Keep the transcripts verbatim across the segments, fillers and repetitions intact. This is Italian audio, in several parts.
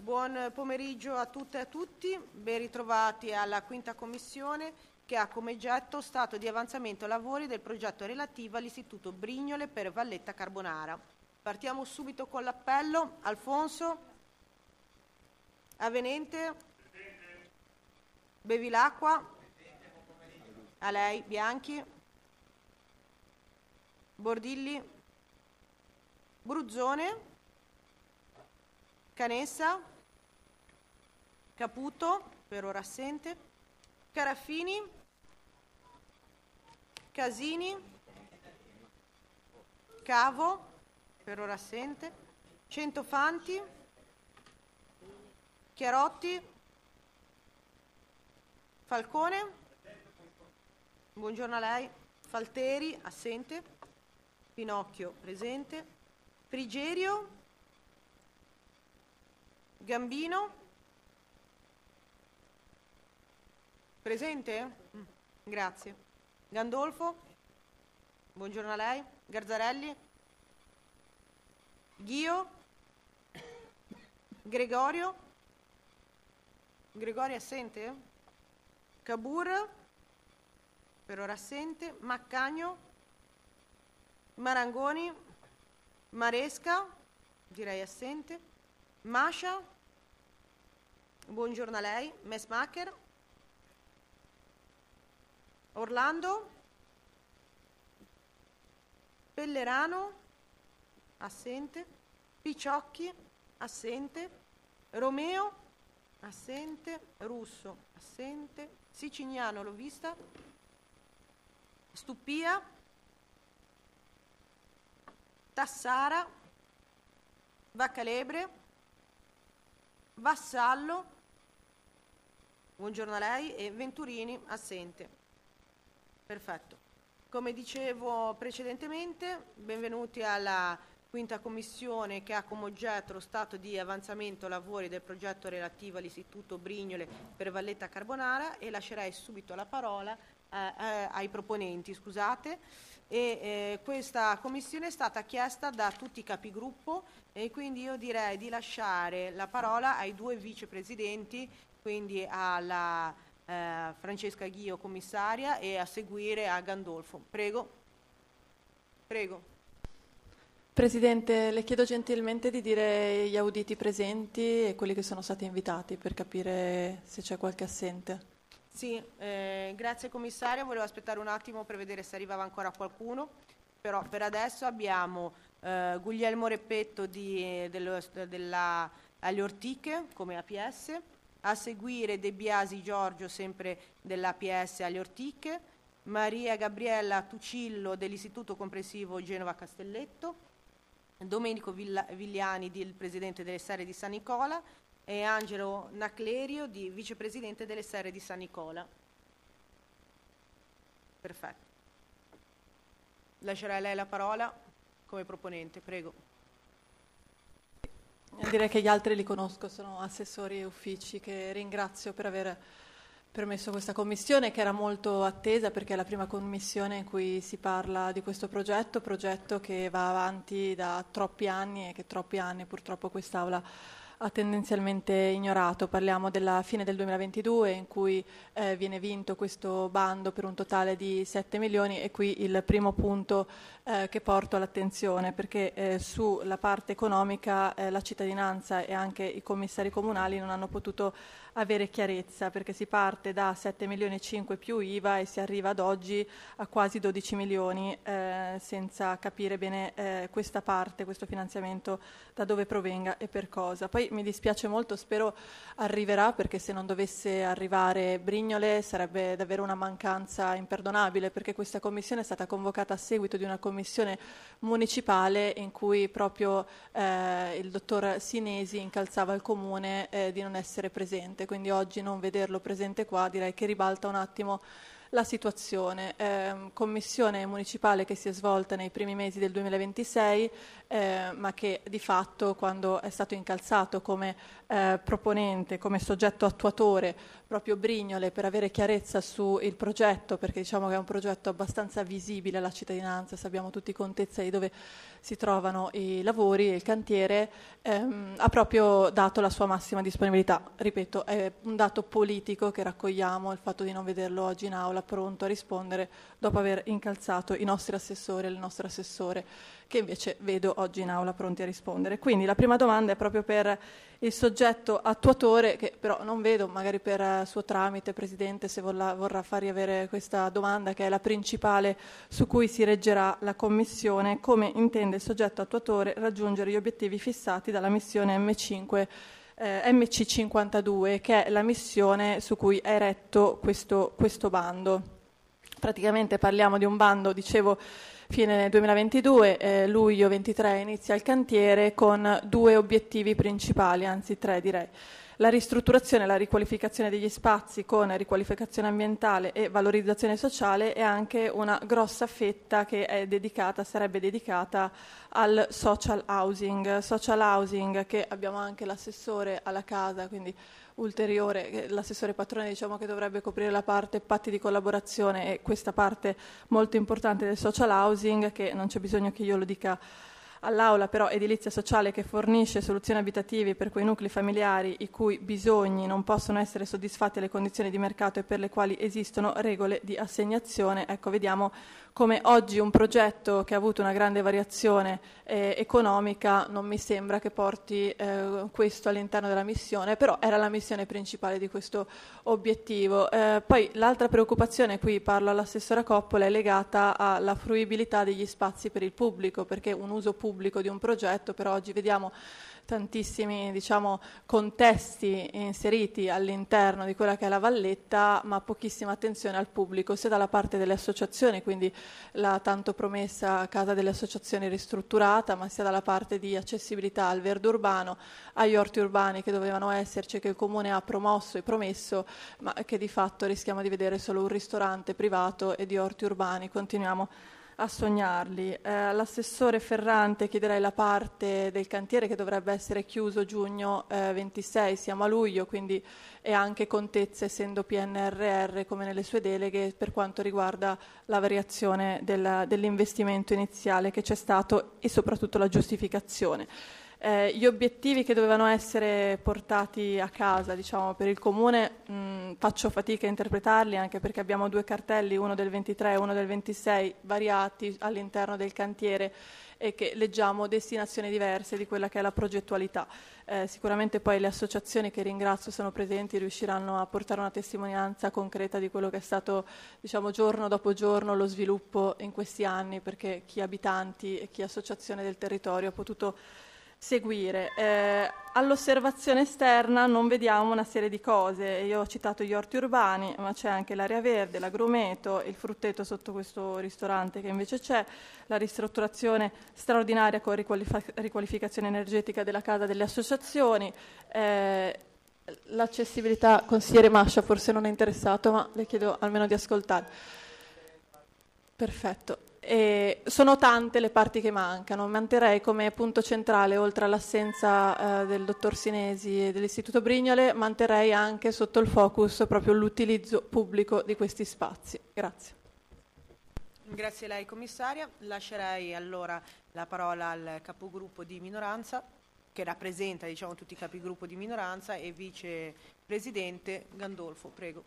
Buon pomeriggio a tutte e a tutti, ben ritrovati alla quinta commissione che ha come oggetto stato di avanzamento lavori del progetto relativo all'Istituto Brignole per Valletta Carbonara. Partiamo subito con l'appello. Alfonso? Avenente? Bevilacqua? A lei. Bianchi? Bordilli? Bruzzone? Canessa? Caputo, per ora assente. Caraffini? Casini? Cavo, per ora assente. Centofanti? Chiarotti? Falcone? Buongiorno a lei. Falteri, assente. Pinocchio, presente. Frigerio? Gambino? Presente? Mm, grazie. Gandolfo? Buongiorno a lei. Garzarelli? Ghio? Gregorio? Gregorio assente? Cabur? Per ora assente. Maccagno? Marangoni? Maresca? Direi assente. Mascia? Buongiorno a lei. Messmacher? Orlando? Pellerano? Assente. Picciocchi? Assente. Romeo? Assente. Russo? Assente. Sicignano l'ho vista. Stupia? Tassara? Vaccalebre? Vassallo? Buongiorno a lei. E Venturini? Assente. Perfetto. Come dicevo precedentemente, benvenuti alla quinta commissione che ha come oggetto lo stato di avanzamento lavori del progetto relativo all'Istituto Brignole per Valletta Carbonara e lascerei subito la parola eh, eh, ai proponenti, scusate. E eh, questa commissione è stata chiesta da tutti i capigruppo e quindi io direi di lasciare la parola ai due vicepresidenti, quindi alla Eh, Francesca Ghio, commissaria, e a seguire a Gandolfo. Prego. Prego. Presidente, le chiedo gentilmente di dire gli auditi presenti e quelli che sono stati invitati per capire se c'è qualche assente. Sì, eh, grazie commissaria. Volevo aspettare un attimo per vedere se arrivava ancora qualcuno, però per adesso abbiamo eh, Guglielmo Reppetto di, dello, della, alle Ortiche come A P S, a seguire De Biasi Giorgio, sempre dell'A P S alle Ortiche, Maria Gabriella Tucillo dell'Istituto Comprensivo Genova Castelletto, Domenico Villa- Vigliani, del presidente delle Serre di San Nicola, e Angelo Naclerio, di vicepresidente delle Serre di San Nicola. Perfetto. Lascerei a lei la parola come proponente, prego. Direi che gli altri li conosco, sono assessori e uffici che ringrazio per aver permesso questa commissione che era molto attesa perché è la prima commissione in cui si parla di questo progetto, progetto che va avanti da troppi anni e che troppi anni purtroppo quest'Aula ha tendenzialmente ignorato. Parliamo della fine del duemilaventidue in cui eh, viene vinto questo bando per un totale di sette milioni e qui il primo punto eh, che porto all'attenzione perché eh, sulla parte economica eh, la cittadinanza e anche i commissari comunali non hanno potuto avere chiarezza perché si parte da sette milioni e cinque più I V A e si arriva ad oggi a quasi dodici milioni eh, senza capire bene eh, questa parte, questo finanziamento da dove provenga e per cosa. Poi mi dispiace molto, spero arriverà perché se non dovesse arrivare Brignole sarebbe davvero una mancanza imperdonabile perché questa commissione è stata convocata a seguito di una commissione municipale in cui proprio eh, il dottor Sinesi incalzava il comune eh, di non essere presente, quindi oggi non vederlo presente qua direi che ribalta un attimo la situazione. Eh, commissione municipale che si è svolta nei primi mesi del duemilaventisei, eh, ma che di fatto quando è stato incalzato come eh, proponente, come soggetto attuatore proprio Brignole per avere chiarezza sul progetto, perché diciamo che è un progetto abbastanza visibile alla cittadinanza, sappiamo tutti contezza di dove si trovano i lavori e il cantiere, ehm, ha proprio dato la sua massima disponibilità. Ripeto, è un dato politico che raccogliamo, il fatto di non vederlo oggi in aula pronto a rispondere dopo aver incalzato i nostri assessori e il nostro assessore, che invece vedo oggi in aula pronti a rispondere. Quindi la prima domanda è proprio per il soggetto attuatore, che però non vedo, magari per suo tramite, Presidente, se vorrà, vorrà far riavere questa domanda, che è la principale su cui si reggerà la Commissione: come intende il soggetto attuatore raggiungere gli obiettivi fissati dalla missione M cinque, eh, M C cinquantadue, che è la missione su cui è retto questo, questo bando. Praticamente parliamo di un bando, dicevo, fine duemilaventidue, eh, luglio ventitré inizia il cantiere con due obiettivi principali, anzi tre direi. La ristrutturazione e la riqualificazione degli spazi con riqualificazione ambientale e valorizzazione sociale, e anche una grossa fetta che è dedicata, sarebbe dedicata al social housing. Social housing che abbiamo anche l'assessore alla casa, quindi ulteriore, l'assessore Patrone, diciamo, che dovrebbe coprire la parte patti di collaborazione e questa parte molto importante del social housing, che non c'è bisogno che io lo dica all'aula, però edilizia sociale che fornisce soluzioni abitative per quei nuclei familiari i cui bisogni non possono essere soddisfatti alle condizioni di mercato e per le quali esistono regole di assegnazione. Ecco, vediamo come oggi un progetto che ha avuto una grande variazione eh, economica non mi sembra che porti eh, questo all'interno della missione, però era la missione principale di questo obiettivo. Eh, poi l'altra preoccupazione, qui parlo all'assessora Coppola, è legata alla fruibilità degli spazi per il pubblico, perché un uso pubblico di un progetto, però oggi vediamo tantissimi, diciamo, contesti inseriti all'interno di quella che è la valletta, ma pochissima attenzione al pubblico, sia dalla parte delle associazioni, quindi la tanto promessa Casa delle Associazioni ristrutturata, ma sia dalla parte di accessibilità al verde urbano, agli orti urbani che dovevano esserci, che il Comune ha promosso e promesso, ma che di fatto rischiamo di vedere solo un ristorante privato, e di orti urbani continuiamo a sognarli. Eh, all'assessore Ferrante chiederei la parte del cantiere che dovrebbe essere chiuso giugno eh, ventisei, siamo a luglio, quindi è anche contezza, essendo P N R R come nelle sue deleghe, per quanto riguarda la variazione della, dell'investimento iniziale che c'è stato e soprattutto la giustificazione. Eh, gli obiettivi che dovevano essere portati a casa, diciamo, per il Comune, mh, faccio fatica a interpretarli, anche perché abbiamo due cartelli, uno del ventitré e uno del ventisei, variati all'interno del cantiere, e che leggiamo destinazioni diverse di quella che è la progettualità. Eh, sicuramente poi le associazioni, che ringrazio sono presenti, riusciranno a portare una testimonianza concreta di quello che è stato, diciamo, giorno dopo giorno lo sviluppo in questi anni, perché chi abitanti e chi associazione del territorio ha potuto seguire. Eh, all'osservazione esterna non vediamo una serie di cose. Io ho citato gli orti urbani, ma c'è anche l'area verde, l'agrumeto, il frutteto sotto questo ristorante che invece c'è, la ristrutturazione straordinaria con riqualif- riqualificazione energetica della casa delle associazioni, eh, l'accessibilità. Consigliere Mascia forse non è interessato, ma le chiedo almeno di ascoltare. Perfetto. E sono tante le parti che mancano. Manterrei come punto centrale, oltre all'assenza eh, del dottor Sinesi e dell'Istituto Brignole, manterrei anche sotto il focus proprio l'utilizzo pubblico di questi spazi. Grazie. Grazie a lei, commissaria. Lascerei allora la parola al capogruppo di minoranza, che rappresenta, diciamo, tutti i capigruppo di minoranza, e vicepresidente Gandolfo. Prego.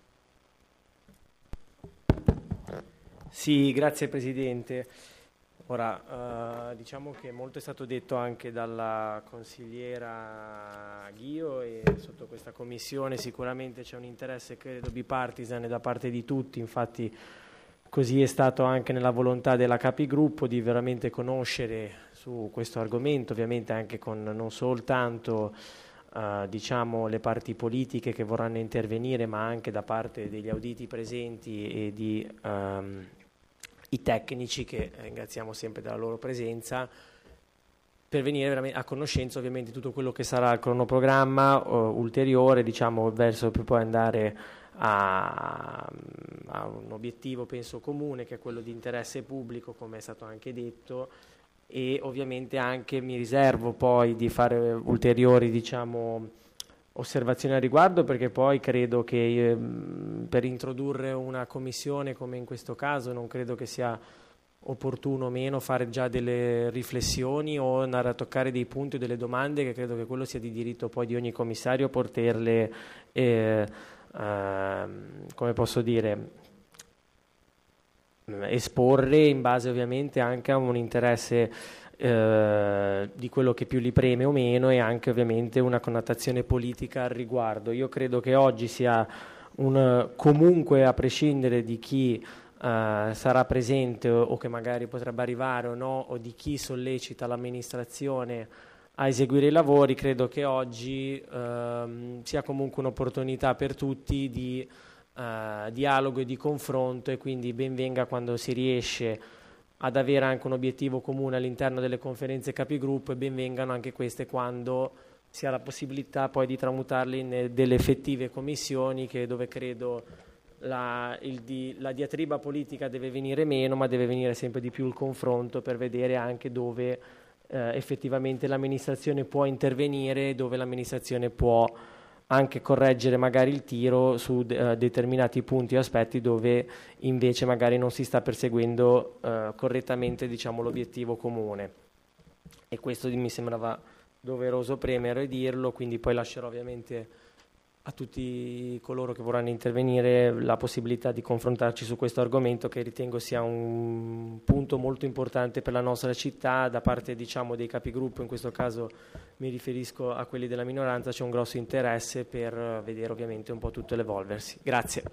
Sì, grazie Presidente. Ora, eh, diciamo che molto è stato detto anche dalla consigliera Ghio, e sotto questa commissione sicuramente c'è un interesse, credo, bipartisan da parte di tutti. Infatti così è stato anche nella volontà della capigruppo di veramente conoscere su questo argomento, ovviamente anche con non soltanto Uh, diciamo le parti politiche che vorranno intervenire, ma anche da parte degli auditi presenti e di um, i tecnici, che ringraziamo sempre della loro presenza, per venire veramente a conoscenza ovviamente di tutto quello che sarà il cronoprogramma uh, ulteriore, diciamo, verso per poi andare a, a un obiettivo, penso, comune, che è quello di interesse pubblico, come è stato anche detto. E ovviamente anche mi riservo poi di fare ulteriori, diciamo, osservazioni al riguardo, perché poi credo che eh, per introdurre una commissione come in questo caso non credo che sia opportuno o meno fare già delle riflessioni o andare a toccare dei punti o delle domande, che credo che quello sia di diritto poi di ogni commissario poterle, eh, eh, come posso dire, esporre in base ovviamente anche a un interesse eh, di quello che più li preme o meno, e anche ovviamente una connotazione politica al riguardo. Io credo che oggi sia un, comunque, a prescindere di chi Uh, sarà presente o, o che magari potrebbe arrivare o no, o di chi sollecita l'amministrazione a eseguire i lavori, credo che oggi uh, sia comunque un'opportunità per tutti di uh, dialogo e di confronto, e quindi ben venga quando si riesce ad avere anche un obiettivo comune all'interno delle conferenze capigruppo, e ben vengano anche queste quando si ha la possibilità poi di tramutarle in delle effettive commissioni, che dove credo La, il di, la diatriba politica deve venire meno, ma deve venire sempre di più il confronto, per vedere anche dove eh, effettivamente l'amministrazione può intervenire, dove l'amministrazione può anche correggere magari il tiro su de, uh, determinati punti o aspetti dove invece magari non si sta perseguendo uh, correttamente, diciamo, l'obiettivo comune. E questo mi sembrava doveroso premere e dirlo, quindi poi lascerò ovviamente a tutti coloro che vorranno intervenire la possibilità di confrontarci su questo argomento, che ritengo sia un punto molto importante per la nostra città. Da parte, diciamo, dei capigruppo, in questo caso mi riferisco a quelli della minoranza, c'è un grosso interesse per vedere ovviamente un po' tutto l'evolversi. Grazie.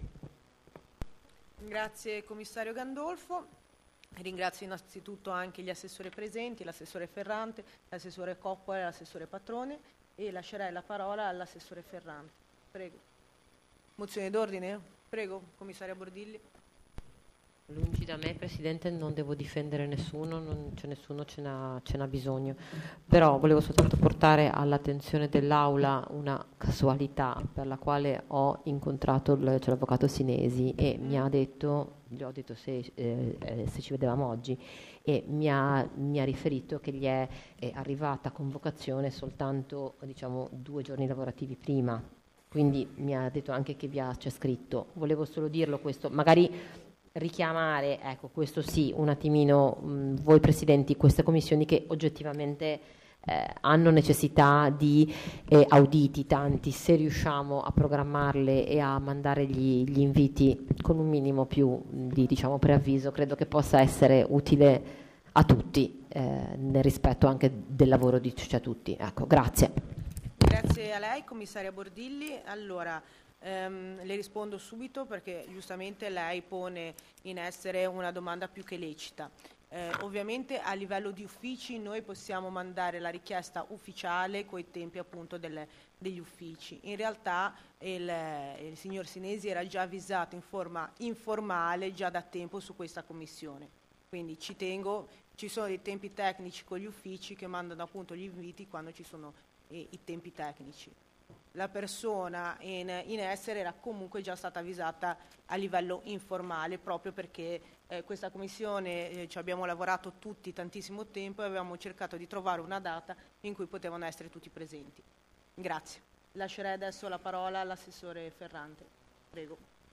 Grazie commissario Gandolfo. Ringrazio innanzitutto anche gli assessori presenti, l'assessore Ferrante, l'assessore Coppola e l'assessore Patrone, e lascerei la parola all'assessore Ferrante. Prego. Mozione d'ordine? Prego, commissaria Bordilli. Lungi da me, Presidente, non devo difendere nessuno, non c'è nessuno, ce n'ha, ce n'ha bisogno. Però volevo soltanto portare all'attenzione dell'Aula una casualità per la quale ho incontrato il, cioè, l'avvocato Sinesi, e mi ha detto, gli ho detto se, eh, se ci vedevamo oggi, e mi ha, mi ha riferito che gli è, è arrivata convocazione soltanto, diciamo, due giorni lavorativi prima. Quindi mi ha detto anche che vi ha, c'è scritto. Volevo solo dirlo questo, magari richiamare, ecco, questo sì, un attimino mh, voi presidenti, queste commissioni che oggettivamente eh, hanno necessità di eh, auditi tanti, se riusciamo a programmarle e a mandare gli, gli inviti con un minimo più di, diciamo, preavviso, credo che possa essere utile a tutti, eh, nel rispetto anche del lavoro di cioè, tutti. Ecco, grazie. Grazie a lei, commissaria Bordilli. Allora, ehm, le rispondo subito, perché giustamente lei pone in essere una domanda più che lecita. Eh, ovviamente a livello di uffici noi possiamo mandare la richiesta ufficiale coi tempi appunto delle, degli uffici. In realtà il, il signor Sinesi era già avvisato in forma informale già da tempo su questa commissione. Quindi ci tengo, ci sono dei tempi tecnici con gli uffici che mandano appunto gli inviti quando ci sono eh, i tempi tecnici. La persona in, in essere era comunque già stata avvisata a livello informale, proprio perché eh, questa commissione eh, ci abbiamo lavorato tutti tantissimo tempo e avevamo cercato di trovare una data in cui potevano essere tutti presenti. Grazie. Lascerei adesso la parola all'assessore Ferrante. Prego.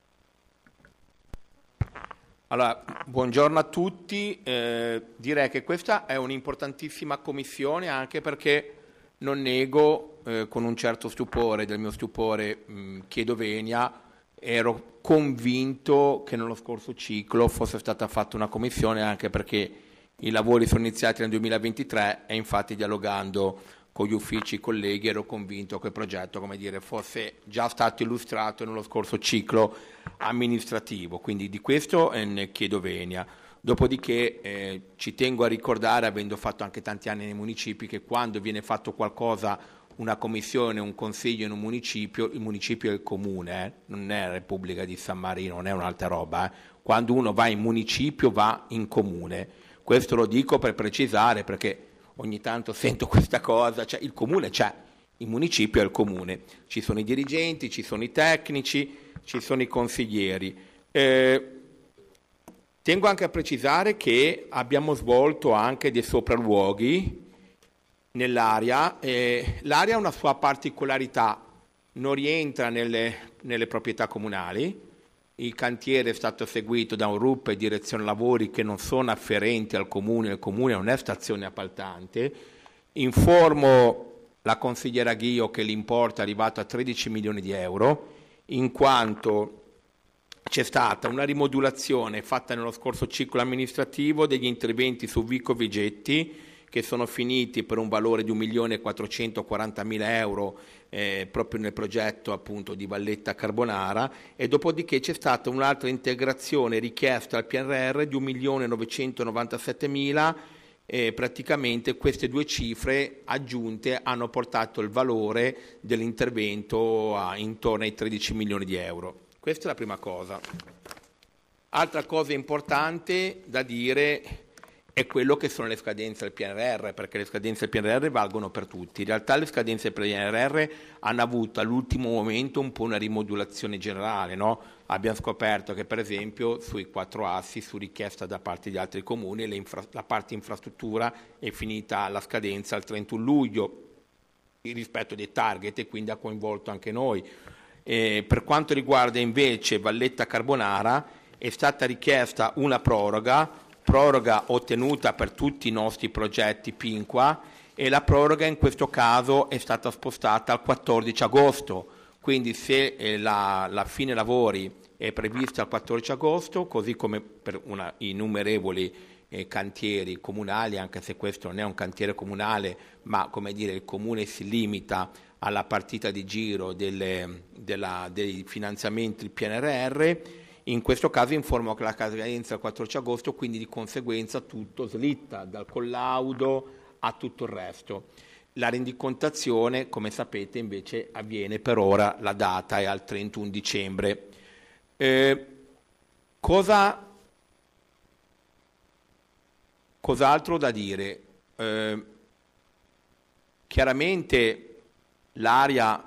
Allora, buongiorno a tutti. Eh, direi che questa è un'importantissima commissione, anche perché non nego, eh, con un certo stupore, del mio stupore, mh, chiedo venia, ero convinto che nello scorso ciclo fosse stata fatta una commissione, anche perché i lavori sono iniziati nel duemilaventitré e infatti dialogando con gli uffici colleghi ero convinto che il progetto, come dire, fosse già stato illustrato nello scorso ciclo amministrativo, quindi di questo eh, ne chiedo venia. Dopodiché eh, ci tengo a ricordare, avendo fatto anche tanti anni nei municipi, che quando viene fatto qualcosa, una commissione, un consiglio in un municipio, il municipio è il comune, eh? Non è la Repubblica di San Marino, non è un'altra roba. Eh? Quando uno va in municipio va in comune. Questo lo dico per precisare, perché ogni tanto sento questa cosa, cioè il comune c'è, il municipio è il comune. Ci sono i dirigenti, ci sono i tecnici, ci sono i consiglieri. Eh, Tengo anche a precisare che abbiamo svolto anche dei sopralluoghi nell'area. Eh, l'area ha una sua particolarità, non rientra nelle, nelle proprietà comunali, il cantiere è stato seguito da un R U P e direzione lavori che non sono afferenti al comune, il comune non è stazione appaltante. Informo la consigliera Ghio che l'importo è arrivato a tredici milioni di euro, in quanto c'è stata una rimodulazione fatta nello scorso ciclo amministrativo degli interventi su Vico Vigetti, che sono finiti per un valore di un milione quattrocentoquarantamila euro eh, proprio nel progetto appunto di Valletta Carbonara, e dopodiché c'è stata un'altra integrazione richiesta al P N R R di un milione novecentonovantasettemila. E praticamente queste due cifre aggiunte hanno portato il valore dell'intervento a intorno ai tredici milioni di euro. Questa è la prima cosa. Altra cosa importante da dire è quello che sono le scadenze del P N R R, perché le scadenze del P N R R valgono per tutti. In realtà le scadenze del P N R R hanno avuto all'ultimo momento un po' una rimodulazione generale, no? Abbiamo scoperto che per esempio sui quattro assi, su richiesta da parte di altri comuni, le infra- la parte infrastruttura è finita la scadenza al trentuno luglio, il rispetto dei target, e quindi ha coinvolto anche noi. E per quanto riguarda invece Valletta Carbonara è stata richiesta una proroga, proroga ottenuta per tutti i nostri progetti Pinqua, e la proroga in questo caso è stata spostata al quattordici agosto. Quindi se eh, la, la fine lavori è prevista il quattordici agosto, così come per una, innumerevoli eh, cantieri comunali, anche se questo non è un cantiere comunale, ma come dire il comune si limita alla partita di giro delle, della, dei finanziamenti del P N R R, in questo caso informo che la cadenza è il quattordici agosto, quindi di conseguenza tutto slitta dal collaudo a tutto il resto. La rendicontazione, come sapete, invece avviene per ora, la data è al trentuno dicembre. Eh, cosa, cos'altro da dire? Eh, chiaramente l'area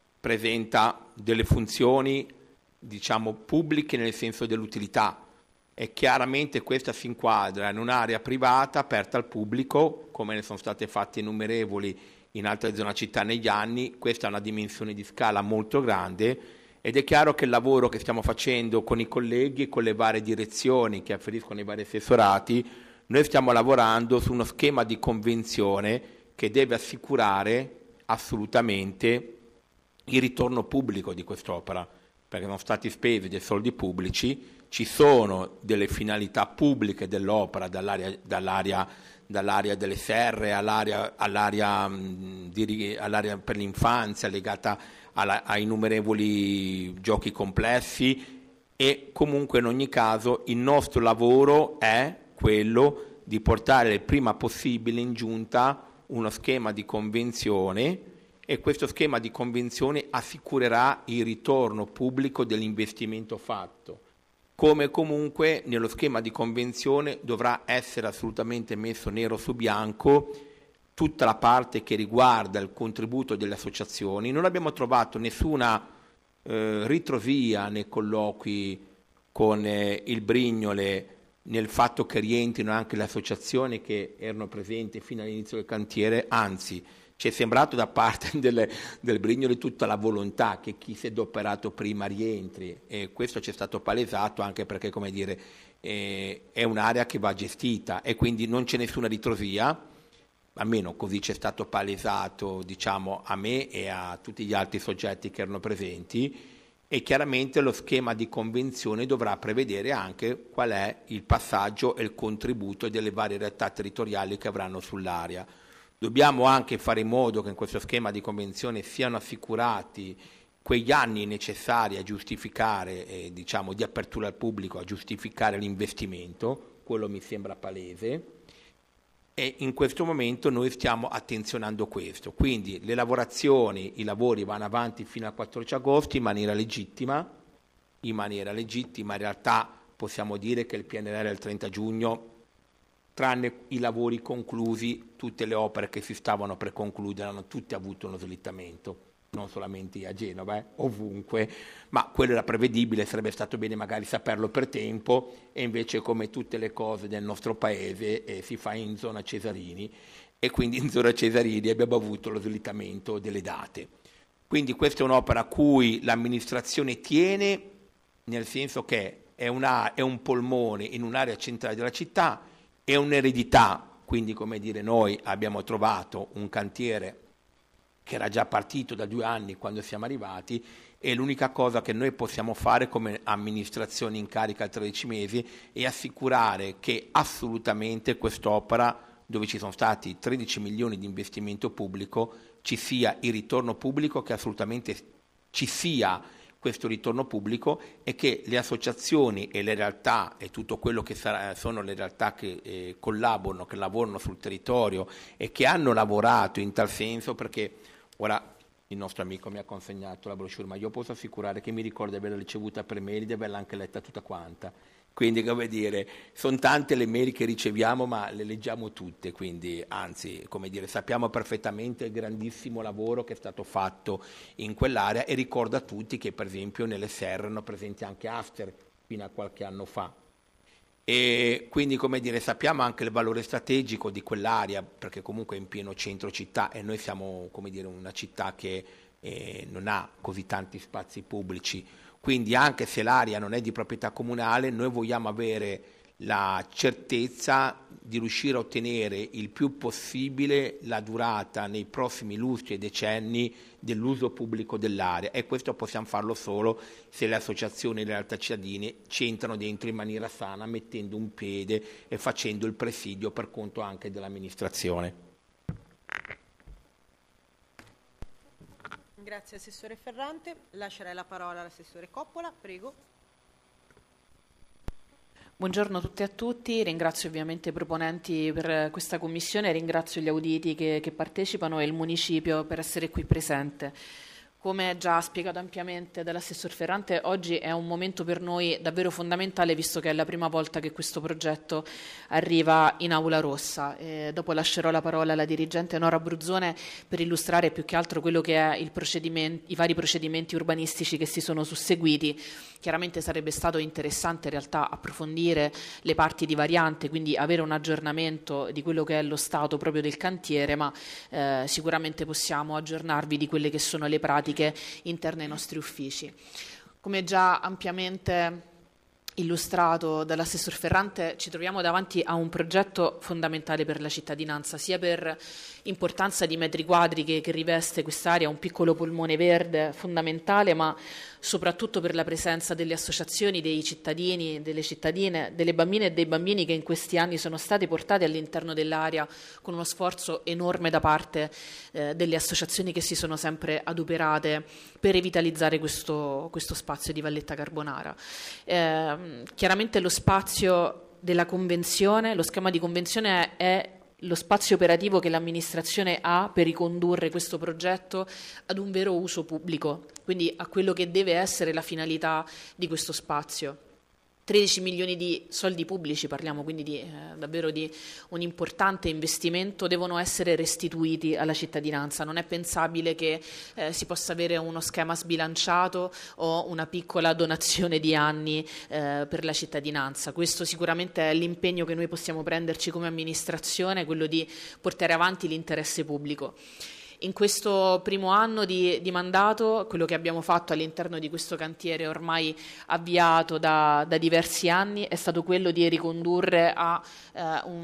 presenta delle funzioni, diciamo, pubbliche nel senso dell'utilità, e chiaramente questa si inquadra in un'area privata aperta al pubblico, come ne sono state fatte innumerevoli in altre zone città negli anni. Questa è una dimensione di scala molto grande, ed è chiaro che il lavoro che stiamo facendo con i colleghi e con le varie direzioni che afferiscono ai vari assessorati, noi stiamo lavorando su uno schema di convenzione che deve assicurare assolutamente il ritorno pubblico di quest'opera, perché sono stati spesi dei soldi pubblici, ci sono delle finalità pubbliche dell'opera, dall'area, dall'area, dall'area delle serre all'area, all'area, mh, di, all'area per l'infanzia legata alla, ai innumerevoli giochi complessi, e comunque in ogni caso il nostro lavoro è quello di portare il prima possibile in giunta uno schema di convenzione, e questo schema di convenzione assicurerà il ritorno pubblico dell'investimento fatto. Come comunque nello schema di convenzione dovrà essere assolutamente messo nero su bianco tutta la parte che riguarda il contributo delle associazioni. Non abbiamo trovato nessuna eh, ritrosia nei colloqui con eh, il Brignole nel fatto che rientrino anche le associazioni che erano presenti fino all'inizio del cantiere, anzi ci è sembrato da parte del, del Brignole tutta la volontà che chi si è adoperato prima rientri, e questo ci è stato palesato anche perché, come dire, eh, è un'area che va gestita e quindi non c'è nessuna ritrosia, almeno così ci è stato palesato, diciamo, a me e a tutti gli altri soggetti che erano presenti, e chiaramente lo schema di convenzione dovrà prevedere anche qual è il passaggio e il contributo delle varie realtà territoriali che avranno sull'area. Dobbiamo anche fare in modo che in questo schema di convenzione siano assicurati quegli anni necessari a giustificare, eh, diciamo, di apertura al pubblico, a giustificare l'investimento, quello mi sembra palese, e in questo momento noi stiamo attenzionando questo. Quindi le lavorazioni, i lavori vanno avanti fino al quattordici agosto in maniera legittima, in maniera legittima, in realtà possiamo dire che il P N R R è il trenta giugno, tranne i lavori conclusi, tutte le opere che si stavano per concludere hanno tutte avuto uno slittamento, non solamente a Genova, eh, ovunque, ma quello era prevedibile, sarebbe stato bene magari saperlo per tempo, e invece come tutte le cose del nostro paese eh, si fa in zona Cesarini, e quindi in zona Cesarini abbiamo avuto lo slittamento delle date. Quindi questa è un'opera a cui l'amministrazione tiene nel senso che è, una, è un polmone in un'area centrale della città, è un'eredità, quindi come dire noi abbiamo trovato un cantiere che era già partito da due anni quando siamo arrivati, e l'unica cosa che noi possiamo fare come amministrazione in carica a tredici mesi è assicurare che assolutamente quest'opera, dove ci sono stati tredici milioni di investimento pubblico, ci sia il ritorno pubblico, che assolutamente ci sia questo ritorno pubblico, e che le associazioni e le realtà e tutto quello che sarà, sono le realtà che eh, collaborano, che lavorano sul territorio e che hanno lavorato in tal senso, perché ora il nostro amico mi ha consegnato la brochure, ma io posso assicurare che mi ricordo di averla ricevuta per mail e di averla anche letta tutta quanta. Quindi, come dire, sono tante le mail che riceviamo, ma le leggiamo tutte, quindi anzi, come dire, sappiamo perfettamente il grandissimo lavoro che è stato fatto in quell'area, e ricordo a tutti che per esempio nelle serre erano presenti anche after fino a qualche anno fa. E quindi, come dire, sappiamo anche il valore strategico di quell'area, perché comunque è in pieno centro città e noi siamo, come dire, una città che eh, non ha così tanti spazi pubblici, quindi anche se l'area non è di proprietà comunale, noi vogliamo avere la certezza di riuscire a ottenere il più possibile la durata nei prossimi lustri e decenni dell'uso pubblico dell'area, e questo possiamo farlo solo se le associazioni e le realtà cittadine ci entrano dentro in maniera sana, mettendo un piede e facendo il presidio per conto anche dell'amministrazione. Grazie Assessore Ferrante, lascerei la parola all'Assessore Coppola, prego. Buongiorno a tutte e a tutti, ringrazio ovviamente i proponenti per questa commissione, ringrazio gli auditi che, che partecipano e il municipio per essere qui presente. Come già spiegato ampiamente dall'assessor Ferrante, oggi è un momento per noi davvero fondamentale, visto che è la prima volta che questo progetto arriva in Aula Rossa. E dopo lascerò la parola alla dirigente Nora Bruzzone per illustrare più che altro quello che è il procedimento, i vari procedimenti urbanistici che si sono susseguiti. Chiaramente sarebbe stato interessante in realtà approfondire le parti di variante, quindi avere un aggiornamento di quello che è lo stato proprio del cantiere, ma eh, sicuramente possiamo aggiornarvi di quelle che sono le pratiche interne ai nostri uffici. Come già ampiamente illustrato dall'assessor Ferrante, ci troviamo davanti a un progetto fondamentale per la cittadinanza, sia per importanza di metri quadri che, che riveste quest'area, un piccolo polmone verde fondamentale, ma soprattutto per la presenza delle associazioni, dei cittadini, delle cittadine, delle bambine e dei bambini che in questi anni sono stati portati all'interno dell'area con uno sforzo enorme da parte eh, delle associazioni che si sono sempre adoperate per rivitalizzare questo, questo spazio di Valletta Carbonara. Eh, chiaramente lo spazio della convenzione, lo schema di convenzione è lo spazio operativo che l'amministrazione ha per ricondurre questo progetto ad un vero uso pubblico, quindi a quello che deve essere la finalità di questo spazio. tredici milioni di soldi pubblici, parliamo quindi di, eh, davvero di un importante investimento, devono essere restituiti alla cittadinanza. Non è pensabile che eh, si possa avere uno schema sbilanciato o una piccola donazione di anni eh, per la cittadinanza. Questo sicuramente è l'impegno che noi possiamo prenderci come amministrazione, quello di portare avanti l'interesse pubblico. In questo primo anno di, di mandato, quello che abbiamo fatto all'interno di questo cantiere ormai avviato da, da diversi anni è stato quello di ricondurre a eh,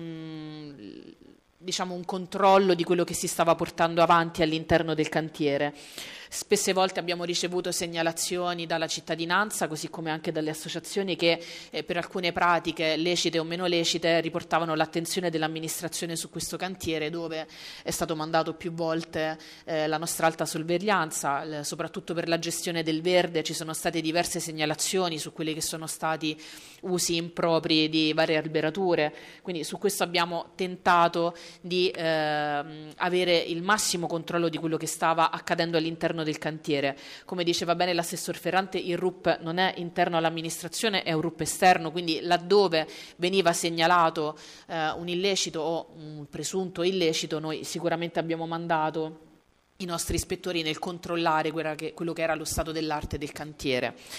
un, diciamo un controllo di quello che si stava portando avanti all'interno del cantiere. Spesse volte abbiamo ricevuto segnalazioni dalla cittadinanza, così come anche dalle associazioni, che eh, per alcune pratiche lecite o meno lecite riportavano l'attenzione dell'amministrazione su questo cantiere, dove è stato mandato più volte eh, la nostra alta sorveglianza, l- soprattutto per la gestione del verde. Ci sono state diverse segnalazioni su quelli che sono stati usi impropri di varie alberature, quindi su questo abbiamo tentato di eh, avere il massimo controllo di quello che stava accadendo all'interno del cantiere. Come diceva bene l'assessor Ferrante, il R U P non è interno all'amministrazione, è un R U P esterno, quindi laddove veniva segnalato eh, un illecito o un presunto illecito, noi sicuramente abbiamo mandato i nostri ispettori nel controllare quello che, quello che era lo stato dell'arte del cantiere.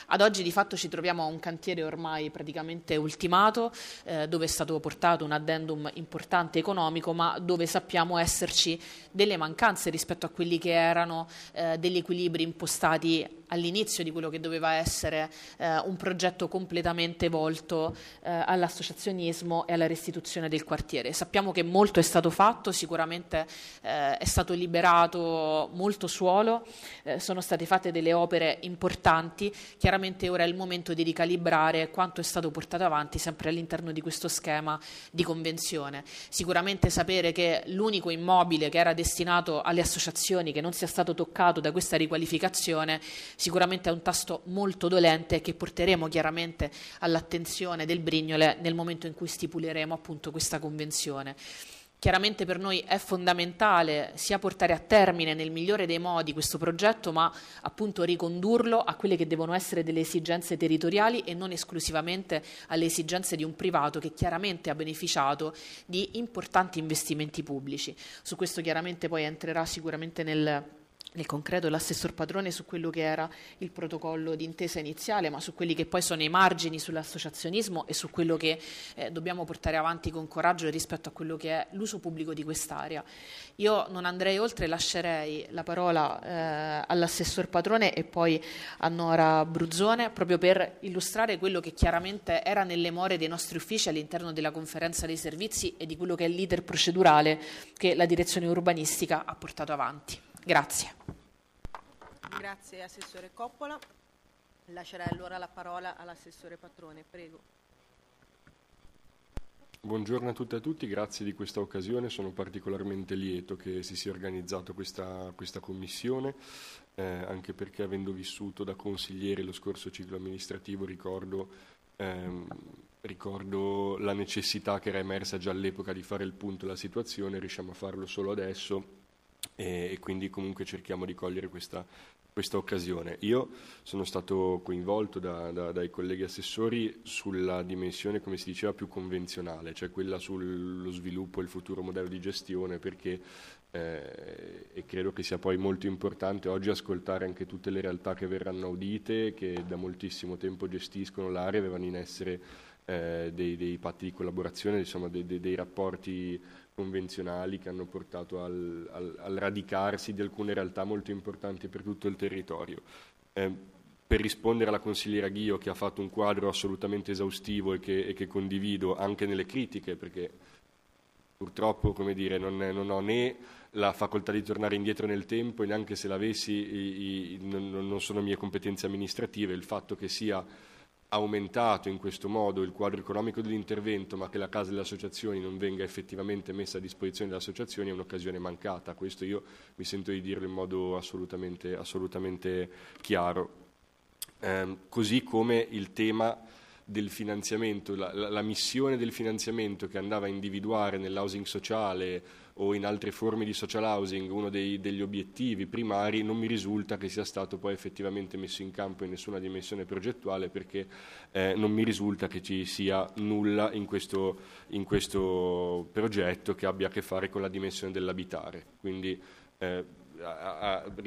Ad oggi di fatto ci troviamo a un cantiere ormai praticamente ultimato, eh, dove è stato portato un addendum importante economico, ma dove sappiamo esserci delle mancanze rispetto a quelli che erano eh, degli equilibri impostati all'inizio di quello che doveva essere eh, un progetto completamente volto eh, all'associazionismo e alla restituzione del quartiere. Sappiamo che molto è stato fatto, sicuramente eh, è stato liberato molto suolo, eh, sono state fatte delle opere importanti, chiaramente ora è il momento di ricalibrare quanto è stato portato avanti sempre all'interno di questo schema di convenzione. Sicuramente sapere che l'unico immobile che era destinato alle associazioni, che non sia stato toccato da questa riqualificazione, sicuramente è un tasto molto dolente che porteremo chiaramente all'attenzione del Brignole nel momento in cui stipuleremo appunto questa convenzione. Chiaramente per noi è fondamentale sia portare a termine nel migliore dei modi questo progetto, ma appunto ricondurlo a quelle che devono essere delle esigenze territoriali e non esclusivamente alle esigenze di un privato che chiaramente ha beneficiato di importanti investimenti pubblici. Su questo chiaramente poi entrerà sicuramente nel nel concreto l'assessor Padrone su quello che era il protocollo d'intesa iniziale, ma su quelli che poi sono i margini sull'associazionismo e su quello che eh, dobbiamo portare avanti con coraggio rispetto a quello che è l'uso pubblico di quest'area. Io non andrei oltre, lascerei la parola eh, all'assessor Padrone e poi a Nora Bruzzone, proprio per illustrare quello che chiaramente era nelle more dei nostri uffici all'interno della conferenza dei servizi e di quello che è l'iter procedurale che la direzione urbanistica ha portato avanti. Grazie. Grazie Assessore Coppola. Lascerei allora la parola all'Assessore Padrone, prego. Buongiorno a tutte e a tutti, grazie di questa occasione, sono particolarmente lieto che si sia organizzato questa, questa commissione, eh, anche perché avendo vissuto da consigliere lo scorso ciclo amministrativo ricordo, ehm, ricordo la necessità che era emersa già all'epoca di fare il punto della situazione, riusciamo a farlo solo adesso. E quindi comunque cerchiamo di cogliere questa, questa occasione. Io sono stato coinvolto da, da, dai colleghi assessori sulla dimensione, come si diceva, più convenzionale, cioè quella sullo sviluppo e il futuro modello di gestione, perché eh, e credo che sia poi molto importante oggi ascoltare anche tutte le realtà che verranno audite, che da moltissimo tempo gestiscono l'area, avevano in essere eh, dei, dei patti di collaborazione, insomma dei, dei, dei rapporti convenzionali che hanno portato al, al, al radicarsi di alcune realtà molto importanti per tutto il territorio. Eh, per rispondere alla consigliera Ghio, che ha fatto un quadro assolutamente esaustivo e che, e che condivido anche nelle critiche, perché purtroppo, come dire, non, non ho né la facoltà di tornare indietro nel tempo e neanche se l'avessi i, i, non, non sono mie competenze amministrative, il fatto che sia aumentato in questo modo il quadro economico dell'intervento ma che la casa delle associazioni non venga effettivamente messa a disposizione delle associazioni è un'occasione mancata. Questo io mi sento di dirlo in modo assolutamente, assolutamente chiaro. Eh, così come il tema del finanziamento, la, la, la missione del finanziamento che andava a individuare nell'housing sociale o in altre forme di social housing uno dei, degli obiettivi primari, non mi risulta che sia stato poi effettivamente messo in campo in nessuna dimensione progettuale, perché eh, non mi risulta che ci sia nulla in questo, in questo progetto che abbia a che fare con la dimensione dell'abitare. Quindi eh, A, a, a,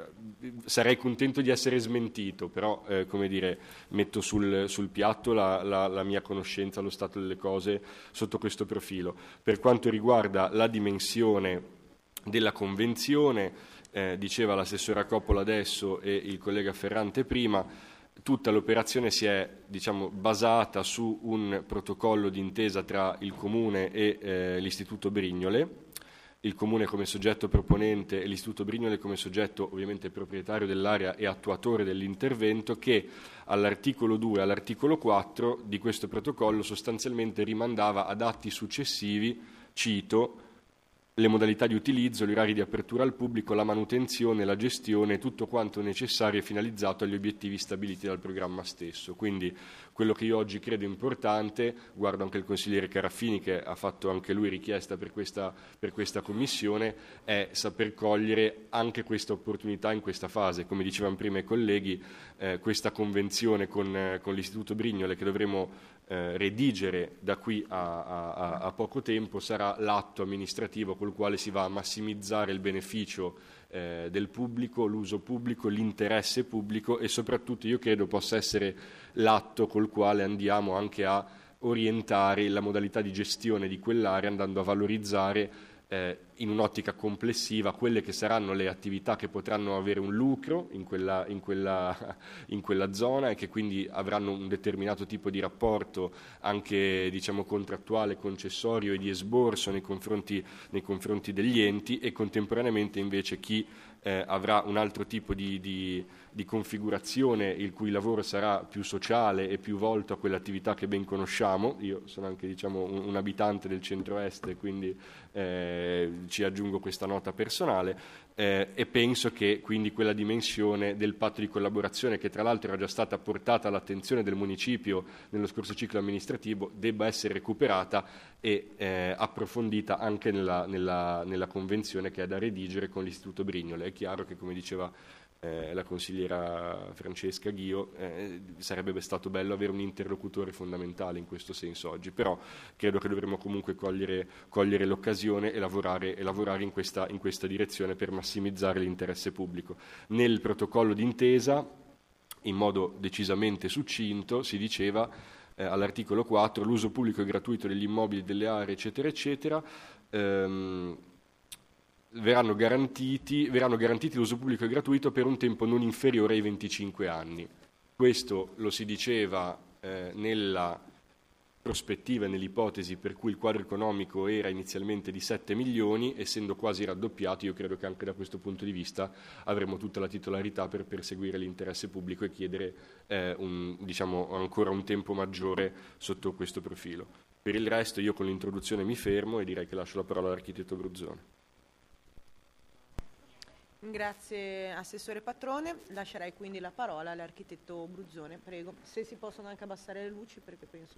sarei contento di essere smentito, però eh, come dire, metto sul, sul piatto la, la, la mia conoscenza, lo stato delle cose sotto questo profilo. Per quanto riguarda la dimensione della convenzione, eh, diceva l'assessora Coppola adesso e il collega Ferrante prima, tutta l'operazione si è, diciamo, basata su un protocollo d'intesa tra il Comune e eh, l'Istituto Brignole, il Comune come soggetto proponente e l'Istituto Brignole come soggetto ovviamente proprietario dell'area e attuatore dell'intervento, che all'articolo due e all'articolo quattro di questo protocollo sostanzialmente rimandava ad atti successivi, cito, le modalità di utilizzo, gli orari di apertura al pubblico, la manutenzione, la gestione, tutto quanto necessario e finalizzato agli obiettivi stabiliti dal programma stesso. Quindi quello che io oggi credo importante, guardo anche il consigliere Caraffini che ha fatto anche lui richiesta per questa, per questa commissione, è saper cogliere anche questa opportunità in questa fase. Come dicevano prima i colleghi, eh, questa convenzione con, eh, con l'Istituto Brignole che dovremo eh, redigere da qui a, a, a poco tempo sarà l'atto amministrativo col quale si va a massimizzare il beneficio eh, del pubblico, l'uso pubblico, l'interesse pubblico e soprattutto io credo possa essere l'atto col quale andiamo anche a orientare la modalità di gestione di quell'area, andando a valorizzare eh, in un'ottica complessiva quelle che saranno le attività che potranno avere un lucro in quella, in quella, in quella zona e che quindi avranno un determinato tipo di rapporto anche diciamo contrattuale, concessorio e di esborso nei confronti, nei confronti degli enti, e contemporaneamente invece chi eh, avrà un altro tipo di, di, di configurazione il cui lavoro sarà più sociale e più volto a quell'attività che ben conosciamo. Io sono anche diciamo, un, un abitante del centro-est, quindi eh, ci aggiungo questa nota personale eh, e penso che quindi quella dimensione del patto di collaborazione, che tra l'altro era già stata portata all'attenzione del municipio nello scorso ciclo amministrativo, debba essere recuperata e eh, approfondita anche nella, nella, nella convenzione che è da redigere con l'Istituto Brignole. È chiaro che, come diceva Eh, la consigliera Francesca Ghio, eh, sarebbe stato bello avere un interlocutore fondamentale in questo senso oggi, però credo che dovremmo comunque cogliere, cogliere l'occasione e lavorare, e lavorare in, questa, in questa direzione per massimizzare l'interesse pubblico. Nel protocollo d'intesa, in modo decisamente succinto, si diceva eh, all'articolo quattro l'uso pubblico e gratuito degli immobili, delle aree, eccetera, eccetera, ehm, Verranno garantiti, verranno garantiti l'uso pubblico e gratuito per un tempo non inferiore ai venticinque anni. Questo lo si diceva eh, nella prospettiva e nell'ipotesi per cui il quadro economico era inizialmente di sette milioni, essendo quasi raddoppiato. Io credo che anche da questo punto di vista avremo tutta la titolarità per perseguire l'interesse pubblico e chiedere eh, un, diciamo, ancora un tempo maggiore sotto questo profilo. Per il resto io con l'introduzione mi fermo e direi che lascio la parola all'architetto Bruzzone. Grazie Assessore Patrone, lascerei quindi la parola all'architetto Bruzzone, prego. Se si possono anche abbassare le luci perché penso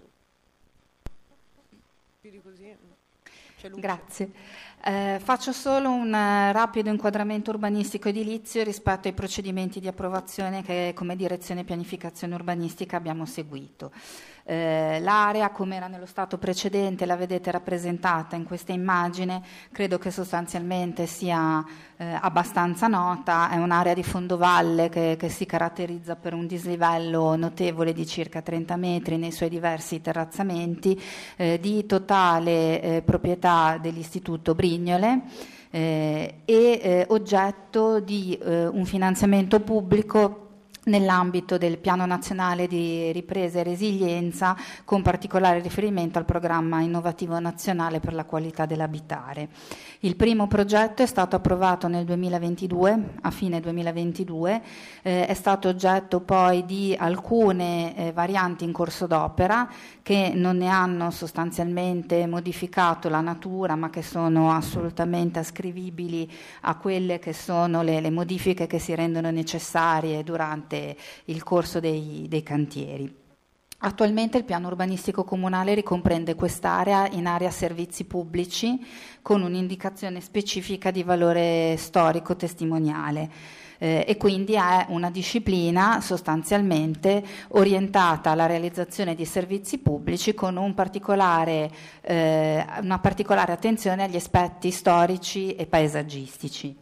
più di così c'è luce. Grazie. Eh, faccio solo un uh, rapido inquadramento urbanistico edilizio rispetto ai procedimenti di approvazione che come direzione pianificazione urbanistica abbiamo seguito. Eh, l'area, come era nello stato precedente, la vedete rappresentata in questa immagine, credo che sostanzialmente sia eh, abbastanza nota. È un'area di fondovalle che, che si caratterizza per un dislivello notevole di circa trenta metri nei suoi diversi terrazzamenti, eh, di totale eh, proprietà dell'Istituto Brignole eh, e eh, oggetto di eh, un finanziamento pubblico nell'ambito del Piano Nazionale di Ripresa e Resilienza, con particolare riferimento al Programma Innovativo Nazionale per la Qualità dell'Abitare. Il primo progetto è stato approvato nel duemilaventidue, a fine duemilaventidue, eh, è stato oggetto poi di alcune eh, varianti in corso d'opera che non ne hanno sostanzialmente modificato la natura, ma che sono assolutamente ascrivibili a quelle che sono le, le modifiche che si rendono necessarie durante il corso dei, dei cantieri. Attualmente il piano urbanistico comunale ricomprende quest'area in area servizi pubblici con un'indicazione specifica di valore storico testimoniale eh, e quindi è una disciplina sostanzialmente orientata alla realizzazione di servizi pubblici con un particolare, eh, una particolare attenzione agli aspetti storici e paesaggistici.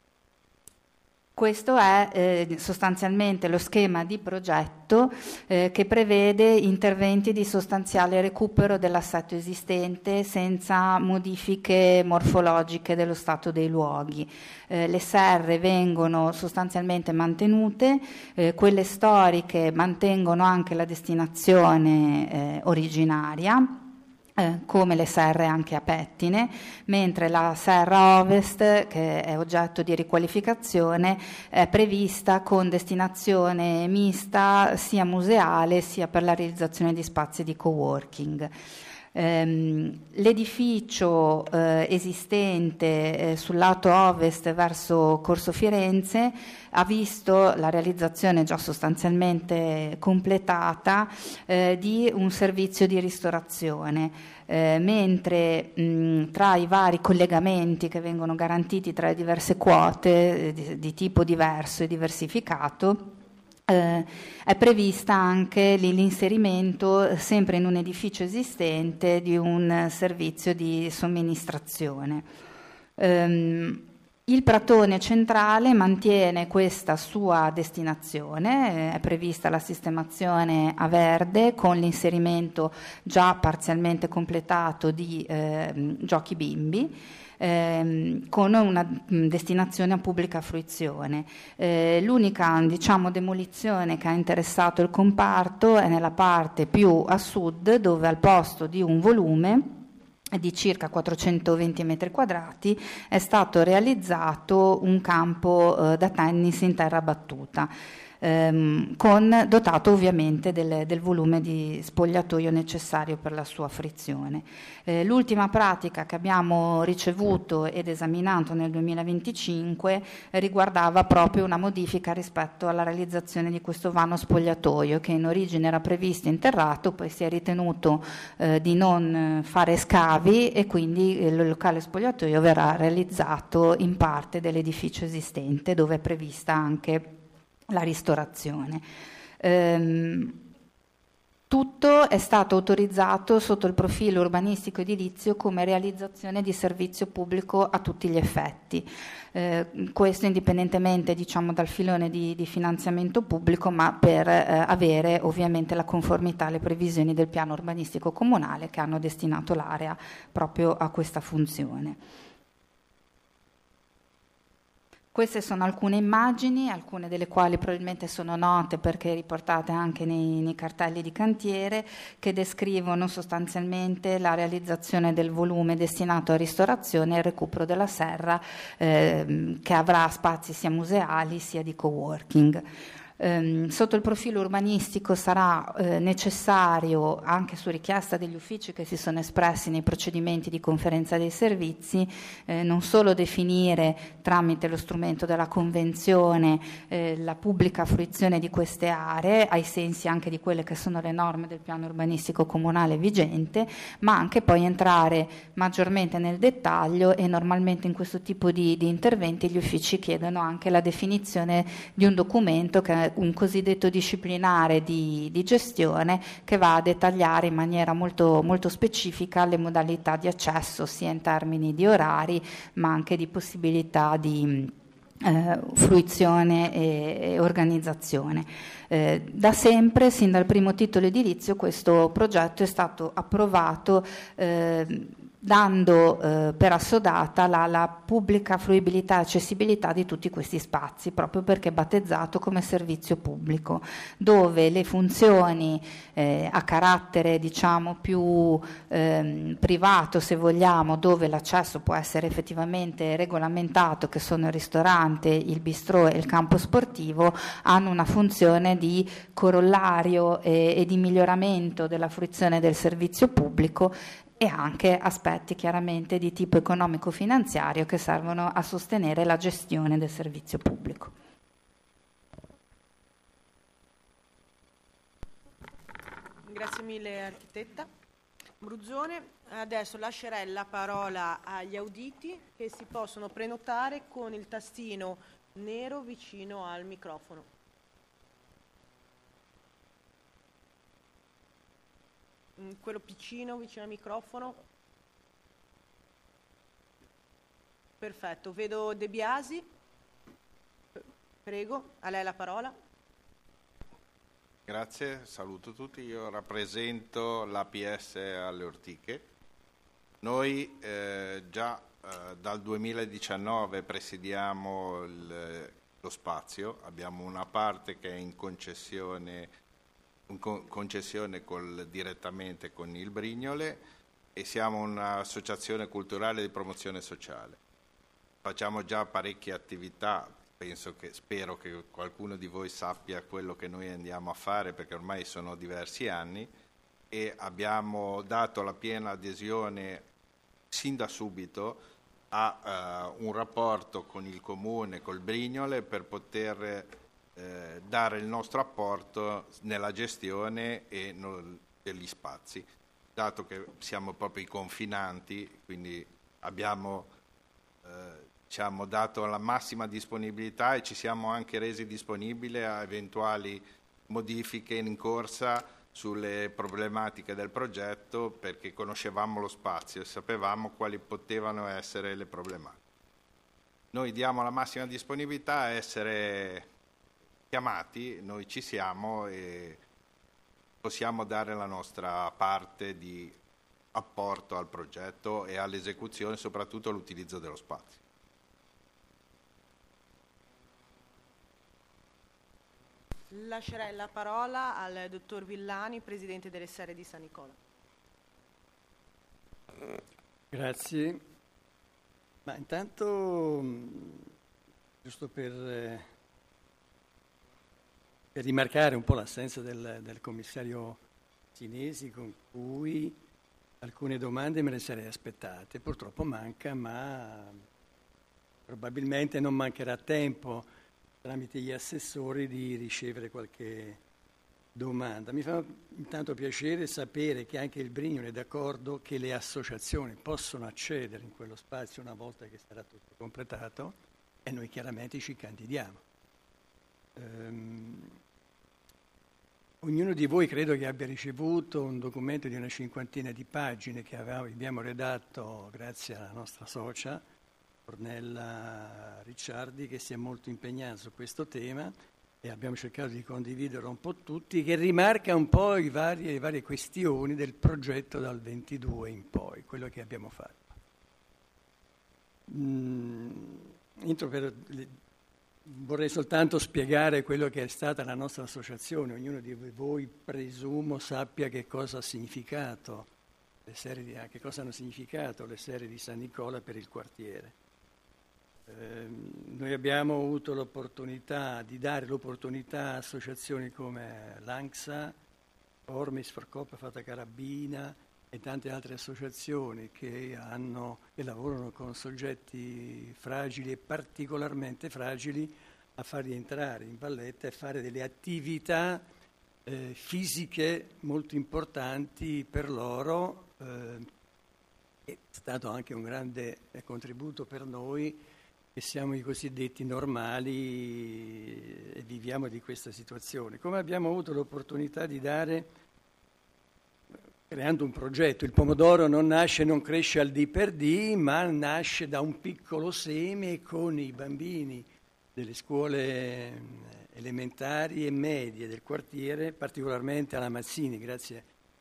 Questo è eh, sostanzialmente lo schema di progetto eh, che prevede interventi di sostanziale recupero dell'assetto esistente senza modifiche morfologiche dello stato dei luoghi. Eh, le serre vengono sostanzialmente mantenute, eh, quelle storiche mantengono anche la destinazione eh, originaria, Eh, come le serre anche a pettine, mentre la serra ovest, che è oggetto di riqualificazione, è prevista con destinazione mista sia museale sia per la realizzazione di spazi di coworking. Ehm, l'edificio eh, esistente eh, sul lato ovest verso Corso Firenze ha visto la realizzazione già sostanzialmente completata eh, di un servizio di ristorazione, eh, mentre mh, tra i vari collegamenti che vengono garantiti tra le diverse quote eh, di, di tipo diverso e diversificato Eh, è prevista anche l'inserimento, sempre in un edificio esistente, di un servizio di somministrazione. Um, il pratone centrale mantiene questa sua destinazione, è prevista la sistemazione a verde con l'inserimento già parzialmente completato di eh, giochi bimbi, Ehm, con una mh, destinazione a pubblica fruizione. Eh, l'unica, diciamo, demolizione che ha interessato il comparto è nella parte più a sud, dove al posto di un volume di circa quattrocentoventi metri quadrati è stato realizzato un campo eh, da tennis in terra battuta. Ehm, con, dotato ovviamente del, del volume di spogliatoio necessario per la sua frizione. Eh, l'ultima pratica che abbiamo ricevuto ed esaminato nel duemilaventicinque eh, riguardava proprio una modifica rispetto alla realizzazione di questo vano spogliatoio, che in origine era previsto interrato, poi si è ritenuto eh, di non fare scavi e quindi il locale spogliatoio verrà realizzato in parte dell'edificio esistente, dove è prevista anche la ristorazione. Ehm, tutto è stato autorizzato sotto il profilo urbanistico edilizio come realizzazione di servizio pubblico a tutti gli effetti. Eh, questo indipendentemente, diciamo, dal filone di, di finanziamento pubblico, ma per eh, avere ovviamente la conformità alle previsioni del piano urbanistico comunale, che hanno destinato l'area proprio a questa funzione. Queste sono alcune immagini, alcune delle quali probabilmente sono note perché riportate anche nei, nei cartelli di cantiere, che descrivono sostanzialmente la realizzazione del volume destinato a ristorazione e il recupero della serra, eh, che avrà spazi sia museali sia di coworking. Um, sotto il profilo urbanistico sarà eh, necessario, anche su richiesta degli uffici che si sono espressi nei procedimenti di conferenza dei servizi, eh, non solo definire tramite lo strumento della convenzione eh, la pubblica fruizione di queste aree, ai sensi anche di quelle che sono le norme del piano urbanistico comunale vigente, ma anche poi entrare maggiormente nel dettaglio, e normalmente in questo tipo di, di interventi gli uffici chiedono anche la definizione di un documento che è un cosiddetto disciplinare di, di gestione, che va a dettagliare in maniera molto, molto specifica le modalità di accesso, sia in termini di orari ma anche di possibilità di eh, fruizione e, e organizzazione. Eh, da sempre, sin dal primo titolo edilizio, questo progetto è stato approvato eh, dando eh, per assodata la, la pubblica fruibilità e accessibilità di tutti questi spazi, proprio perché è battezzato come servizio pubblico, dove le funzioni eh, a carattere, diciamo, più eh, privato, se vogliamo, dove l'accesso può essere effettivamente regolamentato, che sono il ristorante, il bistrò e il campo sportivo, hanno una funzione di corollario e, e di miglioramento della fruizione del servizio pubblico, e anche aspetti chiaramente di tipo economico-finanziario che servono a sostenere la gestione del servizio pubblico. Grazie mille architetta Bruzzone. Adesso lascerei la parola agli auditi, che si possono prenotare con il tastino nero vicino al microfono. Quello piccino vicino al microfono. Perfetto, vedo De Biasi. Prego, a lei la parola. Grazie, saluto tutti. Io rappresento l'A P S alle Ortiche. Noi eh, già eh, dal duemiladiciannove presidiamo il, lo spazio, abbiamo una parte che è in concessione concessione col, direttamente con il Brignole, e siamo un'associazione culturale di promozione sociale. Facciamo già parecchie attività, penso che, spero che qualcuno di voi sappia quello che noi andiamo a fare, perché ormai sono diversi anni, e abbiamo dato la piena adesione sin da subito a uh, un rapporto con il Comune, col Brignole, per poter Eh, dare il nostro apporto nella gestione e no, degli spazi, dato che siamo proprio i confinanti, quindi abbiamo eh, diciamo, dato la massima disponibilità e ci siamo anche resi disponibili a eventuali modifiche in corsa sulle problematiche del progetto, perché conoscevamo lo spazio e sapevamo quali potevano essere le problematiche. Noi diamo la massima disponibilità a essere chiamati, noi ci siamo e possiamo dare la nostra parte di apporto al progetto e all'esecuzione, soprattutto all'utilizzo dello spazio. Lascerei la parola al dottor Villani, presidente delle Serre di San Nicola. Grazie. Ma intanto, giusto per, per rimarcare un po' l'assenza del, del commissario Sinesi, con cui alcune domande me le sarei aspettate. Purtroppo manca, ma probabilmente non mancherà tempo tramite gli assessori di ricevere qualche domanda. Mi fa intanto piacere sapere che anche il Brignone è d'accordo che le associazioni possono accedere in quello spazio una volta che sarà tutto completato e noi chiaramente ci candidiamo. Um, ognuno di voi credo che abbia ricevuto un documento di una cinquantina di pagine che abbiamo redatto grazie alla nostra socia Ornella Ricciardi, che si è molto impegnata su questo tema e abbiamo cercato di condividerlo un po' tutti, che rimarca un po' i vari, le varie questioni del progetto dal ventidue in poi, quello che abbiamo fatto. Mm, entro per, le, vorrei soltanto spiegare quello che è stata la nostra associazione. Ognuno di voi, presumo, sappia che cosa ha significato le serie di, che cosa hanno significato le serie di San Nicola per il quartiere. Eh, noi abbiamo avuto l'opportunità di dare l'opportunità a associazioni come l'ANXA, Ormis, Forcoppa, Fata Carabina e tante altre associazioni che, hanno, che lavorano con soggetti fragili e particolarmente fragili a farli entrare in Valletta e fare delle attività eh, fisiche molto importanti per loro. Eh, è stato anche un grande contributo per noi che siamo i cosiddetti normali e viviamo di questa situazione. Come abbiamo avuto l'opportunità di dare, creando un progetto, il pomodoro non nasce, non cresce al dì per dì, ma nasce da un piccolo seme con i bambini delle scuole elementari e medie del quartiere, particolarmente alla Mazzini, grazie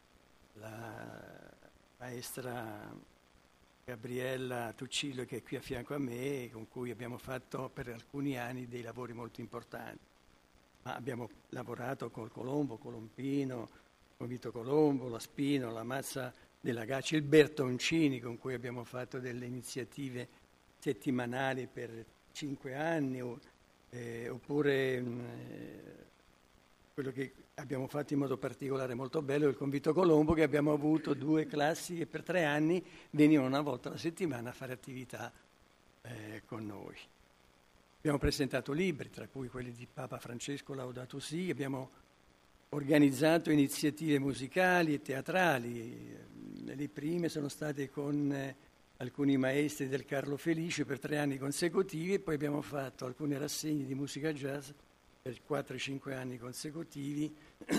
alla maestra Gabriella Tuccillo, che è qui a fianco a me, con cui abbiamo fatto per alcuni anni dei lavori molto importanti. Ma abbiamo lavorato col Colombo, Colompino, con Vito Colombo, la Spino, la Mazza della Gaccia, il Bertoncini, con cui abbiamo fatto delle iniziative settimanali per cinque anni, eh, oppure eh, quello che abbiamo fatto in modo particolare molto bello il Convito Colombo, che abbiamo avuto due classi che per tre anni venivano una volta alla settimana a fare attività eh, con noi. Abbiamo presentato libri, tra cui quelli di Papa Francesco Laudato Si, abbiamo organizzato iniziative musicali e teatrali. Le prime sono state con eh, alcuni maestri del Carlo Felice per tre anni consecutivi e poi abbiamo fatto alcune rassegne di musica jazz per quattro cinque anni consecutivi,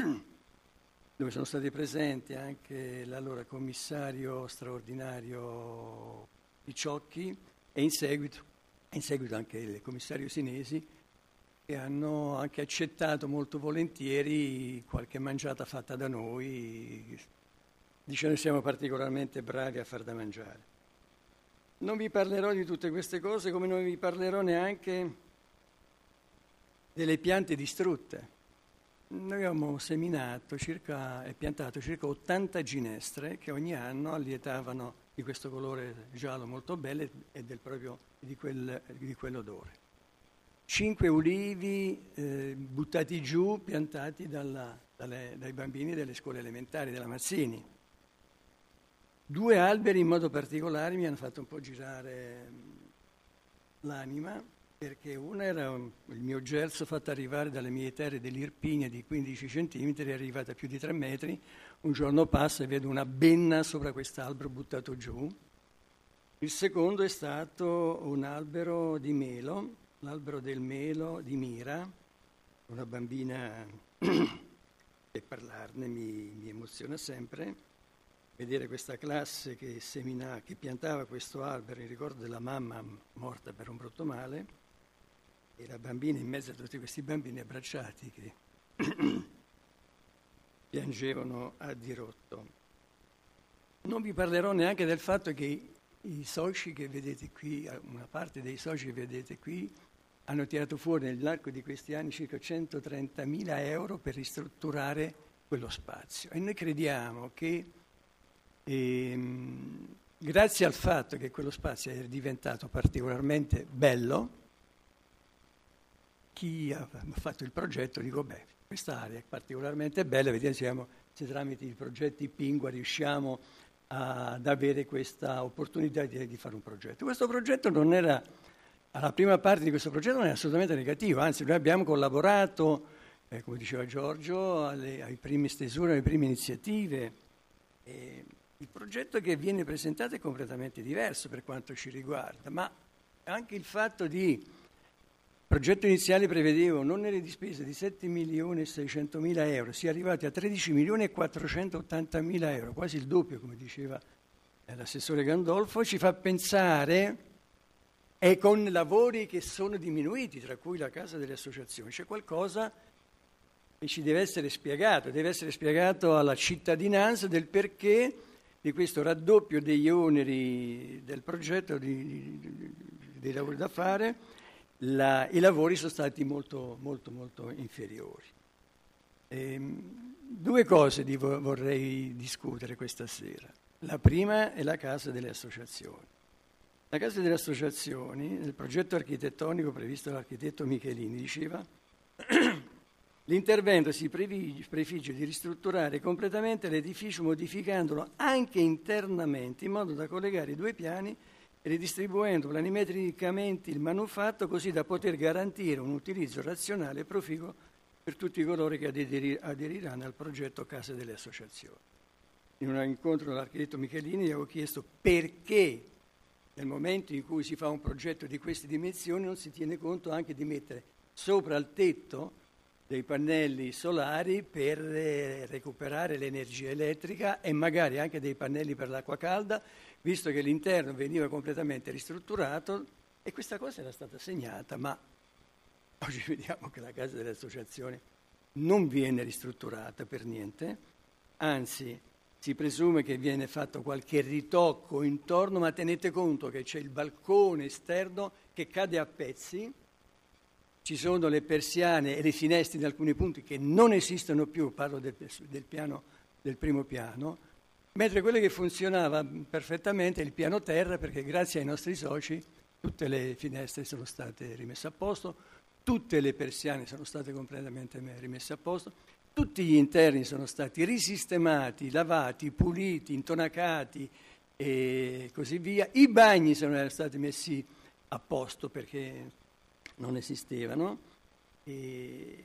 dove sono stati presenti anche l'allora commissario straordinario Picciocchi e in seguito, in seguito anche il commissario Sinesi, che hanno anche accettato molto volentieri qualche mangiata fatta da noi, dicendo che siamo particolarmente bravi a far da mangiare. Non vi parlerò di tutte queste cose, come non vi parlerò neanche delle piante distrutte. Noi abbiamo seminato circa, e piantato circa ottanta ginestre che ogni anno allietavano di questo colore giallo molto bello e del proprio, di, quel, di quell'odore. Cinque ulivi eh, buttati giù, piantati dalla, dalle, dai bambini delle scuole elementari della Mazzini. Due alberi in modo particolare mi hanno fatto un po' girare l'anima, perché una era un, il mio gelso fatto arrivare dalle mie terre dell'Irpinia di quindici centimetri, è arrivata a più di tre metri. Un giorno passa e vedo una benna sopra quest'albero buttato giù. Il secondo è stato un albero di melo, l'albero del melo di Mira, una bambina che parlarne mi, mi emoziona sempre, vedere questa classe che, semina, che piantava questo albero in ricordo della mamma morta per un brutto male, e la bambina in mezzo a tutti questi bambini abbracciati che piangevano a dirotto. Non vi parlerò neanche del fatto che i soci che vedete qui, una parte dei soci che vedete qui, hanno tirato fuori nell'arco di questi anni circa centotrentamila euro per ristrutturare quello spazio. E noi crediamo che ehm, grazie al fatto che quello spazio è diventato particolarmente bello, chi ha fatto il progetto dico, beh, questa area è particolarmente bella, vediamo se tramite i progetti Pingua riusciamo ad avere questa opportunità di, di fare un progetto. Questo progetto non era, alla prima parte di questo progetto non era assolutamente negativo, anzi noi abbiamo collaborato, eh, come diceva Giorgio, alle, ai primi stesure, alle prime iniziative. E il progetto che viene presentato è completamente diverso per quanto ci riguarda, ma anche il fatto di il progetto iniziale prevedeva un onere di spesa di sette milioni e seicentomila euro, si è arrivati a tredici milioni e quattrocentottantamila euro, quasi il doppio, come diceva l'assessore Gandolfo, ci fa pensare, e con lavori che sono diminuiti, tra cui la casa delle associazioni, c'è qualcosa che ci deve essere spiegato, deve essere spiegato alla cittadinanza del perché di questo raddoppio degli oneri del progetto, di, di, dei lavori da fare. La, i lavori sono stati molto, molto, molto inferiori. Ehm, due cose di vo- vorrei discutere questa sera. La prima è la Casa delle Associazioni. La Casa delle Associazioni, nel progetto architettonico previsto dall'architetto Michelini, diceva l'intervento si prefigge di ristrutturare completamente l'edificio modificandolo anche internamente in modo da collegare i due piani e ridistribuendo planimetricamente il manufatto così da poter garantire un utilizzo razionale e proficuo per tutti coloro che aderir- aderiranno al progetto Case delle Associazioni. In un incontro con l'architetto Michelini gli avevo chiesto perché nel momento in cui si fa un progetto di queste dimensioni non si tiene conto anche di mettere sopra il tetto dei pannelli solari per eh, recuperare l'energia elettrica e magari anche dei pannelli per l'acqua calda, visto che l'interno veniva completamente ristrutturato e questa cosa era stata segnata, ma oggi vediamo che la Casa delle Associazioni non viene ristrutturata per niente, anzi si presume che viene fatto qualche ritocco intorno, ma tenete conto che c'è il balcone esterno che cade a pezzi, ci sono le persiane e le finestre in alcuni punti che non esistono più, parlo del, del piano del primo piano, mentre quello che funzionava perfettamente è il piano terra, perché grazie ai nostri soci tutte le finestre sono state rimesse a posto, tutte le persiane sono state completamente rimesse a posto, tutti gli interni sono stati risistemati, lavati, puliti, intonacati e così via. I bagni sono stati messi a posto perché non esistevano. E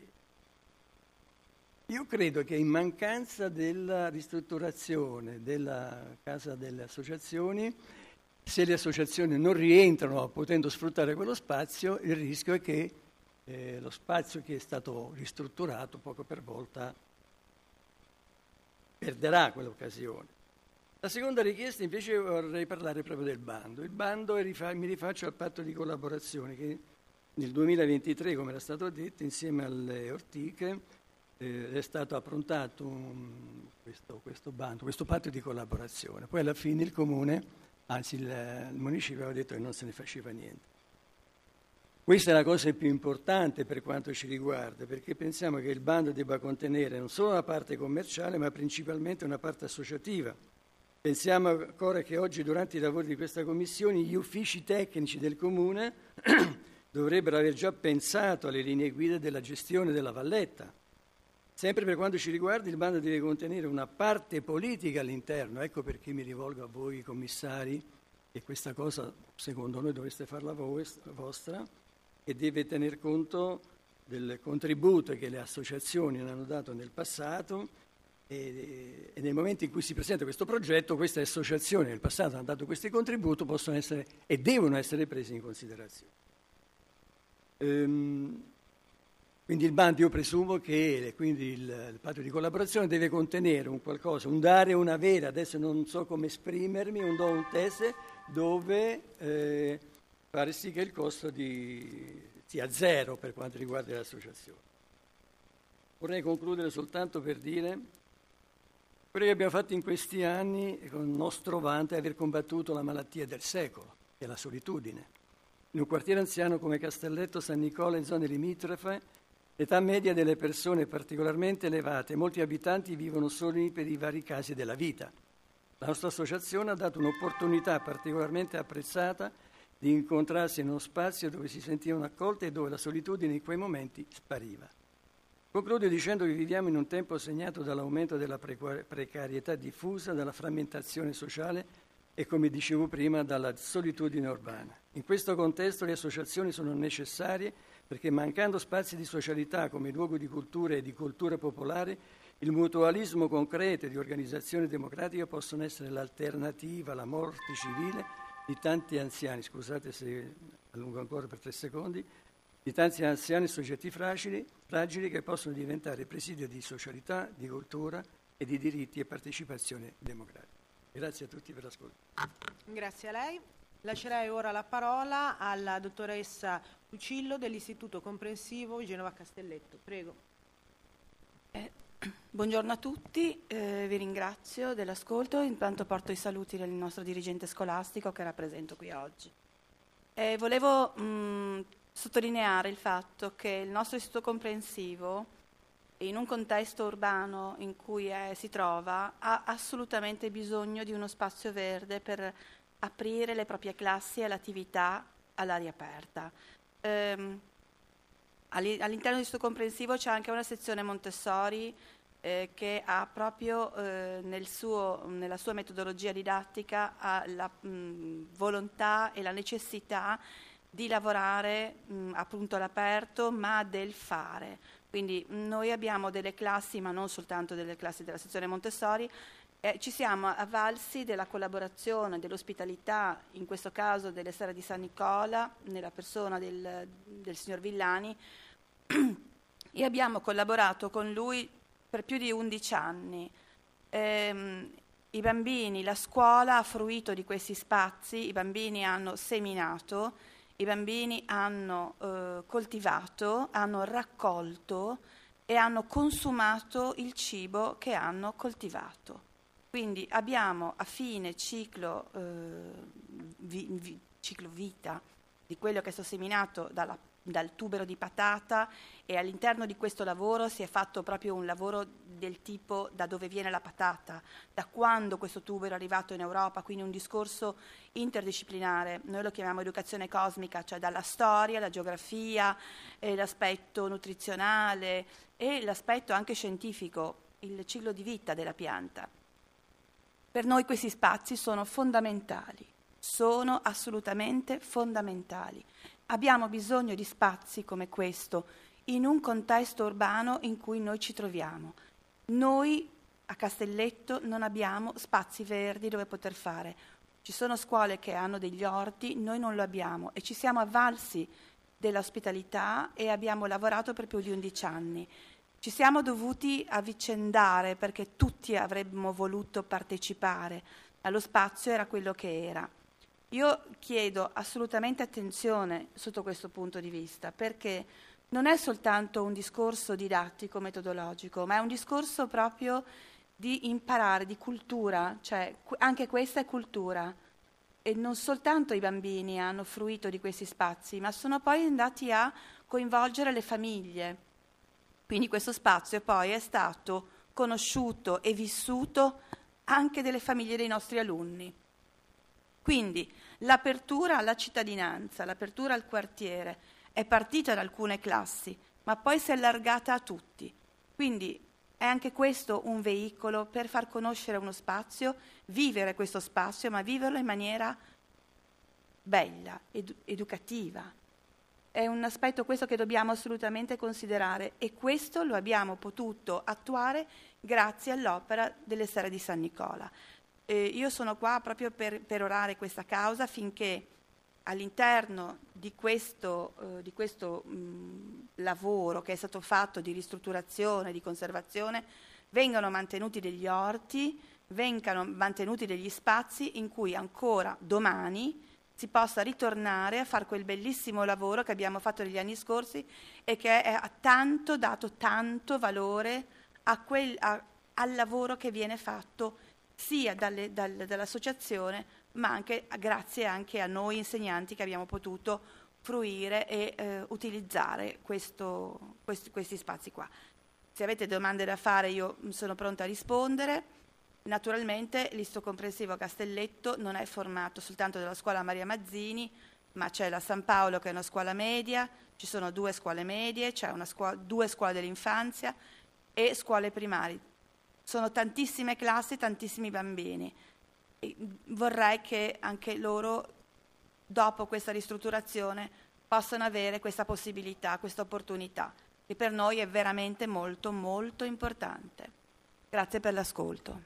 io credo che in mancanza della ristrutturazione della Casa delle Associazioni, se le associazioni non rientrano potendo sfruttare quello spazio, il rischio è che eh, lo spazio che è stato ristrutturato poco per volta perderà quell'occasione. La seconda richiesta invece vorrei parlare proprio del bando. Il bando, è, mi rifaccio al patto di collaborazione che nel duemilaventitré, come era stato detto, insieme alle ortiche eh, è stato approntato un, questo, questo bando, questo patto di collaborazione. Poi alla fine il comune, anzi il, il municipio aveva detto che non se ne faceva niente. Questa è la cosa più importante per quanto ci riguarda, perché pensiamo che il bando debba contenere non solo una parte commerciale, ma principalmente una parte associativa. Pensiamo ancora che oggi, durante i lavori di questa commissione, gli uffici tecnici del comune dovrebbero aver già pensato alle linee guida della gestione della valletta. Sempre per quanto ci riguarda, il bando deve contenere una parte politica all'interno. Ecco perché mi rivolgo a voi commissari, e questa cosa secondo noi dovreste farla vostra, e deve tener conto del contributo che le associazioni hanno dato nel passato e, e nel momento in cui si presenta questo progetto, queste associazioni nel passato hanno dato questi contributi, possono essere e devono essere presi in considerazione. Ehm, quindi il bando, io presumo che quindi il, il patto di collaborazione deve contenere un qualcosa, un dare, una vera, adesso non so come esprimermi, un do, un tese, dove eh, fare sì che il costo di, sia zero per quanto riguarda l'associazione. Vorrei concludere soltanto per dire quello che abbiamo fatto in questi anni con il nostro vanto è aver combattuto la malattia del secolo, che è la solitudine. In un quartiere anziano come Castelletto, San Nicola, in zone limitrofe, l'età media delle persone è particolarmente elevata e molti abitanti vivono soli per i vari casi della vita. La nostra associazione ha dato un'opportunità particolarmente apprezzata di incontrarsi in uno spazio dove si sentivano accolti e dove la solitudine in quei momenti spariva. Concludo dicendo che viviamo in un tempo segnato dall'aumento della precarietà diffusa, dalla frammentazione sociale e, come dicevo prima, dalla solitudine urbana. In questo contesto le associazioni sono necessarie perché, mancando spazi di socialità come luogo di cultura e di cultura popolare, il mutualismo concreto e di organizzazione democratica possono essere l'alternativa alla morte civile di tanti anziani, scusate se allungo ancora per tre secondi, di tanti anziani soggetti fragili, fragili che possono diventare presidio di socialità, di cultura e di diritti e partecipazione democratica. Grazie a tutti per l'ascolto. Grazie a lei. Lascerei ora la parola alla dottoressa Cucillo dell'Istituto Comprensivo Genova Castelletto. Prego. Eh, buongiorno a tutti, eh, vi ringrazio dell'ascolto, intanto porto i saluti del nostro dirigente scolastico che rappresento qui oggi. Eh, volevo mh, sottolineare il fatto che il nostro Istituto Comprensivo, in un contesto urbano in cui è, si trova, ha assolutamente bisogno di uno spazio verde per aprire le proprie classi all'attività all'aria aperta. Ehm, all'interno dell'Istituto Comprensivo c'è anche una sezione Montessori eh, che ha proprio eh, nel suo, nella sua metodologia didattica ha la mh, volontà e la necessità di lavorare mh, appunto all'aperto, ma del fare. Quindi noi abbiamo delle classi, ma non soltanto delle classi della sezione Montessori, eh, ci siamo avvalsi della collaborazione, dell'ospitalità, in questo caso delle Sere di San Nicola, nella persona del, del signor Villani, e abbiamo collaborato con lui per più di undici anni. Ehm, I bambini, la scuola ha fruito di questi spazi, i bambini hanno seminato, i bambini hanno eh, coltivato, hanno raccolto e hanno consumato il cibo che hanno coltivato. Quindi abbiamo a fine ciclo, eh, vi, vi, ciclo vita di quello che è stato seminato dalla, dal tubero di patata, e all'interno di questo lavoro si è fatto proprio un lavoro del tipo da dove viene la patata, da quando questo tubero è arrivato in Europa, quindi un discorso interdisciplinare. Noi lo chiamiamo educazione cosmica, cioè dalla storia, la geografia, eh, l'aspetto nutrizionale e l'aspetto anche scientifico, il ciclo di vita della pianta. Per noi questi spazi sono fondamentali, sono assolutamente fondamentali. Abbiamo bisogno di spazi come questo in un contesto urbano in cui noi ci troviamo. Noi a Castelletto non abbiamo spazi verdi dove poter fare. Ci sono scuole che hanno degli orti, noi non lo abbiamo e ci siamo avvalsi dell'ospitalità e abbiamo lavorato per più di undici anni. Ci siamo dovuti avvicendare perché tutti avremmo voluto partecipare, ma lo spazio era quello che era. Io chiedo assolutamente attenzione sotto questo punto di vista, perché non è soltanto un discorso didattico, metodologico, ma è un discorso proprio di imparare, di cultura, cioè anche questa è cultura. E non soltanto i bambini hanno fruito di questi spazi, ma sono poi andati a coinvolgere le famiglie. Quindi questo spazio poi è stato conosciuto e vissuto anche dalle famiglie dei nostri alunni. Quindi l'apertura alla cittadinanza, l'apertura al quartiere è partita da alcune classi, ma poi si è allargata a tutti. Quindi è anche questo un veicolo per far conoscere uno spazio, vivere questo spazio, ma viverlo in maniera bella, edu- educativa. è un aspetto questo che dobbiamo assolutamente considerare, e questo lo abbiamo potuto attuare grazie all'opera delle Serre di San Nicola. Eh, io sono qua proprio per perorare questa causa affinché all'interno di questo, eh, di questo mh, lavoro che è stato fatto di ristrutturazione, di conservazione, vengano mantenuti degli orti, vengano mantenuti degli spazi in cui ancora domani si possa ritornare a fare quel bellissimo lavoro che abbiamo fatto negli anni scorsi e che ha tanto dato tanto valore a quel, a, al lavoro che viene fatto sia dalle, dal, dall'associazione, ma anche grazie anche a noi insegnanti che abbiamo potuto fruire e eh, utilizzare questo, questi, questi spazi qua. Se avete domande da fare io sono pronta a rispondere. Naturalmente l'Istituto Comprensivo Castelletto non è formato soltanto dalla scuola Maria Mazzini, ma c'è la San Paolo che è una scuola media, ci sono due scuole medie, c'è una scuola, due scuole dell'infanzia e scuole primarie. Sono tantissime classi, tantissimi bambini. E vorrei che anche loro, dopo questa ristrutturazione, possano avere questa possibilità, questa opportunità, che per noi è veramente molto, molto importante. Grazie per l'ascolto.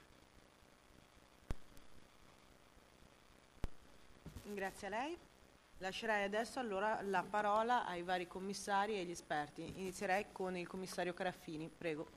Grazie a lei. Lascerei adesso allora la parola ai vari commissari e agli esperti. Inizierei con il commissario Caraffini, prego.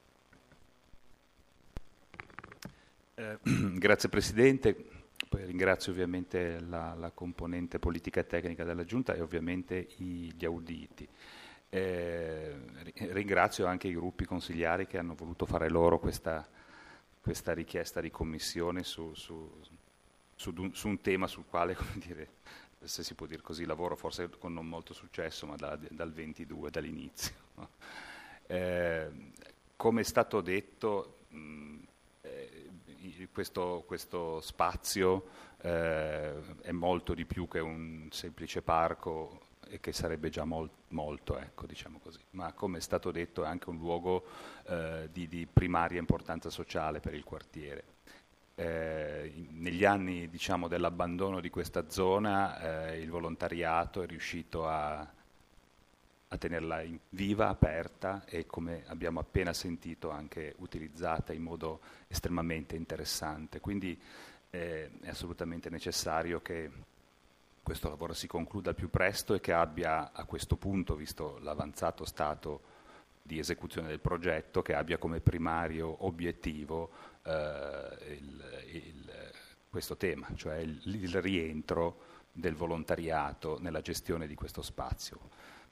Eh, grazie Presidente, poi ringrazio ovviamente la, la componente politica e tecnica della Giunta e ovviamente i, gli auditi. Eh, ringrazio anche i gruppi consigliari che hanno voluto fare loro questa, questa richiesta di commissione su, su Su un, su un tema sul quale, come dire, se si può dire così, lavoro forse con non molto successo, ma da, dal ventidue, dall'inizio. No? Eh, come è stato detto, mh, eh, questo, questo spazio eh, è molto di più che un semplice parco e che sarebbe già mol, molto, ecco, diciamo così. Ma come è stato detto è anche un luogo eh, di, di primaria importanza sociale per il quartiere. Eh, negli anni diciamo, dell'abbandono di questa zona eh, il volontariato è riuscito a, a tenerla in viva, aperta e, come abbiamo appena sentito, anche utilizzata in modo estremamente interessante. Quindi eh, è assolutamente necessario che questo lavoro si concluda al più presto e che abbia a questo punto, visto l'avanzato stato di esecuzione del progetto, che abbia come primario obiettivo Uh, il, il, questo tema, cioè il, il rientro del volontariato nella gestione di questo spazio.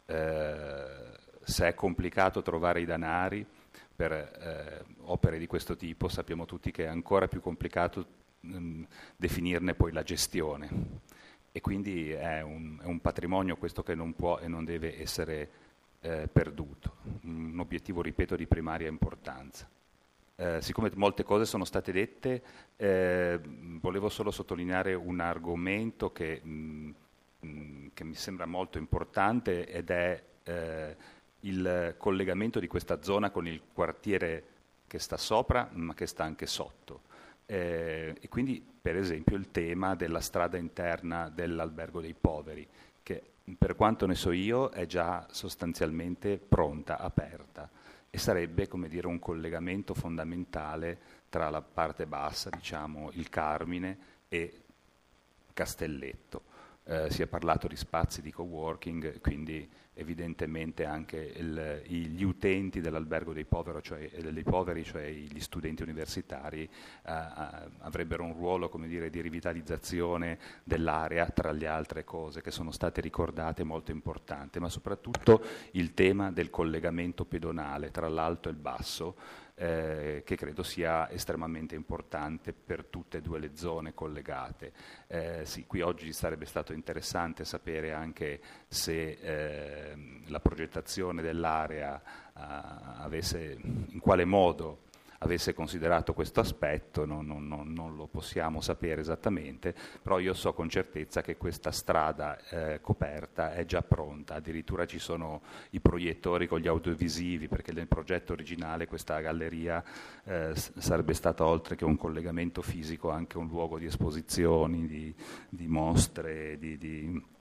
Uh, se è complicato trovare i denari per uh, opere di questo tipo, sappiamo tutti che è ancora più complicato um, definirne poi la gestione, e quindi è un, è un patrimonio questo che non può e non deve essere uh, perduto, un obiettivo, ripeto, di primaria importanza. Eh, siccome molte cose sono state dette, eh, volevo solo sottolineare un argomento che, mh, mh, che mi sembra molto importante, ed è eh, il collegamento di questa zona con il quartiere che sta sopra, ma che sta anche sotto. Eh, e quindi, per esempio, il tema della strada interna dell'Albergo dei Poveri, che per quanto ne so io è già sostanzialmente pronta, aperta. E sarebbe, come dire, un collegamento fondamentale tra la parte bassa, diciamo, il Carmine e Castelletto. Eh, si è parlato di spazi di coworking, quindi evidentemente anche il, gli utenti dell'albergo dei poveri, cioè, dei poveri, cioè gli studenti universitari, eh, avrebbero un ruolo, come dire, di rivitalizzazione dell'area, tra le altre cose che sono state ricordate, molto importante, ma soprattutto il tema del collegamento pedonale tra l'alto e il basso, Eh, che credo sia estremamente importante per tutte e due le zone collegate. Eh, sì, qui oggi sarebbe stato interessante sapere anche se eh, la progettazione dell'area eh, avesse, in quale modo avesse considerato questo aspetto, non, non, non, non lo possiamo sapere esattamente, però io so con certezza che questa strada eh, coperta è già pronta, addirittura ci sono i proiettori con gli audiovisivi, perché nel progetto originale questa galleria eh, sarebbe stata, oltre che un collegamento fisico, anche un luogo di esposizioni, di, di mostre, di, di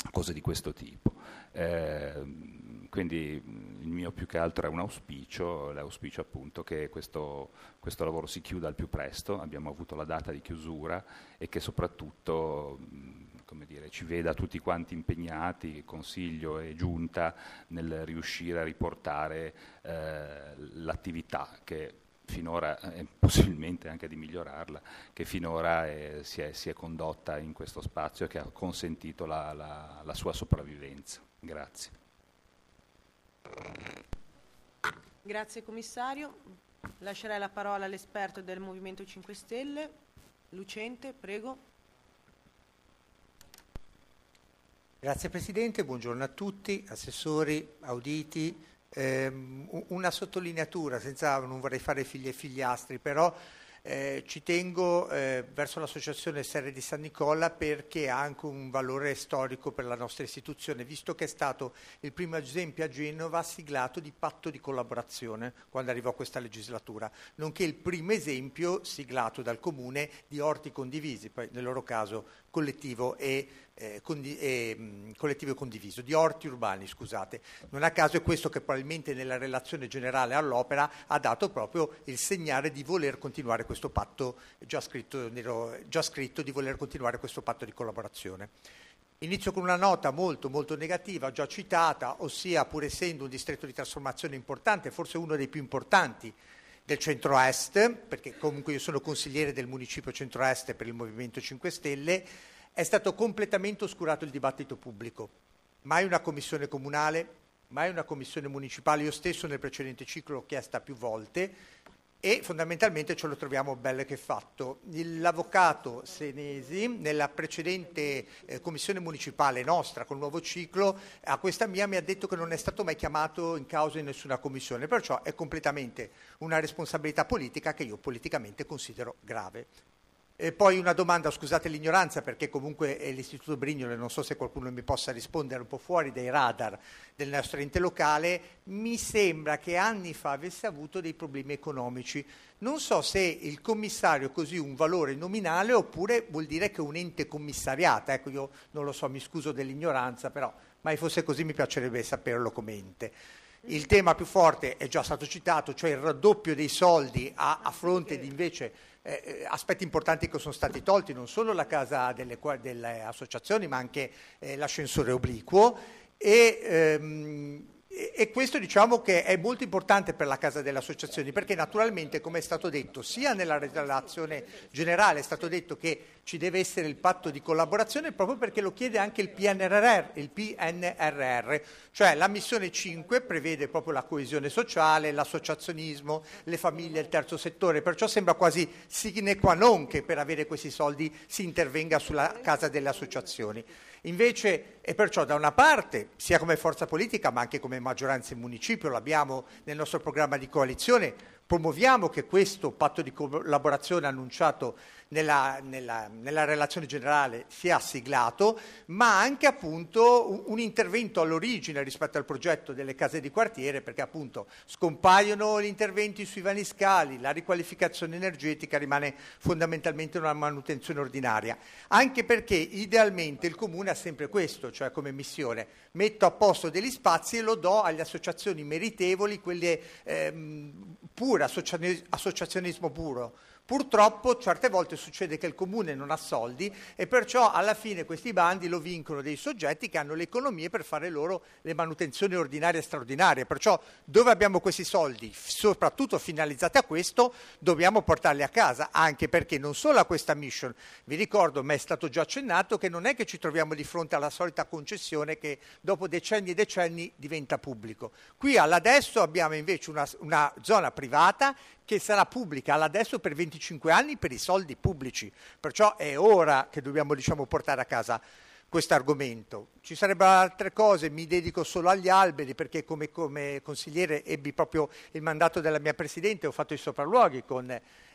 cose di questo tipo. Eh, quindi il mio più che altro è un auspicio, l'auspicio appunto che questo, questo lavoro si chiuda al più presto, abbiamo avuto la data di chiusura e che soprattutto come dire, ci veda tutti quanti impegnati, Consiglio e Giunta, nel riuscire a riportare eh, l'attività che finora, e possibilmente anche di migliorarla, che finora è, si, è, si è condotta in questo spazio e che ha consentito la, la, la sua sopravvivenza. Grazie. Grazie commissario. Lascerei la parola all'esperto del Movimento cinque Stelle, Lucente, prego. Grazie Presidente, buongiorno a tutti, assessori, auditi. Eh, una sottolineatura, senza, non vorrei fare figli e figliastri, però eh, ci tengo eh, verso l'associazione Serre di San Nicola perché ha anche un valore storico per la nostra istituzione, visto che è stato il primo esempio a Genova siglato di patto di collaborazione quando arrivò questa legislatura, nonché il primo esempio siglato dal Comune di orti condivisi, poi nel loro caso collettivo e Eh, condi- eh, mh, collettivo e condiviso, di orti urbani, scusate. Non a caso è questo che probabilmente nella relazione generale all'opera ha dato proprio il segnale di voler continuare questo patto, già scritto, nero, già scritto di voler continuare questo patto di collaborazione. Inizio con una nota molto molto negativa, già citata, ossia pur essendo un distretto di trasformazione importante, forse uno dei più importanti del centro-est, perché comunque io sono consigliere del municipio centro-est per il Movimento cinque Stelle, è stato completamente oscurato il dibattito pubblico. Mai una commissione comunale, mai una commissione municipale, io stesso nel precedente ciclo l'ho chiesta più volte e fondamentalmente ce lo troviamo belle che fatto. L'avvocato Senesi nella precedente eh, commissione municipale nostra col nuovo ciclo a questa mia mi ha detto che non è stato mai chiamato in causa in nessuna commissione, perciò è completamente una responsabilità politica che io politicamente considero grave. E poi una domanda, scusate l'ignoranza perché comunque è l'Istituto Brignole, non so se qualcuno mi possa rispondere un po' fuori dai radar del nostro ente locale, mi sembra che anni fa avesse avuto dei problemi economici. Non so se il commissario è così un valore nominale oppure vuol dire che è un ente commissariata, ecco io non lo so, mi scuso dell'ignoranza, però mai fosse così mi piacerebbe saperlo come ente. Il tema più forte è già stato citato, cioè il raddoppio dei soldi a, a fronte di invece eh, aspetti importanti che sono stati tolti, non solo la casa delle, delle associazioni ma anche eh, l'ascensore obliquo e, ehm, e questo diciamo che è molto importante per la casa delle associazioni perché naturalmente come è stato detto sia nella relazione generale è stato detto che ci deve essere il patto di collaborazione proprio perché lo chiede anche il P N R R, il P N R R, cioè la missione cinque prevede proprio la coesione sociale, l'associazionismo, le famiglie, il terzo settore, perciò sembra quasi sine qua non che per avere questi soldi si intervenga sulla casa delle associazioni. Invece, e perciò da una parte, sia come forza politica ma anche come maggioranza in municipio, l'abbiamo nel nostro programma di coalizione, promuoviamo che questo patto di collaborazione annunciato nella, nella, nella relazione generale sia siglato, ma anche appunto un, un intervento all'origine rispetto al progetto delle case di quartiere, perché appunto scompaiono gli interventi sui vani scali, la riqualificazione energetica rimane fondamentalmente una manutenzione ordinaria, anche perché idealmente il Comune ha sempre questo, cioè come missione, metto a posto degli spazi e lo do alle associazioni meritevoli, quelle ehm, pure, associazionismo puro. Purtroppo certe volte succede che il Comune non ha soldi e perciò alla fine questi bandi lo vincono dei soggetti che hanno le economie per fare loro le manutenzioni ordinarie e straordinarie. Perciò dove abbiamo questi soldi, soprattutto finalizzati a questo, dobbiamo portarli a casa, anche perché non solo a questa mission, vi ricordo, ma è stato già accennato, che non è che ci troviamo di fronte alla solita concessione che dopo decenni e decenni diventa pubblico. Qui all'adesso abbiamo invece una, una zona privata che sarà pubblica all'adesso per venticinque anni per i soldi pubblici, perciò è ora che dobbiamo diciamo, portare a casa questo argomento. Ci sarebbero altre cose, mi dedico solo agli alberi perché come, come consigliere ebbi proprio il mandato della mia Presidente, ho fatto i sopralluoghi con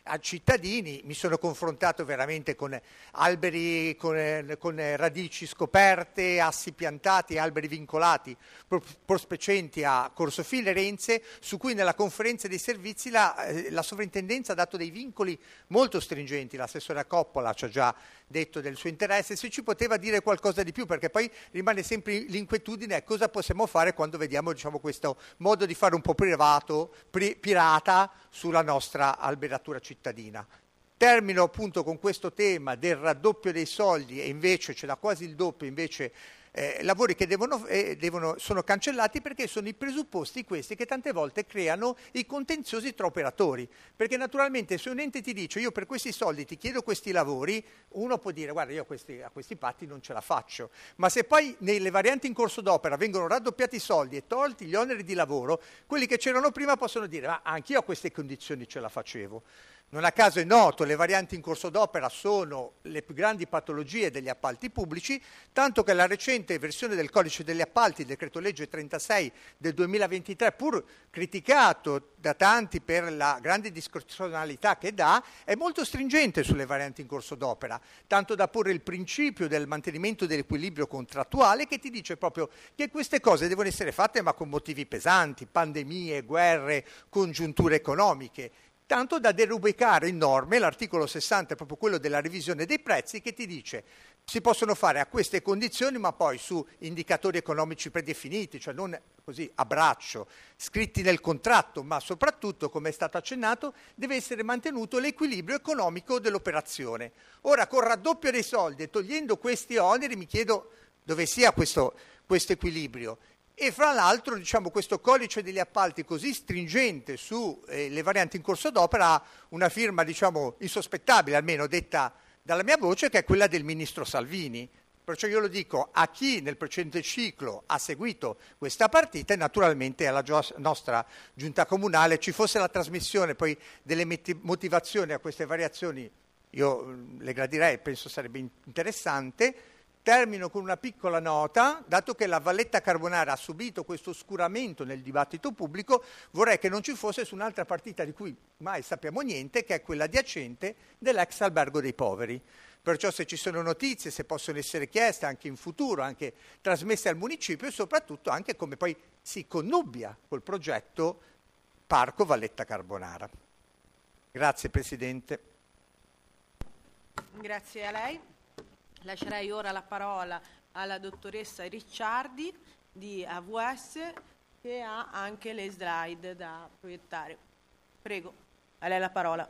a cittadini, mi sono confrontato veramente con alberi con, con radici scoperte, assi piantati, alberi vincolati, prospecenti a Corso Firenze, su cui nella conferenza dei servizi la, la sovrintendenza ha dato dei vincoli molto stringenti. L'assessore Coppola ci ha già detto del suo interesse, se ci poteva dire qualcosa di più, perché poi rimane sempre l'inquietudine cosa possiamo fare quando vediamo, diciamo, questo modo di fare un po' privato, pri- pirata sulla nostra alberatura cittadina. Termino appunto con questo tema del raddoppio dei soldi, e invece ce l'ha quasi il doppio, invece eh, lavori che devono, eh, devono, sono cancellati, perché sono i presupposti questi che tante volte creano i contenziosi tra operatori, perché naturalmente se un ente ti dice io per questi soldi ti chiedo questi lavori, uno può dire guarda io a questi, a questi patti non ce la faccio, ma se poi nelle varianti in corso d'opera vengono raddoppiati i soldi e tolti gli oneri di lavoro, quelli che c'erano prima possono dire ma anch'io a queste condizioni ce la facevo. Non a caso è noto, le varianti in corso d'opera sono le più grandi patologie degli appalti pubblici, tanto che la recente versione del codice degli appalti, il decreto legge trentasei del duemilaventitré, pur criticato da tanti per la grande discrezionalità che dà, è molto stringente sulle varianti in corso d'opera, tanto da porre il principio del mantenimento dell'equilibrio contrattuale, che ti dice proprio che queste cose devono essere fatte ma con motivi pesanti, pandemie, guerre, congiunture economiche, tanto da derubicare in norme l'articolo sessanta, è proprio quello della revisione dei prezzi, che ti dice si possono fare a queste condizioni ma poi su indicatori economici predefiniti, cioè non così a braccio, scritti nel contratto, ma soprattutto, come è stato accennato, deve essere mantenuto l'equilibrio economico dell'operazione. Ora, col raddoppio dei soldi e togliendo questi oneri, mi chiedo dove sia questo, questo equilibrio. E fra l'altro, diciamo, questo codice degli appalti così stringente sulle eh, varianti in corso d'opera ha una firma, diciamo, insospettabile, almeno detta dalla mia voce, che è quella del ministro Salvini. Perciò io lo dico a chi nel precedente ciclo ha seguito questa partita e naturalmente alla gio- nostra giunta comunale ci fosse la trasmissione poi delle meti- motivazioni a queste variazioni, io le gradirei, penso sarebbe interessante. Termino con una piccola nota, dato che la Valletta Carbonara ha subito questo oscuramento nel dibattito pubblico, vorrei che non ci fosse su un'altra partita di cui mai sappiamo niente, che è quella adiacente dell'ex albergo dei poveri. Perciò se ci sono notizie, se possono essere chieste anche in futuro, anche trasmesse al municipio e soprattutto anche come poi si connubia col progetto Parco Valletta Carbonara. Grazie Presidente. Grazie a lei. Lascerei ora la parola alla dottoressa Ricciardi di A V S, che ha anche le slide da proiettare. Prego, a lei la parola.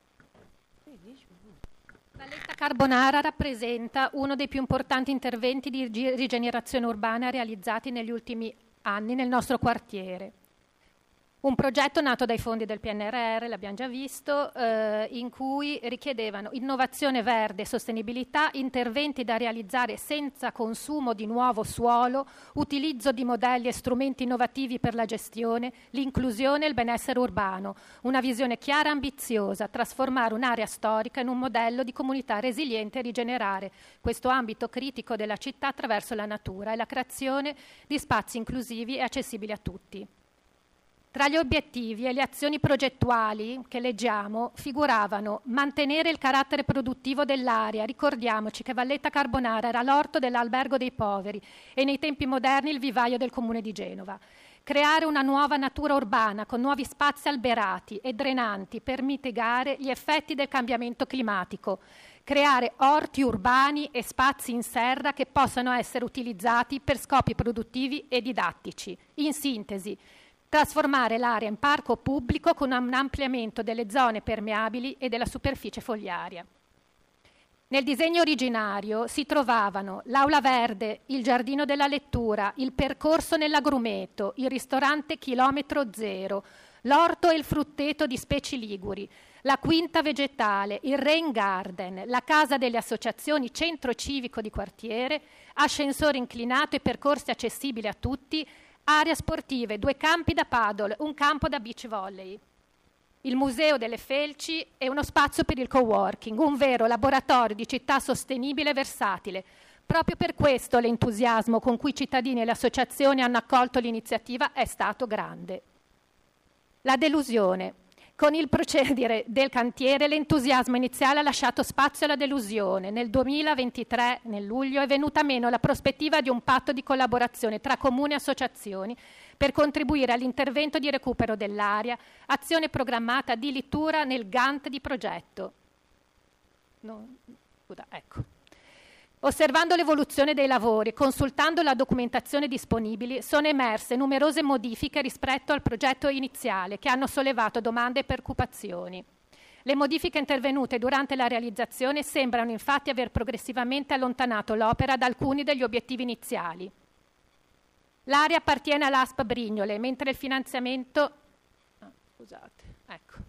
Valletta Carbonara rappresenta uno dei più importanti interventi di rigenerazione urbana realizzati negli ultimi anni nel nostro quartiere. Un progetto nato dai fondi del P N R R, l'abbiamo già visto, eh, in cui richiedevano innovazione verde e sostenibilità, interventi da realizzare senza consumo di nuovo suolo, utilizzo di modelli e strumenti innovativi per la gestione, l'inclusione e il benessere urbano, una visione chiara e ambiziosa, trasformare un'area storica in un modello di comunità resiliente e rigenerare questo ambito critico della città attraverso la natura e la creazione di spazi inclusivi e accessibili a tutti. Tra gli obiettivi e le azioni progettuali che leggiamo figuravano mantenere il carattere produttivo dell'area. Ricordiamoci che Valletta Carbonara era l'orto dell'albergo dei poveri e nei tempi moderni il vivaio del comune di Genova. Creare una nuova natura urbana con nuovi spazi alberati e drenanti per mitigare gli effetti del cambiamento climatico. Creare orti urbani e spazi in serra che possano essere utilizzati per scopi produttivi e didattici. In sintesi, trasformare l'area in parco pubblico con un ampliamento delle zone permeabili e della superficie fogliaria. Nel disegno originario si trovavano l'aula verde, il giardino della lettura, il percorso nell'agrumeto, il ristorante chilometro zero, l'orto e il frutteto di specie liguri, la quinta vegetale, il rain garden, la casa delle associazioni, centro civico di quartiere, ascensore inclinato e percorsi accessibili a tutti, aree sportive, due campi da paddle, un campo da beach volley. Il Museo delle Felci è uno spazio per il coworking, un vero laboratorio di città sostenibile e versatile. Proprio per questo l'entusiasmo con cui i cittadini e le associazioni hanno accolto l'iniziativa è stato grande. La delusione. Con il procedere del cantiere l'entusiasmo iniziale ha lasciato spazio alla delusione. Nel duemilaventitré, nel luglio, è venuta meno la prospettiva di un patto di collaborazione tra comuni e associazioni per contribuire all'intervento di recupero dell'area, azione programmata addirittura nel Gantt di progetto. No, scusa, ecco. Osservando l'evoluzione dei lavori e consultando la documentazione disponibile, sono emerse numerose modifiche rispetto al progetto iniziale che hanno sollevato domande e preoccupazioni. Le modifiche intervenute durante la realizzazione sembrano infatti aver progressivamente allontanato l'opera da alcuni degli obiettivi iniziali. L'area appartiene all'A S P Brignole, mentre il finanziamento... Ah, scusate, ecco.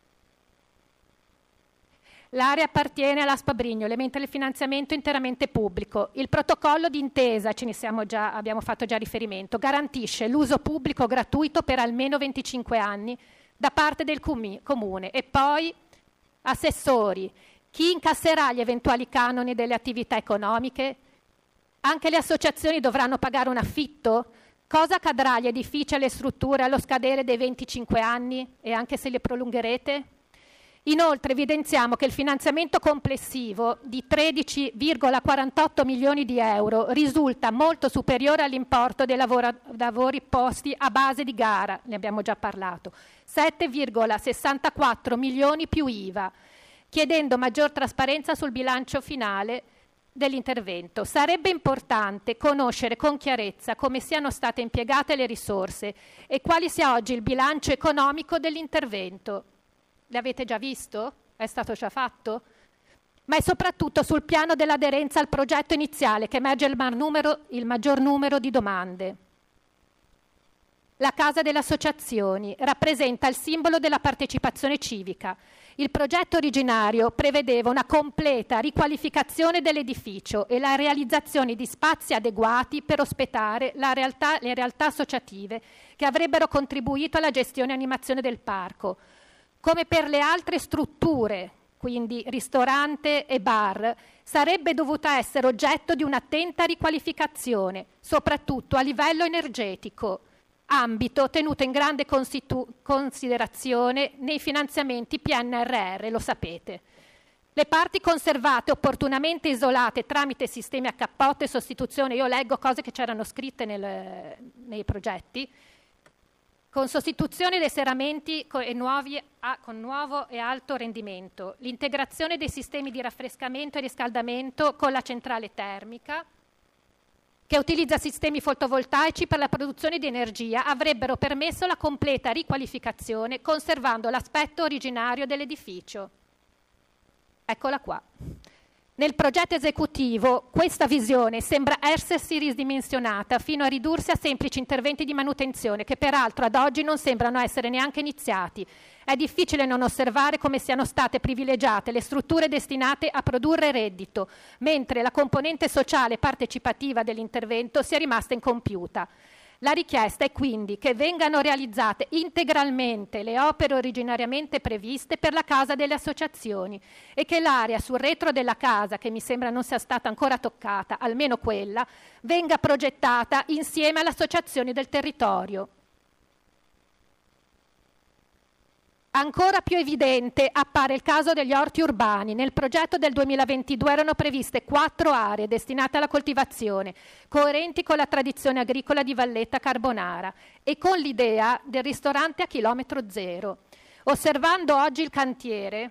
L'area appartiene all'A S P Brignole, mentre il finanziamento è interamente pubblico. Il protocollo d'intesa, ce ne siamo già, abbiamo fatto già riferimento, garantisce l'uso pubblico gratuito per almeno venticinque anni da parte del comune. E poi, assessori, chi incasserà gli eventuali canoni delle attività economiche? Anche le associazioni dovranno pagare un affitto? Cosa accadrà agli edifici e alle strutture allo scadere dei venticinque anni e anche se li prolungherete? Inoltre evidenziamo che il finanziamento complessivo di tredici virgola quarantotto milioni di euro risulta molto superiore all'importo dei lavora, lavori posti a base di gara, ne abbiamo già parlato, sette virgola sessantaquattro milioni più I V A, chiedendo maggior trasparenza sul bilancio finale dell'intervento. Sarebbe importante conoscere con chiarezza come siano state impiegate le risorse e quali sia oggi il bilancio economico dell'intervento. L'avete già visto? È stato già fatto? Ma è soprattutto sul piano dell'aderenza al progetto iniziale che emerge il, numero, il maggior numero di domande. La Casa delle Associazioni rappresenta il simbolo della partecipazione civica. Il progetto originario prevedeva una completa riqualificazione dell'edificio e la realizzazione di spazi adeguati per ospitare la realtà, le realtà associative che avrebbero contribuito alla gestione e animazione del parco. Come per le altre strutture, quindi ristorante e bar, sarebbe dovuta essere oggetto di un'attenta riqualificazione, soprattutto a livello energetico, ambito tenuto in grande considerazione nei finanziamenti P N R R, lo sapete. Le parti conservate opportunamente isolate tramite sistemi a cappotto e sostituzione, io leggo cose che c'erano scritte nel, nei progetti, con sostituzione dei serramenti e nuovi a, con nuovo e alto rendimento, l'integrazione dei sistemi di raffrescamento e riscaldamento con la centrale termica, che utilizza sistemi fotovoltaici per la produzione di energia, avrebbero permesso la completa riqualificazione conservando l'aspetto originario dell'edificio. Eccola qua. Nel progetto esecutivo questa visione sembra essersi ridimensionata fino a ridursi a semplici interventi di manutenzione che peraltro ad oggi non sembrano essere neanche iniziati. È difficile non osservare come siano state privilegiate le strutture destinate a produrre reddito, mentre la componente sociale e partecipativa dell'intervento sia rimasta incompiuta. La richiesta è quindi che vengano realizzate integralmente le opere originariamente previste per la Casa delle Associazioni e che l'area sul retro della casa, che mi sembra non sia stata ancora toccata, almeno quella, venga progettata insieme alle associazioni del territorio. Ancora più evidente appare il caso degli orti urbani. Nel progetto del duemilaventidue erano previste quattro aree destinate alla coltivazione, coerenti con la tradizione agricola di Valletta Carbonara e con l'idea del ristorante a chilometro zero. Osservando oggi il cantiere,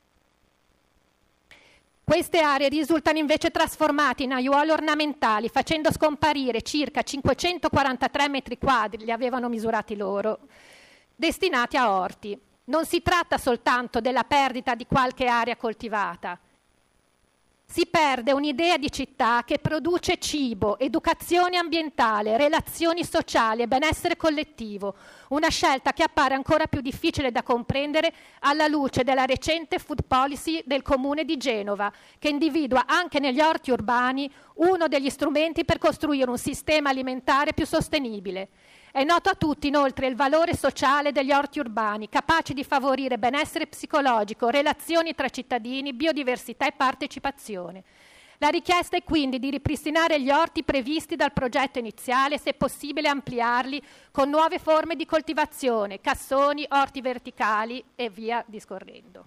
queste aree risultano invece trasformate in aiuole ornamentali, facendo scomparire circa cinquecentoquarantatré metri quadri, li avevano misurati loro, destinati a orti. Non si tratta soltanto della perdita di qualche area coltivata. Si perde un'idea di città che produce cibo, educazione ambientale, relazioni sociali e benessere collettivo, una scelta che appare ancora più difficile da comprendere alla luce della recente food policy del Comune di Genova, che individua anche negli orti urbani uno degli strumenti per costruire un sistema alimentare più sostenibile. È noto a tutti inoltre il valore sociale degli orti urbani, capaci di favorire benessere psicologico, relazioni tra cittadini, biodiversità e partecipazione. La richiesta è quindi di ripristinare gli orti previsti dal progetto iniziale, se possibile ampliarli con nuove forme di coltivazione, cassoni, orti verticali e via discorrendo.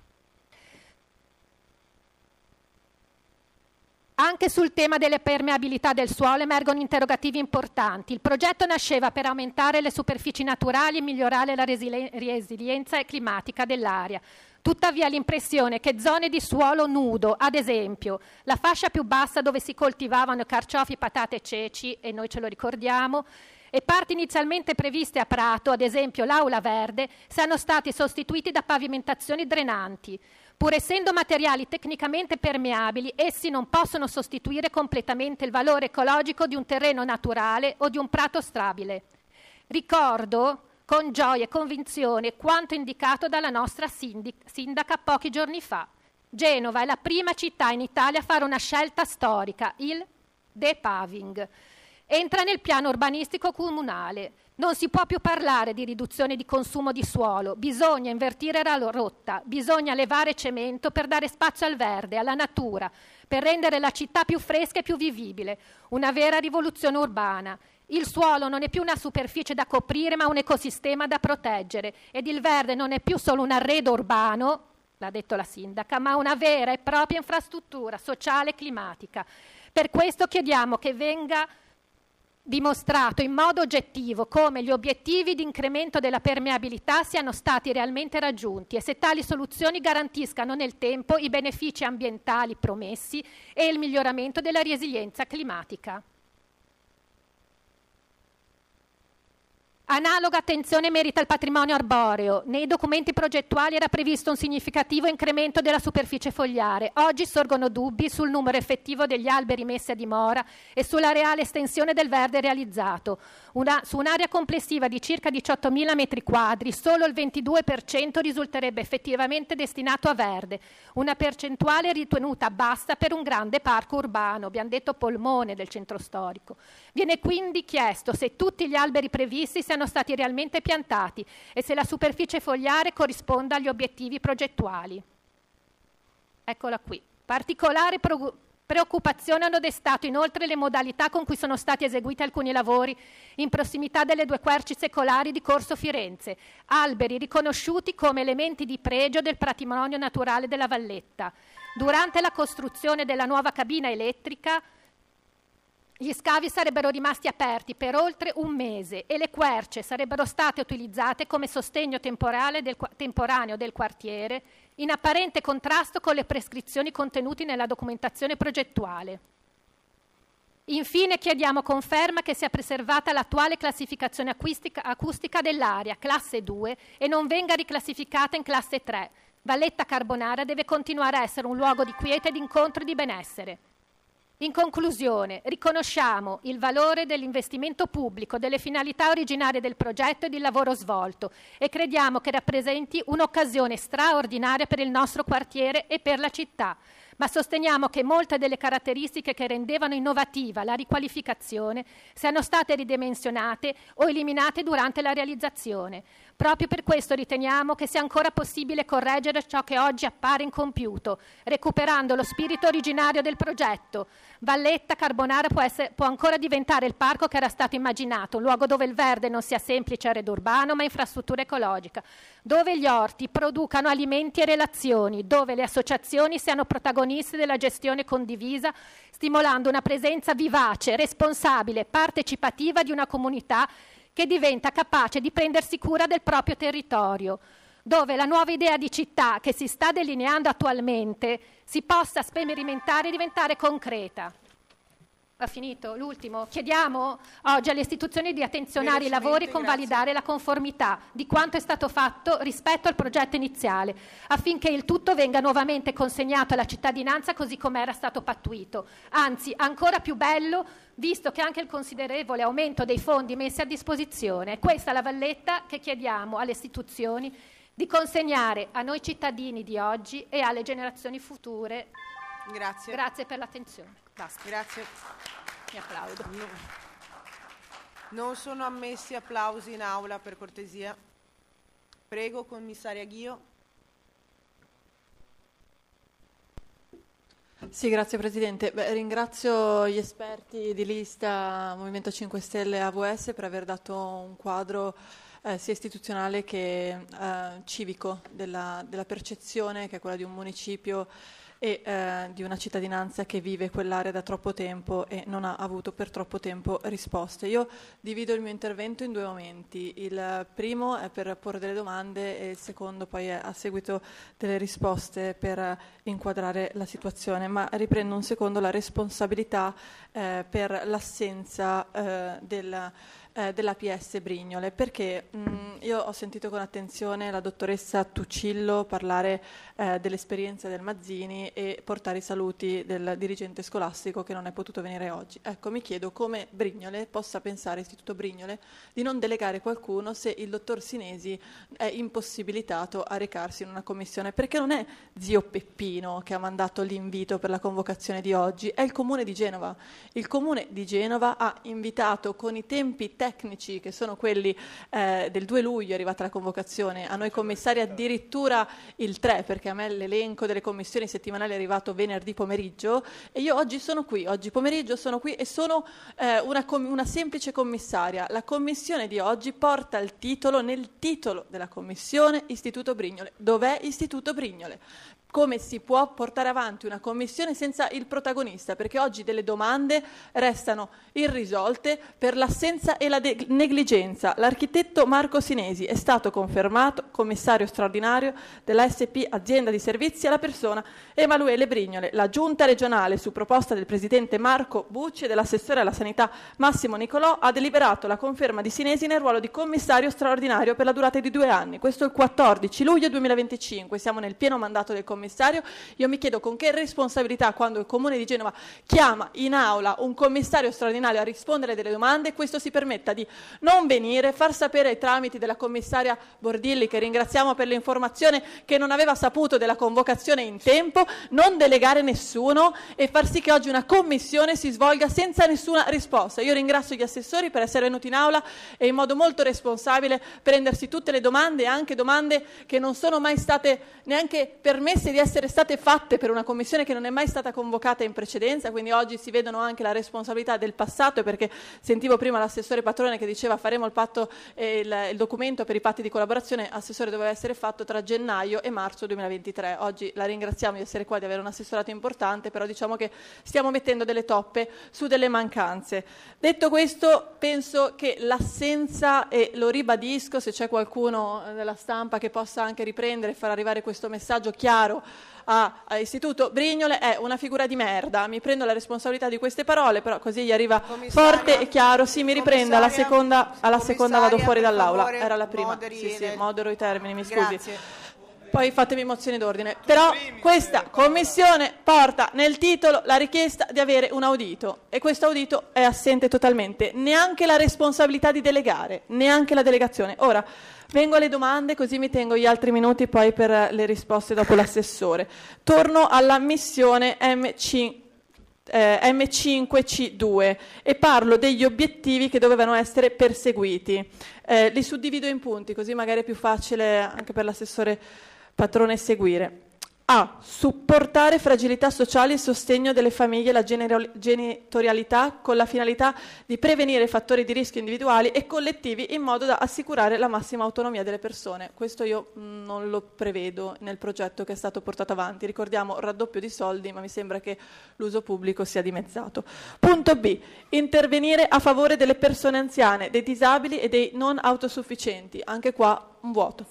Anche sul tema delle permeabilità del suolo emergono interrogativi importanti. Il progetto nasceva per aumentare le superfici naturali e migliorare la resili- resilienza climatica dell'area. Tuttavia l'impressione che zone di suolo nudo, ad esempio la fascia più bassa dove si coltivavano carciofi, patate e ceci, e noi ce lo ricordiamo, e parti inizialmente previste a prato, ad esempio l'aula verde, siano stati sostituiti da pavimentazioni drenanti. Pur essendo materiali tecnicamente permeabili, essi non possono sostituire completamente il valore ecologico di un terreno naturale o di un prato stabile. Ricordo con gioia e convinzione quanto indicato dalla nostra sindaca pochi giorni fa. Genova è la prima città in Italia a fare una scelta storica, il depaving. Entra nel piano urbanistico comunale. Non si può più parlare di riduzione di consumo di suolo, bisogna invertire la rotta, bisogna levare cemento per dare spazio al verde, alla natura, per rendere la città più fresca e più vivibile, una vera rivoluzione urbana. Il suolo non è più una superficie da coprire, ma un ecosistema da proteggere, ed il verde non è più solo un arredo urbano, l'ha detto la sindaca, ma una vera e propria infrastruttura sociale e climatica. Per questo chiediamo che venga dimostrato in modo oggettivo come gli obiettivi di incremento della permeabilità siano stati realmente raggiunti e se tali soluzioni garantiscano nel tempo i benefici ambientali promessi e il miglioramento della resilienza climatica. Analoga attenzione merita il patrimonio arboreo. Nei documenti progettuali era previsto un significativo incremento della superficie fogliare. Oggi sorgono dubbi sul numero effettivo degli alberi messi a dimora e sulla reale estensione del verde realizzato. Una, su un'area complessiva di circa diciottomila metri quadri, solo il ventidue per cento risulterebbe effettivamente destinato a verde, una percentuale ritenuta bassa per un grande parco urbano, abbiamo detto polmone del centro storico. Viene quindi chiesto se tutti gli alberi previsti siano stati realmente piantati e se la superficie fogliare corrisponda agli obiettivi progettuali. Eccola qui. Particolare pro- preoccupazione hanno destato inoltre le modalità con cui sono stati eseguiti alcuni lavori in prossimità delle due querci secolari di Corso Firenze, alberi riconosciuti come elementi di pregio del patrimonio naturale della Valletta. Durante la costruzione della nuova cabina elettrica gli scavi sarebbero rimasti aperti per oltre un mese e le querce sarebbero state utilizzate come sostegno temporale del, temporaneo del quartiere, in apparente contrasto con le prescrizioni contenute nella documentazione progettuale. Infine chiediamo conferma che sia preservata l'attuale classificazione acustica, acustica dell'area, classe due, e non venga riclassificata in classe tre. Valletta Carbonara deve continuare a essere un luogo di quiete, di incontro e di benessere. In conclusione, riconosciamo il valore dell'investimento pubblico, delle finalità originarie del progetto e del lavoro svolto e crediamo che rappresenti un'occasione straordinaria per il nostro quartiere e per la città, ma sosteniamo che molte delle caratteristiche che rendevano innovativa la riqualificazione siano state ridimensionate o eliminate durante la realizzazione. Proprio per questo riteniamo che sia ancora possibile correggere ciò che oggi appare incompiuto, recuperando lo spirito originario del progetto. Valletta Carbonara può, essere, può ancora diventare il parco che era stato immaginato, un luogo dove il verde non sia semplice arredo urbano ma infrastruttura ecologica, dove gli orti producano alimenti e relazioni, dove le associazioni siano protagoniste della gestione condivisa, stimolando una presenza vivace, responsabile, partecipativa di una comunità che diventa capace di prendersi cura del proprio territorio, dove la nuova idea di città che si sta delineando attualmente si possa sperimentare e diventare concreta. Ha finito l'ultimo. Chiediamo oggi alle istituzioni di attenzionare i lavori e convalidare la conformità di quanto è stato fatto rispetto al progetto iniziale, affinché il tutto venga nuovamente consegnato alla cittadinanza così come era stato pattuito. Anzi, ancora più bello, visto che anche il considerevole aumento dei fondi messi a disposizione. È questa la Valletta che chiediamo alle istituzioni di consegnare a noi cittadini di oggi e alle generazioni future. Grazie. Grazie per l'attenzione. Basta. Grazie. Mi applaudo. No. Non sono ammessi applausi in aula, per cortesia. Prego, commissaria Ghio. Sì, grazie Presidente. Beh, ringrazio gli esperti di lista Movimento cinque Stelle e A V S per aver dato un quadro eh, sia istituzionale che eh, civico della, della percezione, che è quella di un municipio e eh, di una cittadinanza che vive quell'area da troppo tempo e non ha avuto per troppo tempo risposte. Io divido il mio intervento in due momenti. Il primo è per porre delle domande e il secondo poi è a seguito delle risposte per inquadrare la situazione, ma riprendo un secondo la responsabilità eh, per l'assenza eh, del Eh, dell'A P S Brignole, perché mh, io ho sentito con attenzione la dottoressa Tuccillo parlare eh, dell'esperienza del Mazzini e portare i saluti del dirigente scolastico che non è potuto venire oggi. Ecco, mi chiedo come Brignole possa pensare, Istituto Brignole, di non delegare qualcuno se il dottor Sinesi è impossibilitato a recarsi in una commissione, perché non è zio Peppino che ha mandato l'invito per la convocazione di oggi, è il Comune di Genova. Il Comune di Genova ha invitato con i tempi tecnici tecnici che sono quelli eh, del due luglio è arrivata la convocazione, a noi commissari addirittura il tre, perché a me l'elenco delle commissioni settimanali è arrivato venerdì pomeriggio e io oggi sono qui, oggi pomeriggio sono qui e sono eh, una, com- una semplice commissaria. La commissione di oggi porta il titolo, nel titolo della commissione, Istituto Brignole. Dov'è Istituto Brignole? Come si può portare avanti una commissione senza il protagonista? Perché oggi delle domande restano irrisolte per l'assenza e la de- negligenza. L'architetto Marco Sinesi è stato confermato commissario straordinario della S P Azienda di Servizi alla persona Emanuele Brignole. La giunta regionale, su proposta del presidente Marco Bucci e dell'assessore alla sanità Massimo Nicolò, ha deliberato la conferma di Sinesi nel ruolo di commissario straordinario per la durata di due anni. Questo è il quattordici luglio duemilaventicinque, siamo nel pieno mandato del commissario. Io mi chiedo con che responsabilità, quando il Comune di Genova chiama in aula un commissario straordinario a rispondere delle domande, questo si permetta di non venire, far sapere ai tramiti della commissaria Bordilli, che ringraziamo per l'informazione, che non aveva saputo della convocazione in tempo, non delegare nessuno e far sì che oggi una commissione si svolga senza nessuna risposta. Io ringrazio gli assessori per essere venuti in aula e in modo molto responsabile prendersi tutte le domande, anche domande che non sono mai state neanche permesse di essere state fatte per una commissione che non è mai stata convocata in precedenza, quindi oggi si vedono anche la responsabilità del passato, perché sentivo prima l'assessore Patrone che diceva faremo il patto e il, il documento per i patti di collaborazione. Assessore, doveva essere fatto tra gennaio e marzo duemilaventitré. Oggi la ringraziamo di essere qua, di avere un assessorato importante, però diciamo che stiamo mettendo delle toppe su delle mancanze. Detto questo, penso che l'assenza, e lo ribadisco, se c'è qualcuno della stampa che possa anche riprendere e far arrivare questo messaggio chiaro a, a Istituto Brignole, è una figura di merda. Mi prendo la responsabilità di queste parole, però così gli arriva forte e chiaro. Sì, mi riprenda, alla seconda, alla seconda vado fuori dall'aula, favore, era la prima. Sì, sì, modero i termini, mi scusi. Grazie. Poi fatemi mozioni d'ordine. Però questa commissione porta nel titolo la richiesta di avere un audito e questo audito è assente totalmente, neanche la responsabilità di delegare, neanche la delegazione. Ora vengo alle domande, così mi tengo gli altri minuti poi per le risposte dopo l'assessore. Torno alla missione M cinque. Eh, M cinque C due e parlo degli obiettivi che dovevano essere perseguiti. Eh, li suddivido in punti, così magari è più facile anche per l'assessore Patrone seguire. A. Supportare fragilità sociali e sostegno delle famiglie e la genitorialità con la finalità di prevenire fattori di rischio individuali e collettivi in modo da assicurare la massima autonomia delle persone. Questo io mh, non lo prevedo nel progetto che è stato portato avanti. Ricordiamo raddoppio di soldi, ma mi sembra che l'uso pubblico sia dimezzato. Punto B. Intervenire a favore delle persone anziane, dei disabili e dei non autosufficienti. Anche qua un vuoto.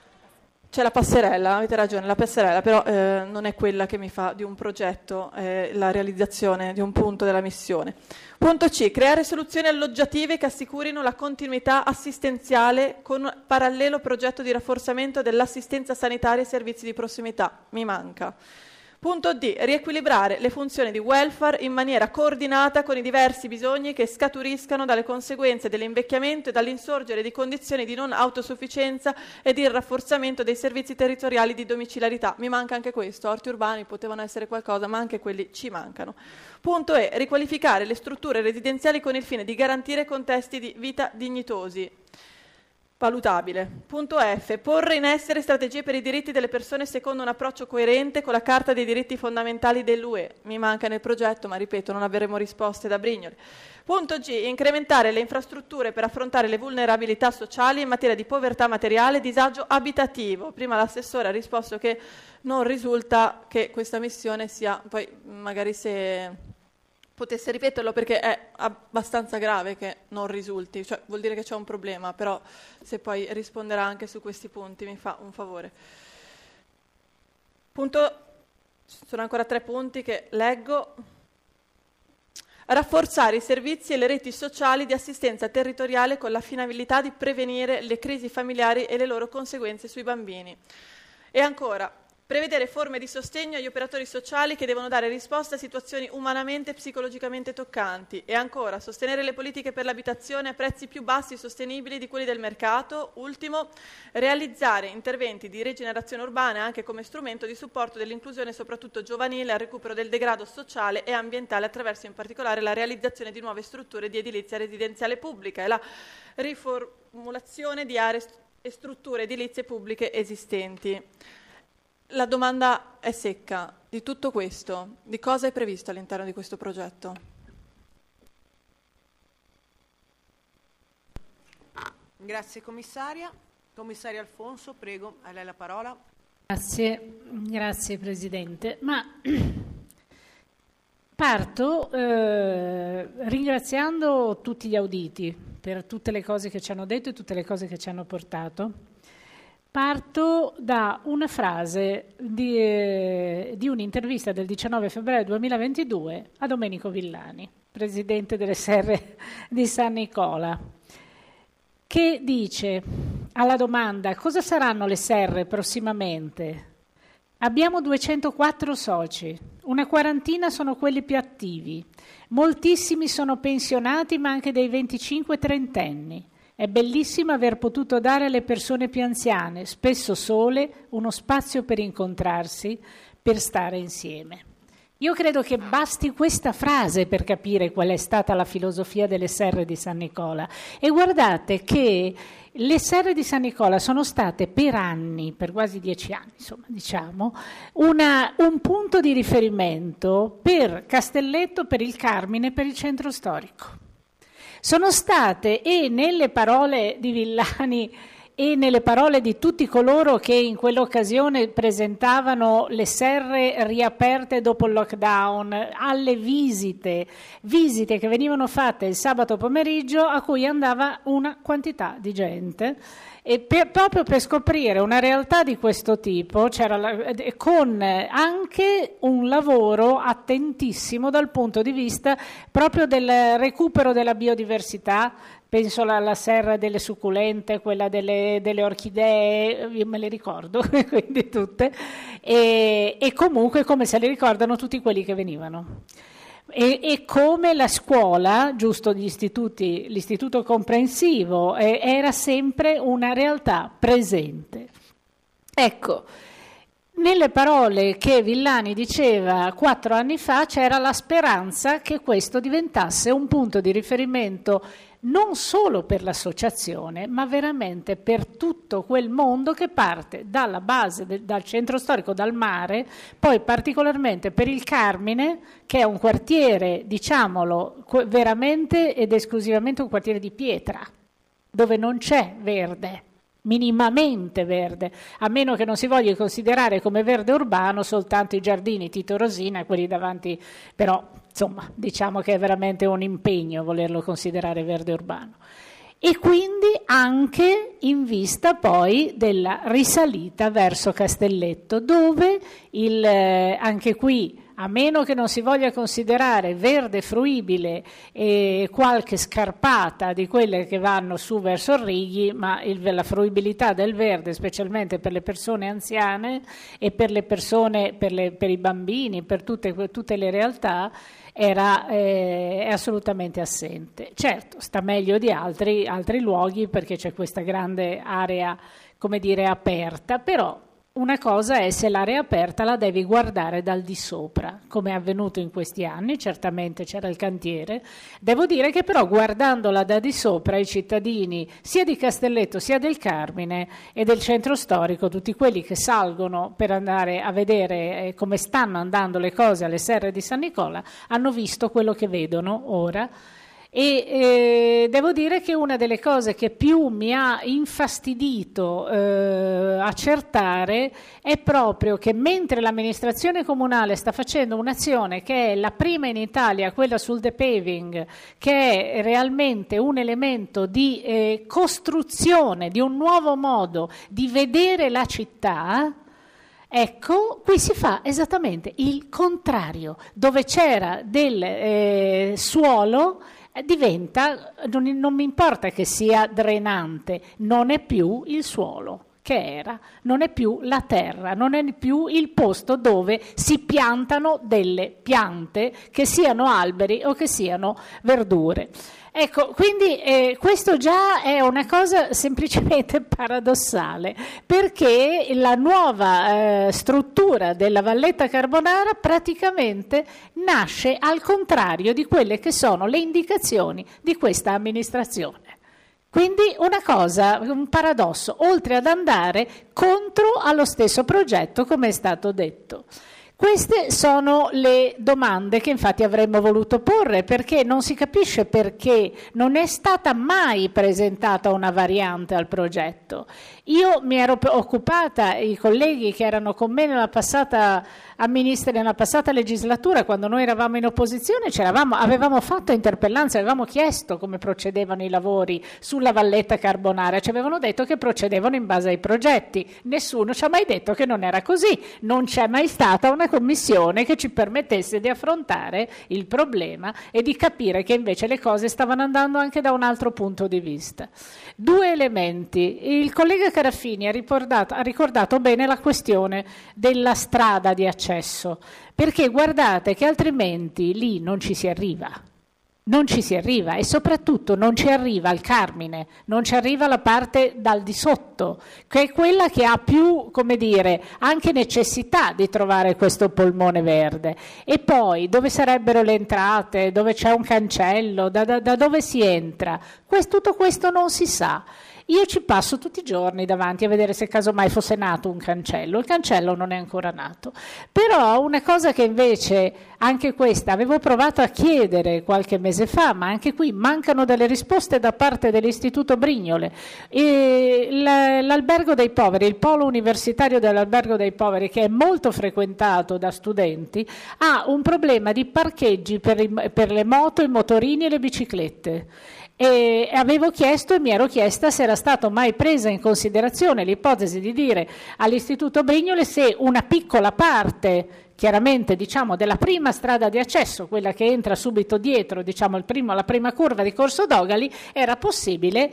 C'è la passerella, avete ragione, la passerella, però eh, non è quella che mi fa di un progetto eh, la realizzazione di un punto della missione. Punto C. Creare soluzioni alloggiative che assicurino la continuità assistenziale con un parallelo progetto di rafforzamento dell'assistenza sanitaria e servizi di prossimità. Mi manca. Punto D. Riequilibrare le funzioni di welfare in maniera coordinata con i diversi bisogni che scaturiscano dalle conseguenze dell'invecchiamento e dall'insorgere di condizioni di non autosufficienza ed il rafforzamento dei servizi territoriali di domiciliarità. Mi manca anche questo. Orti urbani potevano essere qualcosa, ma anche quelli ci mancano. Punto E. Riqualificare le strutture residenziali con il fine di garantire contesti di vita dignitosi. valutabile. Punto F. Porre in essere strategie per i diritti delle persone secondo un approccio coerente con la Carta dei diritti fondamentali dell'U E. Mi manca nel progetto, ma ripeto, non avremo risposte da Brignoli. Punto G. Incrementare le infrastrutture per affrontare le vulnerabilità sociali in materia di povertà materiale e disagio abitativo. Prima l'assessore ha risposto che non risulta che questa missione sia, poi magari se potesse ripeterlo, perché è abbastanza grave che non risulti, cioè vuol dire che c'è un problema, però se poi risponderà anche su questi punti mi fa un favore. Punto, ci sono ancora tre punti che leggo. Rafforzare i servizi e le reti sociali di assistenza territoriale con la finalità di prevenire le crisi familiari e le loro conseguenze sui bambini. E ancora, prevedere forme di sostegno agli operatori sociali che devono dare risposta a situazioni umanamente e psicologicamente toccanti. E ancora, sostenere le politiche per l'abitazione a prezzi più bassi e sostenibili di quelli del mercato. Ultimo, realizzare interventi di rigenerazione urbana anche come strumento di supporto dell'inclusione soprattutto giovanile al recupero del degrado sociale e ambientale attraverso in particolare la realizzazione di nuove strutture di edilizia residenziale pubblica e la riformulazione di aree e strutture edilizie pubbliche esistenti. La domanda è secca. Di tutto questo, di cosa è previsto all'interno di questo progetto? Grazie commissaria. Commissaria Alfonso, prego, a lei la parola. Grazie, grazie Presidente. Ma parto eh, ringraziando tutti gli auditi per tutte le cose che ci hanno detto e tutte le cose che ci hanno portato. Parto da una frase di, eh, di un'intervista del diciannove febbraio duemilaventidue a Domenico Villani, presidente delle Serre di San Nicola, che dice alla domanda cosa saranno le serre prossimamente: abbiamo duecentoquattro soci, una quarantina sono quelli più attivi, moltissimi sono pensionati ma anche dei venticinque trentenni. È bellissimo aver potuto dare alle persone più anziane, spesso sole, uno spazio per incontrarsi, per stare insieme. Io credo che basti questa frase per capire qual è stata la filosofia delle Serre di San Nicola. E guardate che le Serre di San Nicola sono state per anni, per quasi dieci anni, insomma, diciamo, una, un punto di riferimento per Castelletto, per il Carmine, per il centro storico. Sono state, e nelle parole di Villani e nelle parole di tutti coloro che in quell'occasione presentavano le serre riaperte dopo il lockdown, alle visite, visite che venivano fatte il sabato pomeriggio a cui andava una quantità di gente. E per, proprio per scoprire una realtà di questo tipo, c'era la, con anche un lavoro attentissimo dal punto di vista proprio del recupero della biodiversità. Penso alla, alla serra delle succulente, quella delle, delle orchidee, io me le ricordo, quindi tutte, e, e comunque come se le ricordano tutti quelli che venivano. E, e come la scuola, giusto gli istituti, l'istituto comprensivo, eh, era sempre una realtà presente. Ecco, nelle parole che Villani diceva quattro anni fa c'era la speranza che questo diventasse un punto di riferimento non solo per l'associazione, ma veramente per tutto quel mondo che parte dalla base, de, dal centro storico, dal mare, poi particolarmente per il Carmine, che è un quartiere, diciamolo, veramente ed esclusivamente un quartiere di pietra, dove non c'è verde, minimamente verde, a meno che non si voglia considerare come verde urbano soltanto i giardini Tito Rosina e quelli davanti, però insomma diciamo che è veramente un impegno volerlo considerare verde urbano. E quindi anche in vista poi della risalita verso Castelletto, dove il, eh, anche qui, a meno che non si voglia considerare verde fruibile e qualche scarpata di quelle che vanno su verso Righi, ma il, la fruibilità del verde, specialmente per le persone anziane e per le persone, per, le, per i bambini, per tutte, tutte le realtà, era eh, è assolutamente assente. Certo, sta meglio di altri, altri luoghi perché c'è questa grande area, come dire, aperta, però una cosa è se l'area è aperta, la devi guardare dal di sopra, come è avvenuto in questi anni, certamente c'era il cantiere. Devo dire che però guardandola da di sopra i cittadini sia di Castelletto sia del Carmine e del centro storico, tutti quelli che salgono per andare a vedere come stanno andando le cose alle serre di San Nicola, hanno visto quello che vedono ora. E eh, devo dire che una delle cose che più mi ha infastidito eh, accertare è proprio che mentre l'amministrazione comunale sta facendo un'azione che è la prima in Italia, quella sul depaving, che è realmente un elemento di eh, costruzione di un nuovo modo di vedere la città, ecco, qui si fa esattamente il contrario, dove c'era del eh, suolo diventa, non, non mi importa che sia drenante, non è più il suolo che era, non è più la terra, non è più il posto dove si piantano delle piante, che siano alberi o che siano verdure. Ecco, quindi eh, questo già è una cosa semplicemente paradossale, perché la nuova eh, struttura della Valletta Carbonara praticamente nasce al contrario di quelle che sono le indicazioni di questa amministrazione. Quindi una cosa, un paradosso, oltre ad andare contro allo stesso progetto, come è stato detto. Queste sono le domande che infatti avremmo voluto porre, perché non si capisce perché non è stata mai presentata una variante al progetto. Io mi ero occupata, i colleghi che erano con me nella passata, nella passata legislatura, quando noi eravamo in opposizione, c'eravamo, avevamo fatto interpellanze, avevamo chiesto come procedevano i lavori sulla Valletta Carbonara, ci avevano detto che procedevano in base ai progetti, nessuno ci ha mai detto che non era così, non c'è mai stata una commissione che ci permettesse di affrontare il problema e di capire che invece le cose stavano andando anche da un altro punto di vista. Due elementi. Il collega Caraffini ha ricordato, ha ricordato bene la questione della strada di accesso, perché guardate che altrimenti lì non ci si arriva. Non ci si arriva e soprattutto non ci arriva al Carmine, non ci arriva la parte dal di sotto, che è quella che ha più, come dire, anche necessità di trovare questo polmone verde. E poi dove sarebbero le entrate, dove c'è un cancello, da, da, da dove si entra, questo, tutto questo non si sa. Io ci passo tutti i giorni davanti a vedere se casomai fosse nato un cancello. Il cancello non è ancora nato. Però una cosa che invece, anche questa, avevo provato a chiedere qualche mese fa, ma anche qui mancano delle risposte da parte dell'Istituto Brignole. E l'albergo dei poveri, il polo universitario dell'albergo dei poveri, che è molto frequentato da studenti, ha un problema di parcheggi per, i, per le moto, i motorini e le biciclette. E avevo chiesto e mi ero chiesta se era stata mai presa in considerazione l'ipotesi di dire all'Istituto Brignole se una piccola parte, chiaramente diciamo della prima strada di accesso, quella che entra subito dietro, diciamo il primo, la prima curva di Corso Dogali, era possibile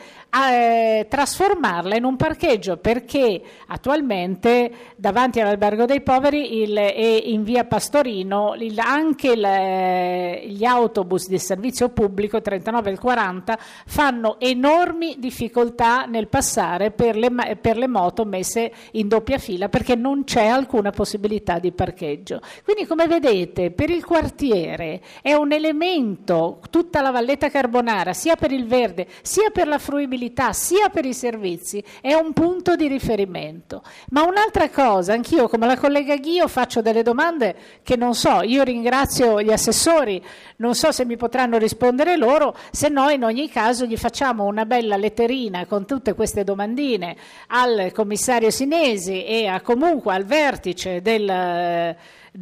eh, trasformarla in un parcheggio, perché attualmente davanti all'albergo dei poveri il, e in via Pastorino il, anche il, eh, gli autobus di servizio pubblico trentanove e il quaranta fanno enormi difficoltà nel passare per le, per le moto messe in doppia fila, perché non c'è alcuna possibilità di parcheggio. Quindi, come vedete, per il quartiere è un elemento, tutta la Valletta Carbonara, sia per il verde, sia per la fruibilità, sia per i servizi, è un punto di riferimento. Ma un'altra cosa, anch'io come la collega Ghio faccio delle domande che non so, io ringrazio gli assessori, non so se mi potranno rispondere loro, se no in ogni caso gli facciamo una bella letterina con tutte queste domandine al commissario Sinesi e a, comunque al vertice del...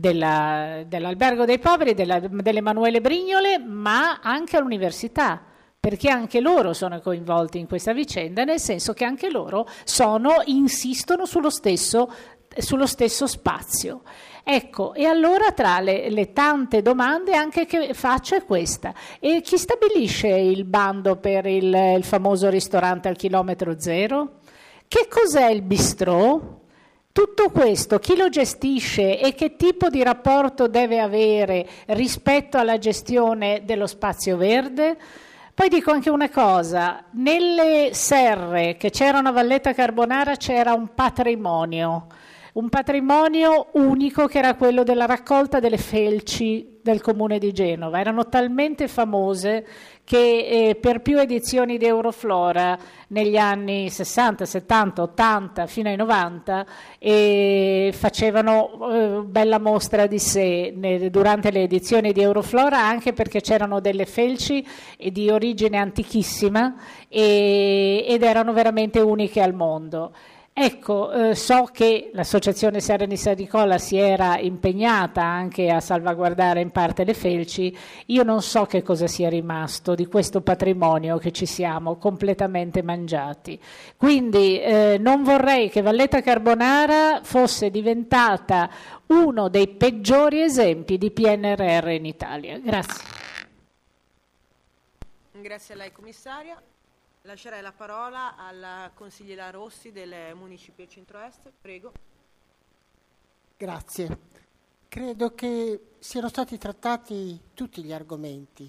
Della, dell'albergo dei poveri, della, dell'Emanuele Brignole, ma anche all'università, perché anche loro sono coinvolti in questa vicenda, nel senso che anche loro sono, insistono sullo stesso, sullo stesso spazio. Ecco, e allora tra le, le tante domande anche che faccio è questa: e chi stabilisce il bando per il, il famoso ristorante al chilometro zero? Che cos'è il bistrò? Tutto questo chi lo gestisce e che tipo di rapporto deve avere rispetto alla gestione dello spazio verde? Poi dico anche una cosa, nelle serre che c'erano a Valletta Carbonara c'era un patrimonio, un patrimonio unico che era quello della raccolta delle felci del comune di Genova. Erano talmente famose che eh, per più edizioni di Euroflora negli anni sessanta, settanta, ottanta fino ai novanta eh, facevano eh, bella mostra di sé ne, durante le edizioni di Euroflora, anche perché c'erano delle felci di origine antichissima e, ed erano veramente uniche al mondo. Ecco, eh, so che l'Associazione Serenissima di Colla si era impegnata anche a salvaguardare in parte le felci. Io non so che cosa sia rimasto di questo patrimonio che ci siamo completamente mangiati. Quindi eh, non vorrei che Valletta Carbonara fosse diventata uno dei peggiori esempi di P N R R in Italia. Grazie. Grazie a lei, commissaria. Lascerei la parola alla consigliera Rossi del Municipio Centro-Est. Prego. Grazie. Credo che siano stati trattati tutti gli argomenti,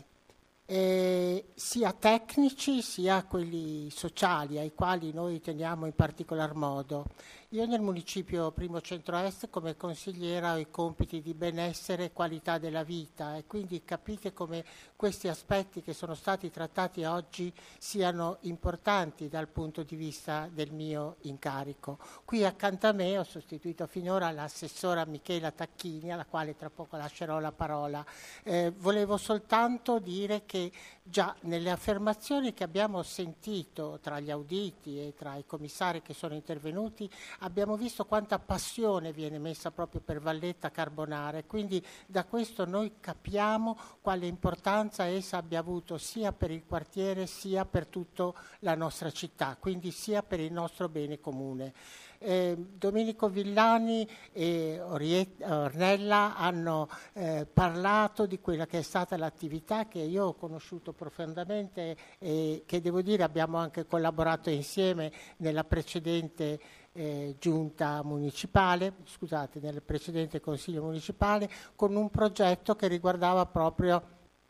eh, sia tecnici sia quelli sociali, ai quali noi teniamo in particolar modo. Io nel Municipio Primo Centro-Est come consigliera ho i compiti di benessere e qualità della vita e quindi capite come questi aspetti che sono stati trattati oggi siano importanti dal punto di vista del mio incarico. Qui accanto a me ho sostituito finora l'assessora Michela Tacchini, alla quale tra poco lascerò la parola. Eh, volevo soltanto dire che già nelle affermazioni che abbiamo sentito tra gli auditi e tra i commissari che sono intervenuti abbiamo visto quanta passione viene messa proprio per Valletta Carbonara e quindi da questo noi capiamo quale importanza essa abbia avuto sia per il quartiere sia per tutta la nostra città, quindi sia per il nostro bene comune. Eh, Domenico Villani e Oriet- Ornella hanno eh, parlato di quella che è stata l'attività che io ho conosciuto profondamente e che devo dire abbiamo anche collaborato insieme nella precedente eh, giunta municipale, scusate, nel precedente consiglio municipale con un progetto che riguardava proprio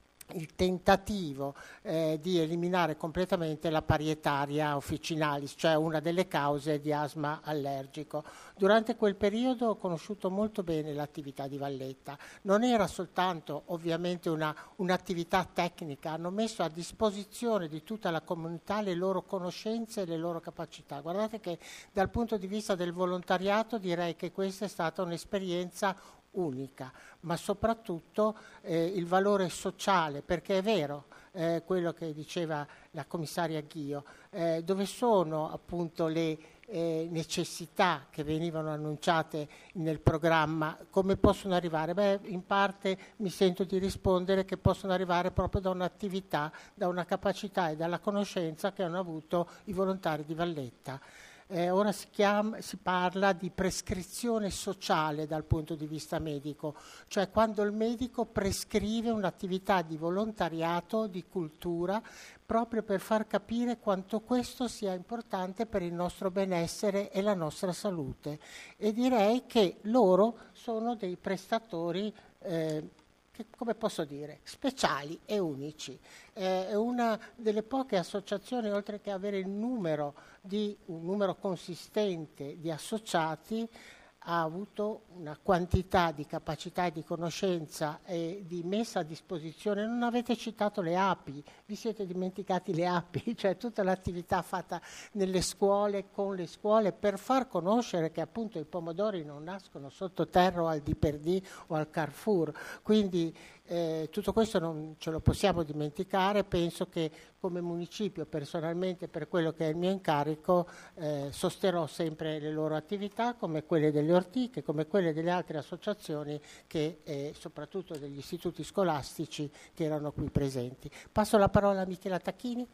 il tentativo eh, di eliminare completamente la parietaria officinalis, cioè una delle cause di asma allergico. Durante quel periodo ho conosciuto molto bene l'attività di Valletta. Non era soltanto ovviamente una, un'attività tecnica, hanno messo a disposizione di tutta la comunità le loro conoscenze e le loro capacità. Guardate che dal punto di vista del volontariato direi che questa è stata un'esperienza unica, ma soprattutto eh, il valore sociale, perché è vero eh, quello che diceva la commissaria Ghio, eh, dove sono appunto le eh, necessità che venivano annunciate nel programma, come possono arrivare? Beh, in parte mi sento di rispondere che possono arrivare proprio da un'attività, da una capacità e dalla conoscenza che hanno avuto i volontari di Valletta. Eh, ora si, chiama, si parla di prescrizione sociale dal punto di vista medico, cioè quando il medico prescrive un'attività di volontariato, di cultura, proprio per far capire quanto questo sia importante per il nostro benessere e la nostra salute. E direi che loro sono dei prestatori eh, che, come posso dire, speciali e unici. Eh, è una delle poche associazioni, oltre che avere il numero di un numero consistente di associati, ha avuto una quantità di capacità e di conoscenza e di messa a disposizione. Non avete citato le api, vi siete dimenticati le api, cioè tutta l'attività fatta nelle scuole, con le scuole, per far conoscere che appunto i pomodori non nascono sottoterra o al Di per Di o al Carrefour. Quindi eh, tutto questo non ce lo possiamo dimenticare. Penso che come municipio, personalmente, per quello che è il mio incarico, eh, sosterrò sempre le loro attività, come quelle delle ortiche, come quelle delle altre associazioni che eh, soprattutto degli istituti scolastici che erano qui presenti. Passo la parola a Michela Tacchini.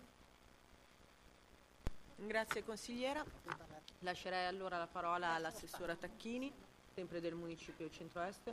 Grazie consigliera. Lascerei allora la parola all'assessora Tacchini, sempre del Municipio Centro-Est.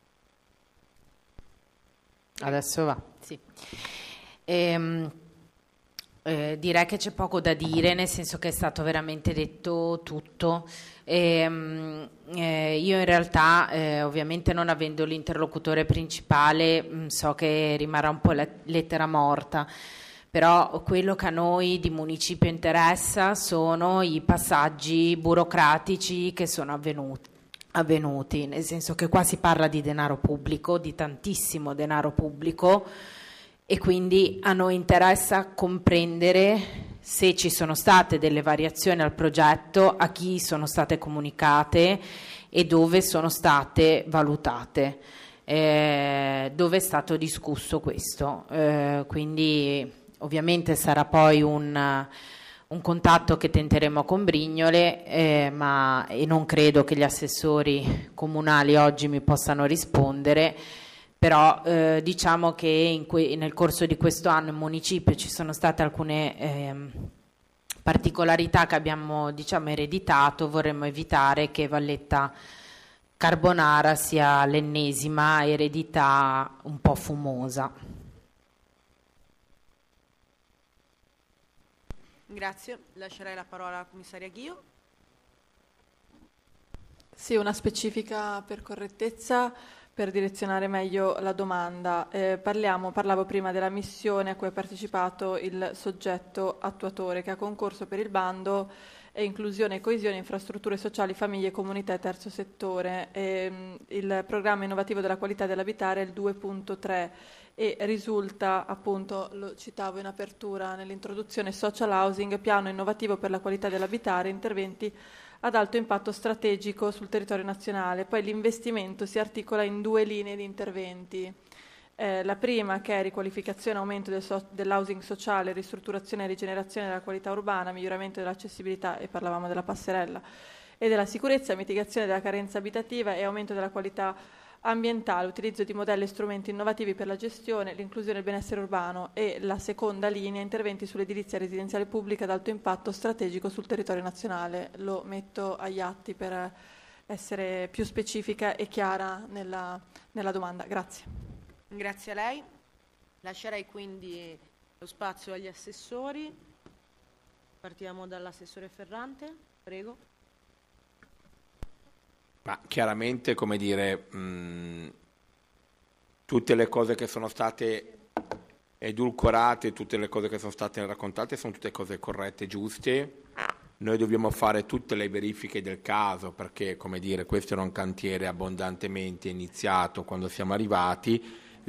Adesso va, sì. Ehm, eh, direi che c'è poco da dire, nel senso che è stato veramente detto tutto. Ehm, eh, io in realtà, eh, ovviamente non avendo l'interlocutore principale, mh, so che rimarrà un po' la lettera morta, però quello che a noi di municipio interessa sono i passaggi burocratici che sono avvenuti. avvenuti, nel senso che qua si parla di denaro pubblico, di tantissimo denaro pubblico, e quindi a noi interessa comprendere se ci sono state delle variazioni al progetto, a chi sono state comunicate e dove sono state valutate, eh, dove è stato discusso questo. Eh, quindi ovviamente sarà poi un, un contatto che tenteremo con Brignole, eh, ma e non credo che gli assessori comunali oggi mi possano rispondere, però eh, diciamo che in que- nel corso di questo anno in municipio ci sono state alcune eh, particolarità che abbiamo, diciamo, ereditato. Vorremmo evitare che Valletta Carbonara sia l'ennesima eredità un po' fumosa. Grazie, lascerei la parola alla commissaria Ghio. Sì, una specifica per correttezza, per direzionare meglio la domanda. Eh, parliamo, parlavo prima della missione a cui ha partecipato il soggetto attuatore che ha concorso per il bando e inclusione e coesione, infrastrutture sociali, famiglie, comunità e terzo settore. E, mh, il programma innovativo della qualità dell'abitare è il due punto tre e risulta, appunto, lo citavo in apertura nell'introduzione, social housing, piano innovativo per la qualità dell'abitare, interventi ad alto impatto strategico sul territorio nazionale. Poi l'investimento si articola in due linee di interventi. Eh, la prima, che è riqualificazione e aumento del so- dell'housing sociale, ristrutturazione e rigenerazione della qualità urbana, miglioramento dell'accessibilità, e parlavamo della passerella, e della sicurezza, mitigazione della carenza abitativa e aumento della qualità ambientale, utilizzo di modelli e strumenti innovativi per la gestione, l'inclusione e il benessere urbano. E la seconda linea, interventi sull'edilizia residenziale pubblica ad alto impatto strategico sul territorio nazionale. Lo metto agli atti per essere più specifica e chiara nella, nella domanda. Grazie. Grazie a lei. Lascerei quindi lo spazio agli assessori. Partiamo dall'assessore Ferrante, prego. Ma chiaramente, come dire, mh, tutte le cose che sono state edulcorate, tutte le cose che sono state raccontate sono tutte cose corrette e giuste. Noi dobbiamo fare tutte le verifiche del caso perché, come dire, questo era un cantiere abbondantemente iniziato quando siamo arrivati.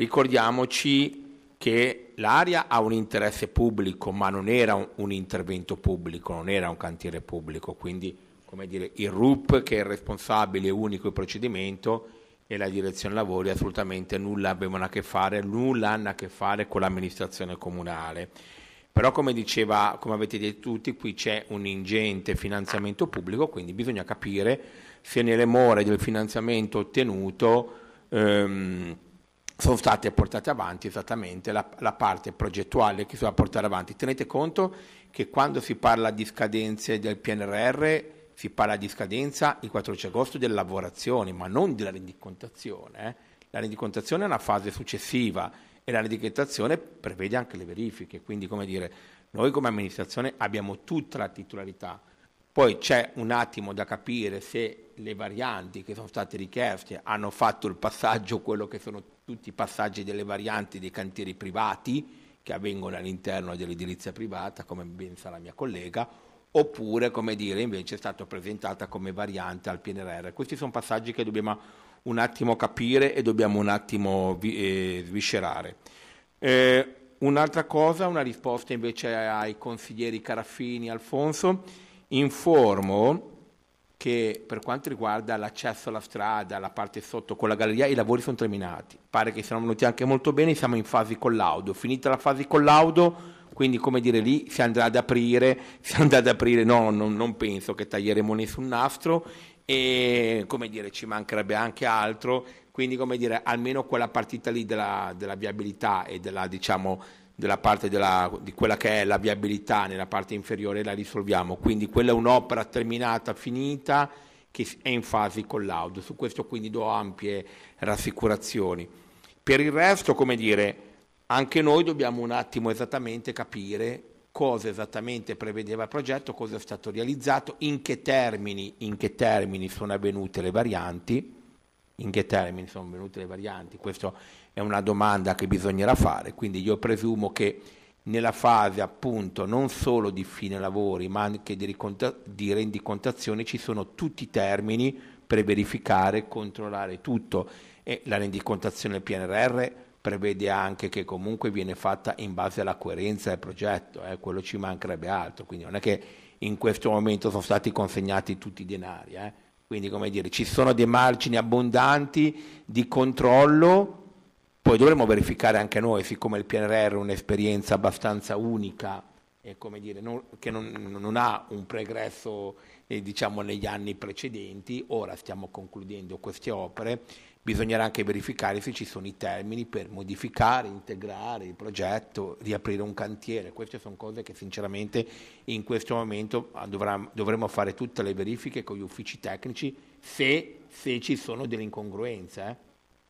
Ricordiamoci che l'area ha un interesse pubblico, ma non era un, un intervento pubblico, non era un cantiere pubblico, quindi come dire, il R U P, che è il responsabile unico del procedimento, e la direzione lavori assolutamente nulla avevano a che fare, nulla hanno a che fare con l'amministrazione comunale. Però, come diceva, come avete detto tutti, qui c'è un ingente finanziamento pubblico, quindi bisogna capire se nelle more del finanziamento ottenuto ehm, sono state portate avanti esattamente la, la parte progettuale che si va a portare avanti. Tenete conto che quando si parla di scadenze del P N R R si parla di scadenza il quattordici agosto delle lavorazioni, ma non della rendicontazione. Eh. La rendicontazione è una fase successiva e la rendicontazione prevede anche le verifiche, quindi, come dire, noi come amministrazione abbiamo tutta la titolarità. Poi c'è un attimo da capire se le varianti che sono state richieste hanno fatto il passaggio, quello che sono tutti i passaggi delle varianti dei cantieri privati che avvengono all'interno dell'edilizia privata, come ben sa la mia collega, oppure, come dire, invece è stata presentata come variante al P N R R. Questi sono passaggi che dobbiamo un attimo capire e dobbiamo un attimo vi, eh, sviscerare. Eh, un'altra cosa, una risposta invece ai consiglieri Caraffini e Alfonso. Informo che per quanto riguarda l'accesso alla strada, la parte sotto con la galleria, i lavori sono terminati. Pare che siano venuti anche molto bene, siamo in fase collaudo. Finita la fase collaudo, quindi, come dire, lì si andrà ad aprire, si andrà ad aprire, no, non, non penso che taglieremo nessun nastro e, come dire, ci mancherebbe anche altro, quindi, come dire, almeno quella partita lì della, della viabilità e della, diciamo, della parte della, di quella che è la viabilità nella parte inferiore la risolviamo, quindi quella è un'opera terminata, finita, che è in fase collaudo. Su questo quindi do ampie rassicurazioni. Per il resto, come dire, anche noi dobbiamo un attimo esattamente capire cosa esattamente prevedeva il progetto, cosa è stato realizzato, in che termini, in che termini sono avvenute le varianti, in che termini sono avvenute le varianti, questa è una domanda che bisognerà fare, quindi io presumo che nella fase appunto non solo di fine lavori ma anche di, riconta- di rendicontazione ci sono tutti i termini per verificare, controllare tutto, e la rendicontazione del P N R R prevede anche che comunque viene fatta in base alla coerenza del progetto, eh, quello ci mancherebbe altro, quindi non è che in questo momento sono stati consegnati tutti i denari, eh. Quindi come dire, ci sono dei margini abbondanti di controllo, poi dovremo verificare anche noi, siccome il P N R R è un'esperienza abbastanza unica e come dire, non, che non, non ha un pregresso eh, diciamo negli anni precedenti, ora stiamo concludendo queste opere, bisognerà anche verificare se ci sono i termini per modificare, integrare il progetto, riaprire un cantiere. Queste sono cose che sinceramente in questo momento dovrà, dovremo fare tutte le verifiche con gli uffici tecnici se, se ci sono delle incongruenze. Eh.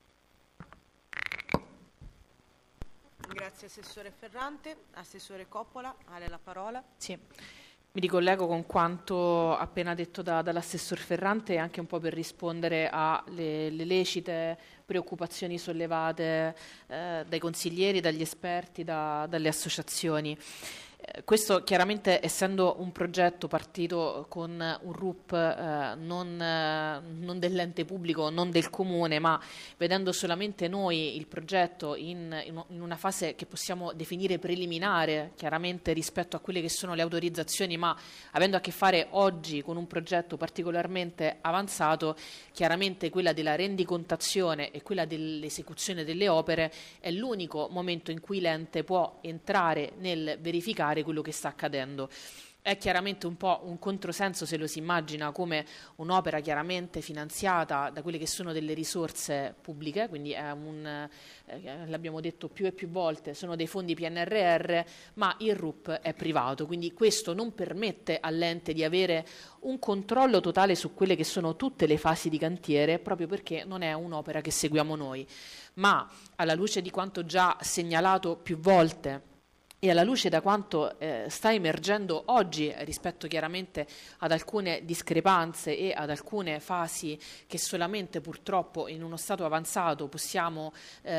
Grazie Assessore Ferrante. Assessore Coppola, ha lei la parola. Sì. Mi ricollego con quanto appena detto da, dall'assessor Ferrante, anche un po' per rispondere alle lecite preoccupazioni sollevate eh, dai consiglieri, dagli esperti, da, dalle associazioni. Eh, questo chiaramente, essendo un progetto partito con un R U P eh, non, eh, non dell'ente pubblico, non del comune, ma vedendo solamente noi il progetto in, in, in una fase che possiamo definire preliminare, chiaramente rispetto a quelle che sono le autorizzazioni, ma avendo a che fare oggi con un progetto particolarmente avanzato, chiaramente quella della rendicontazione e quella dell'esecuzione delle opere è l'unico momento in cui l'ente può entrare nel verificare quello che sta accadendo. È chiaramente un po' un controsenso se lo si immagina come un'opera chiaramente finanziata da quelle che sono delle risorse pubbliche, quindi è un, eh, l'abbiamo detto più e più volte, sono dei fondi P N R R, ma il R U P è privato, quindi questo non permette all'ente di avere un controllo totale su quelle che sono tutte le fasi di cantiere, proprio perché non è un'opera che seguiamo noi. Ma alla luce di quanto già segnalato più volte e alla luce da quanto eh, sta emergendo oggi rispetto chiaramente ad alcune discrepanze e ad alcune fasi che solamente purtroppo in uno stato avanzato possiamo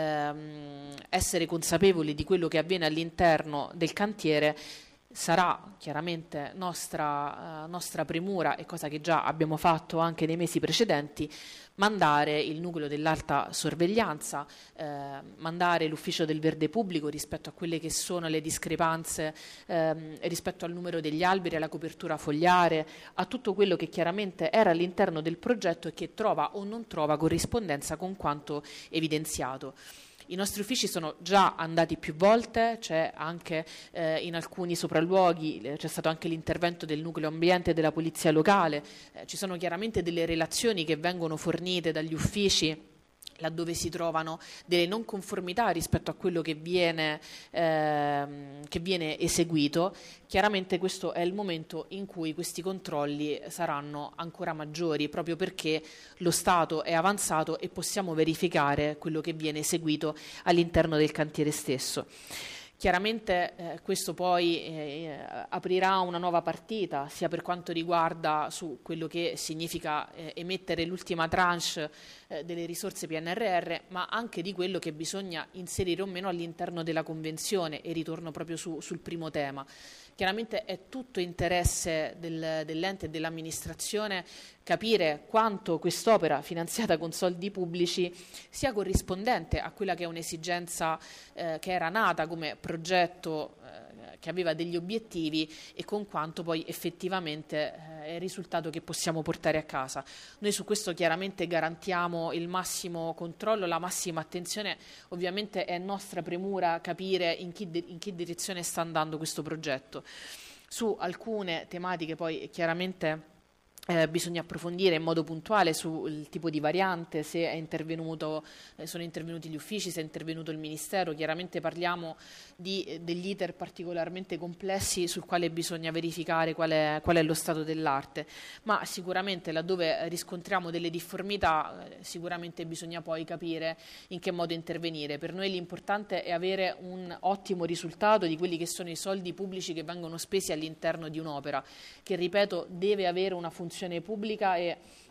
ehm, essere consapevoli di quello che avviene all'interno del cantiere, sarà chiaramente nostra, uh, nostra premura, e cosa che già abbiamo fatto anche nei mesi precedenti, mandare il nucleo dell'alta sorveglianza, eh, mandare l'ufficio del verde pubblico rispetto a quelle che sono le discrepanze ehm, rispetto al numero degli alberi, alla copertura fogliare, a tutto quello che chiaramente era all'interno del progetto e che trova o non trova corrispondenza con quanto evidenziato. I nostri uffici sono già andati più volte, c'è anche eh, in alcuni sopralluoghi, eh, c'è stato anche l'intervento del nucleo ambiente e della polizia locale, eh, ci sono chiaramente delle relazioni che vengono fornite dagli uffici laddove si trovano delle non conformità rispetto a quello che viene, ehm, che viene eseguito. Chiaramente questo è il momento in cui questi controlli saranno ancora maggiori, proprio perché lo stato è avanzato e possiamo verificare quello che viene eseguito all'interno del cantiere stesso. Chiaramente eh, questo poi eh, aprirà una nuova partita, sia per quanto riguarda su quello che significa eh, emettere l'ultima tranche eh, delle risorse P N R R, ma anche di quello che bisogna inserire o meno all'interno della convenzione, e ritorno proprio su, sul primo tema. Chiaramente è tutto interesse del, dell'ente e dell'amministrazione capire quanto quest'opera finanziata con soldi pubblici sia corrispondente a quella che è un'esigenza eh, che era nata come progetto eh, che aveva degli obiettivi, e con quanto poi effettivamente eh, è il risultato che possiamo portare a casa. Noi su questo chiaramente garantiamo il massimo controllo, la massima attenzione. Ovviamente è nostra premura capire in, chi de- in che direzione sta andando questo progetto. Su alcune tematiche poi chiaramente Eh, bisogna approfondire in modo puntuale sul tipo di variante, se è intervenuto, eh, sono intervenuti gli uffici, se è intervenuto il Ministero. Chiaramente parliamo di, eh, degli iter particolarmente complessi sul quale bisogna verificare qual è, qual è lo stato dell'arte, ma sicuramente laddove riscontriamo delle difformità eh, sicuramente bisogna poi capire in che modo intervenire. Per noi l'importante è avere un ottimo risultato di quelli che sono i soldi pubblici che vengono spesi all'interno di un'opera, che ripeto deve avere una funzione pubblica e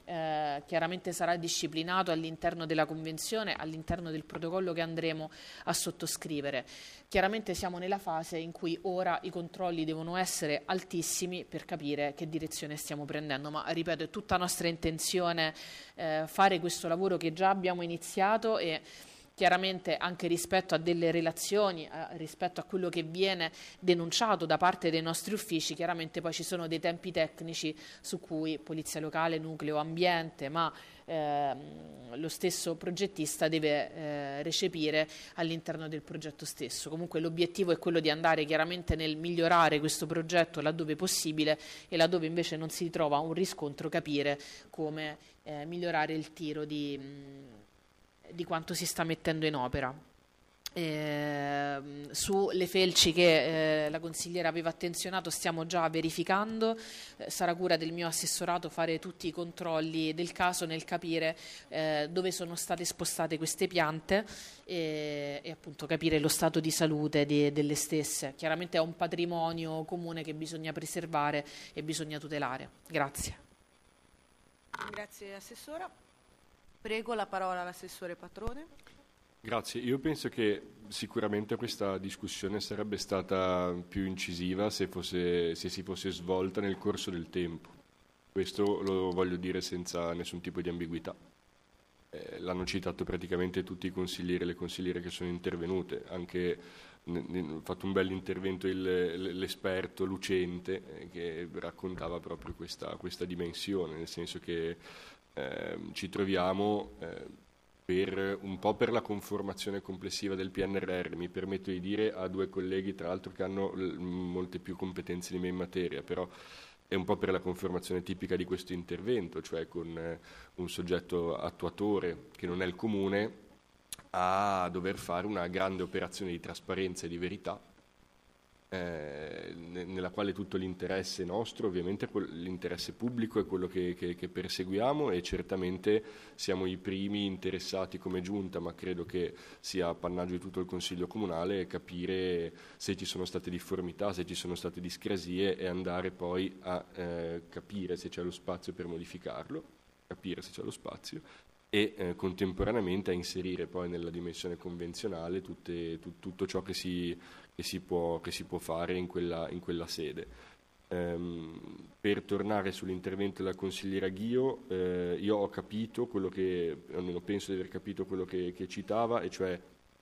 eh, chiaramente sarà disciplinato all'interno della Convenzione, all'interno del protocollo che andremo a sottoscrivere. Chiaramente siamo nella fase in cui ora i controlli devono essere altissimi per capire che direzione stiamo prendendo, ma ripeto, è tutta nostra intenzione eh, fare questo lavoro che già abbiamo iniziato e chiaramente anche rispetto a delle relazioni, eh, rispetto a quello che viene denunciato da parte dei nostri uffici, chiaramente poi ci sono dei tempi tecnici su cui Polizia Locale, Nucleo, Ambiente, ma ehm, lo stesso progettista deve eh, recepire all'interno del progetto stesso. Comunque l'obiettivo è quello di andare chiaramente nel migliorare questo progetto laddove possibile e laddove invece non si trova un riscontro capire come eh, migliorare il tiro di... Mh, di quanto si sta mettendo in opera. Eh, sulle felci che eh, la consigliera aveva attenzionato stiamo già verificando, eh, sarà cura del mio assessorato fare tutti i controlli del caso nel capire eh, dove sono state spostate queste piante e, e appunto capire lo stato di salute di, delle stesse. Chiaramente è un patrimonio comune che bisogna preservare e bisogna tutelare. Grazie. Grazie Assessora. Prego la parola all'assessore Patrone. Grazie, io penso che sicuramente questa discussione sarebbe stata più incisiva se, fosse, se si fosse svolta nel corso del tempo. Questo lo voglio dire senza nessun tipo di ambiguità. Eh, l'hanno citato praticamente tutti i consiglieri e le consigliere che sono intervenute, anche ha fatto un bel intervento il, l'esperto Lucente eh, che raccontava proprio questa, questa dimensione, nel senso che Eh, ci troviamo eh, per, un po' per la conformazione complessiva del P N R R, mi permetto di dire a due colleghi tra l'altro che hanno l- molte più competenze di me in materia, però è un po' per la conformazione tipica di questo intervento, cioè con eh, un soggetto attuatore che non è il comune a dover fare una grande operazione di trasparenza e di verità, Eh, nella quale tutto l'interesse nostro, ovviamente l'interesse pubblico è quello che, che, che perseguiamo e certamente siamo i primi interessati come giunta, ma credo che sia appannaggio di tutto il Consiglio Comunale capire se ci sono state difformità, se ci sono state discrasie e andare poi a eh, capire se c'è lo spazio per modificarlo, capire se c'è lo spazio e eh, contemporaneamente a inserire poi nella dimensione convenzionale tutte, tu, tutto ciò che si, che si può, che si può fare in quella, in quella sede. Ehm, per tornare sull'intervento della consigliera Ghio, eh, io ho capito quello che, almeno penso di aver capito quello che, che citava, e cioè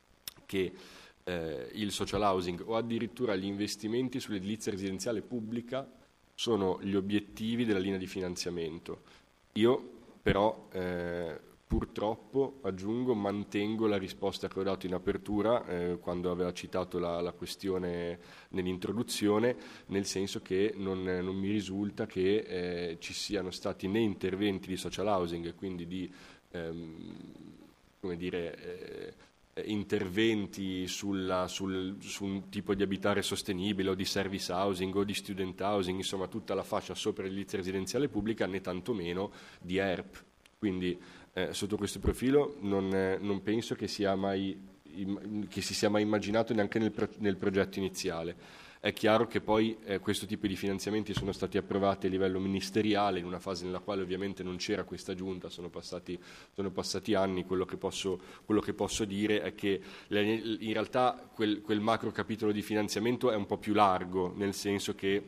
che eh, il social housing o addirittura gli investimenti sull'edilizia residenziale pubblica sono gli obiettivi della linea di finanziamento. Io però eh, purtroppo, aggiungo, mantengo la risposta che ho dato in apertura eh, quando aveva citato la, la questione nell'introduzione, nel senso che non, non mi risulta che eh, ci siano stati né interventi di social housing, quindi di ehm, come dire, eh, interventi sulla, sul, su un tipo di abitare sostenibile o di service housing o di student housing, insomma tutta la fascia sopra l'edilizia residenziale pubblica, né tantomeno di E R P. Quindi eh, sotto questo profilo non, eh, non penso che, sia mai, im, che si sia mai immaginato neanche nel, pro, nel progetto iniziale. È chiaro che poi eh, questo tipo di finanziamenti sono stati approvati a livello ministeriale in una fase nella quale ovviamente non c'era questa giunta, sono passati, sono passati anni. Quello che, posso, quello che posso dire è che in realtà quel, quel macro capitolo di finanziamento è un po' più largo, nel senso che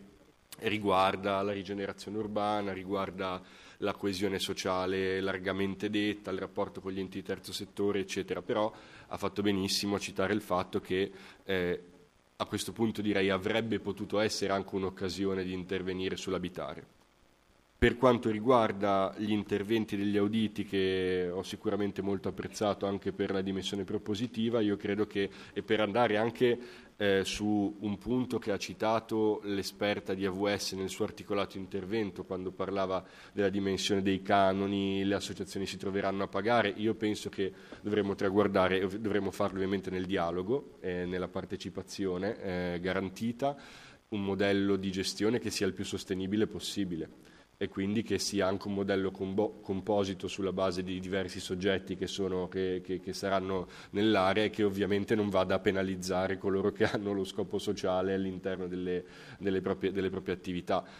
riguarda la rigenerazione urbana, riguarda la coesione sociale largamente detta, il rapporto con gli enti di terzo settore, eccetera. Però ha fatto benissimo a citare il fatto che eh, a questo punto direi avrebbe potuto essere anche un'occasione di intervenire sull'abitare. Per quanto riguarda gli interventi degli auditi, che ho sicuramente molto apprezzato anche per la dimensione propositiva, io credo che, e per andare anche eh, su un punto che ha citato l'esperta di A V S nel suo articolato intervento, quando parlava della dimensione dei canoni, le associazioni si troveranno a pagare, io penso che dovremmo traguardare, dovremmo farlo ovviamente nel dialogo, eh, nella partecipazione eh, garantita, un modello di gestione che sia il più sostenibile possibile, e quindi che sia anche un modello combo- composito sulla base di diversi soggetti che, sono, che, che, che saranno nell'area, e che ovviamente non vada a penalizzare coloro che hanno lo scopo sociale all'interno delle, delle, proprie, delle proprie attività.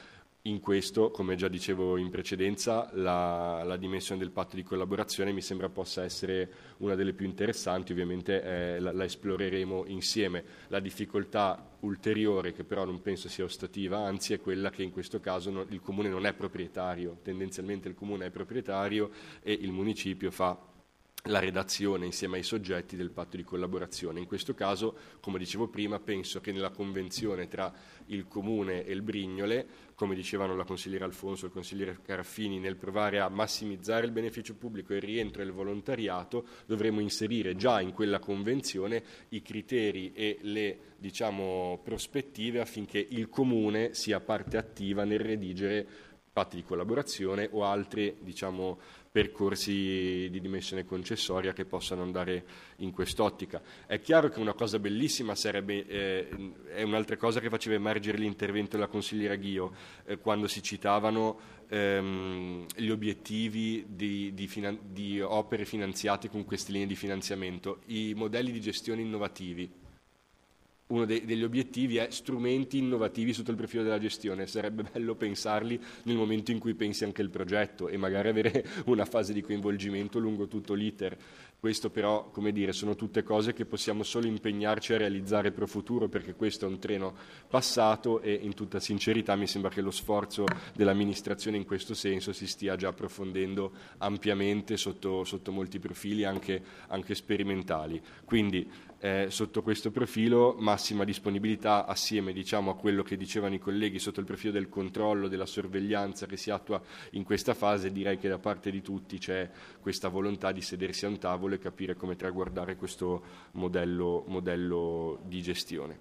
In questo, come già dicevo in precedenza, la, la dimensione del patto di collaborazione mi sembra possa essere una delle più interessanti, ovviamente eh, la, la esploreremo insieme. La difficoltà ulteriore, che però non penso sia ostativa, anzi è quella che in questo caso no, il Comune non è proprietario, tendenzialmente il Comune è proprietario e il Municipio fa la redazione insieme ai soggetti del patto di collaborazione. In questo caso, come dicevo prima, penso che nella convenzione tra il Comune e il Brignole, come dicevano la consigliera Alfonso e il consigliere Caraffini, nel provare a massimizzare il beneficio pubblico e il rientro del volontariato, dovremo inserire già in quella convenzione i criteri e le, diciamo, prospettive affinché il Comune sia parte attiva nel redigere patti di collaborazione o altri, diciamo, percorsi di dimensione concessoria che possano andare in quest'ottica. È chiaro che una cosa bellissima sarebbe, eh, è un'altra cosa che faceva emergere l'intervento della consigliera Ghio, eh, quando si citavano ehm, gli obiettivi di, di, finan- di opere finanziate con queste linee di finanziamento, i modelli di gestione innovativi. Uno dei, degli obiettivi è strumenti innovativi sotto il profilo della gestione. Sarebbe bello pensarli nel momento in cui pensi anche il progetto e magari avere una fase di coinvolgimento lungo tutto l'iter. Questo però, come dire, sono tutte cose che possiamo solo impegnarci a realizzare pro futuro, perché questo è un treno passato e in tutta sincerità mi sembra che lo sforzo dell'amministrazione in questo senso si stia già approfondendo ampiamente sotto, sotto molti profili anche, anche sperimentali. Quindi Eh, sotto questo profilo massima disponibilità assieme, diciamo, a quello che dicevano i colleghi sotto il profilo del controllo, della sorveglianza che si attua in questa fase. Direi che da parte di tutti c'è questa volontà di sedersi a un tavolo e capire come traguardare questo modello, modello di gestione.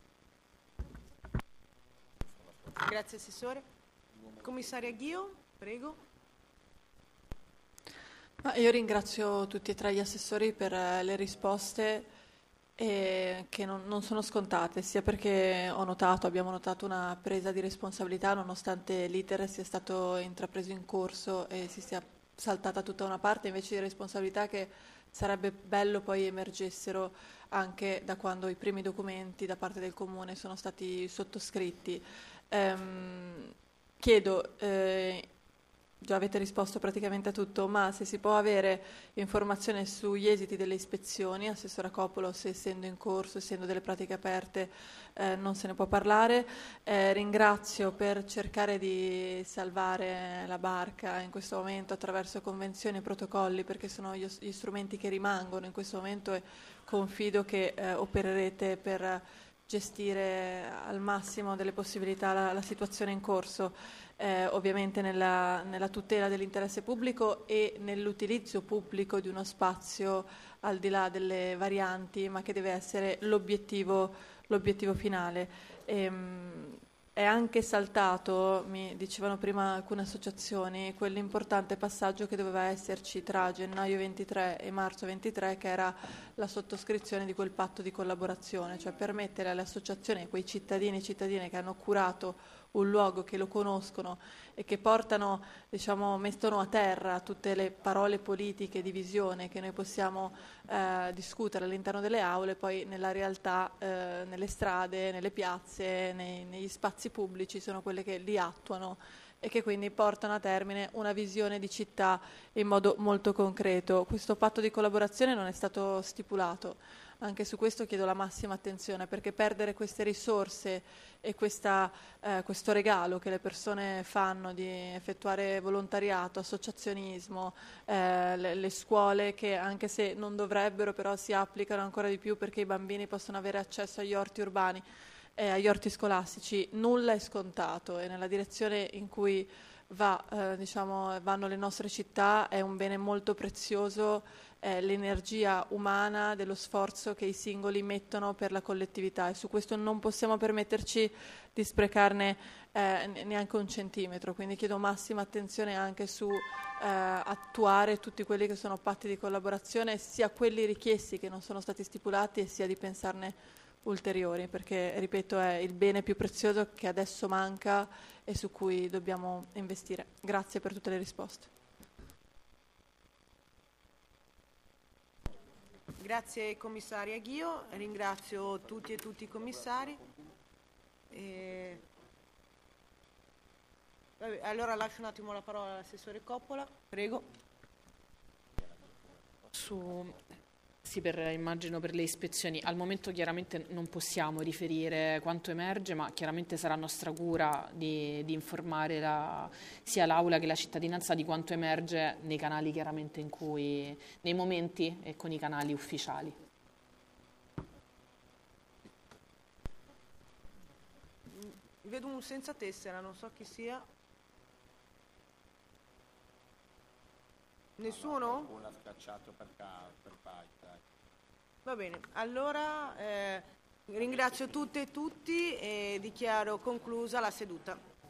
Grazie Assessore. Commissaria Ghio, prego. Ma io ringrazio tutti e tre gli assessori per eh, le risposte e che non, non sono scontate, sia perché ho notato, abbiamo notato una presa di responsabilità nonostante l'iter sia stato intrapreso in corso e si sia saltata tutta una parte invece di responsabilità che sarebbe bello poi emergessero anche da quando i primi documenti da parte del Comune sono stati sottoscritti. Ehm, chiedo, eh, già avete risposto praticamente a tutto, ma se si può avere informazione sugli esiti delle ispezioni, Assessora Coppola, se essendo in corso, essendo delle pratiche aperte, eh, non se ne può parlare. Eh, ringrazio per cercare di salvare la barca in questo momento attraverso convenzioni e protocolli, perché sono gli, gli strumenti che rimangono in questo momento e confido che eh, opererete per gestire al massimo delle possibilità la, la situazione in corso. Eh, ovviamente nella, nella tutela dell'interesse pubblico e nell'utilizzo pubblico di uno spazio al di là delle varianti, ma che deve essere l'obiettivo, l'obiettivo finale. Ehm, è anche saltato, mi dicevano prima alcune associazioni, quell'importante passaggio che doveva esserci tra gennaio ventitré e marzo ventitré, che era la sottoscrizione di quel patto di collaborazione, cioè permettere alle associazioni, a quei cittadini e cittadine che hanno curato un luogo, che lo conoscono e che portano, diciamo, mettono a terra tutte le parole politiche di visione che noi possiamo eh, discutere all'interno delle aule, poi nella realtà, eh, nelle strade, nelle piazze, nei, negli spazi pubblici sono quelle che li attuano e che quindi portano a termine una visione di città in modo molto concreto. Questo patto di collaborazione non è stato stipulato. Anche su questo chiedo la massima attenzione, perché perdere queste risorse e questa, eh, questo regalo che le persone fanno di effettuare volontariato, associazionismo, eh, le, le scuole che anche se non dovrebbero però si applicano ancora di più perché i bambini possono avere accesso agli orti urbani, eh, agli orti scolastici, nulla è scontato e nella direzione in cui va, eh, diciamo, vanno le nostre città è un bene molto prezioso. Eh, l'energia umana dello sforzo che i singoli mettono per la collettività e su questo non possiamo permetterci di sprecarne eh, neanche un centimetro, quindi chiedo massima attenzione anche su eh, attuare tutti quelli che sono patti di collaborazione, sia quelli richiesti che non sono stati stipulati e sia di pensarne ulteriori, perché ripeto è il bene più prezioso che adesso manca e su cui dobbiamo investire. Grazie per tutte le risposte. Grazie commissaria Ghio, ringrazio tutti e tutti i commissari. E Vabbè, allora lascio un attimo la parola all'assessore Coppola, prego. Su, sì, per, immagino per le ispezioni, al momento chiaramente non possiamo riferire quanto emerge, ma chiaramente sarà nostra cura di, di informare la, sia l'Aula che la cittadinanza di quanto emerge nei canali chiaramente in cui, nei momenti e con i canali ufficiali. Vedo un senza tessera, non so chi sia. Nessuno? Una scacciato per, per pagina. Va bene, allora eh, ringrazio tutte e tutti e dichiaro conclusa la seduta.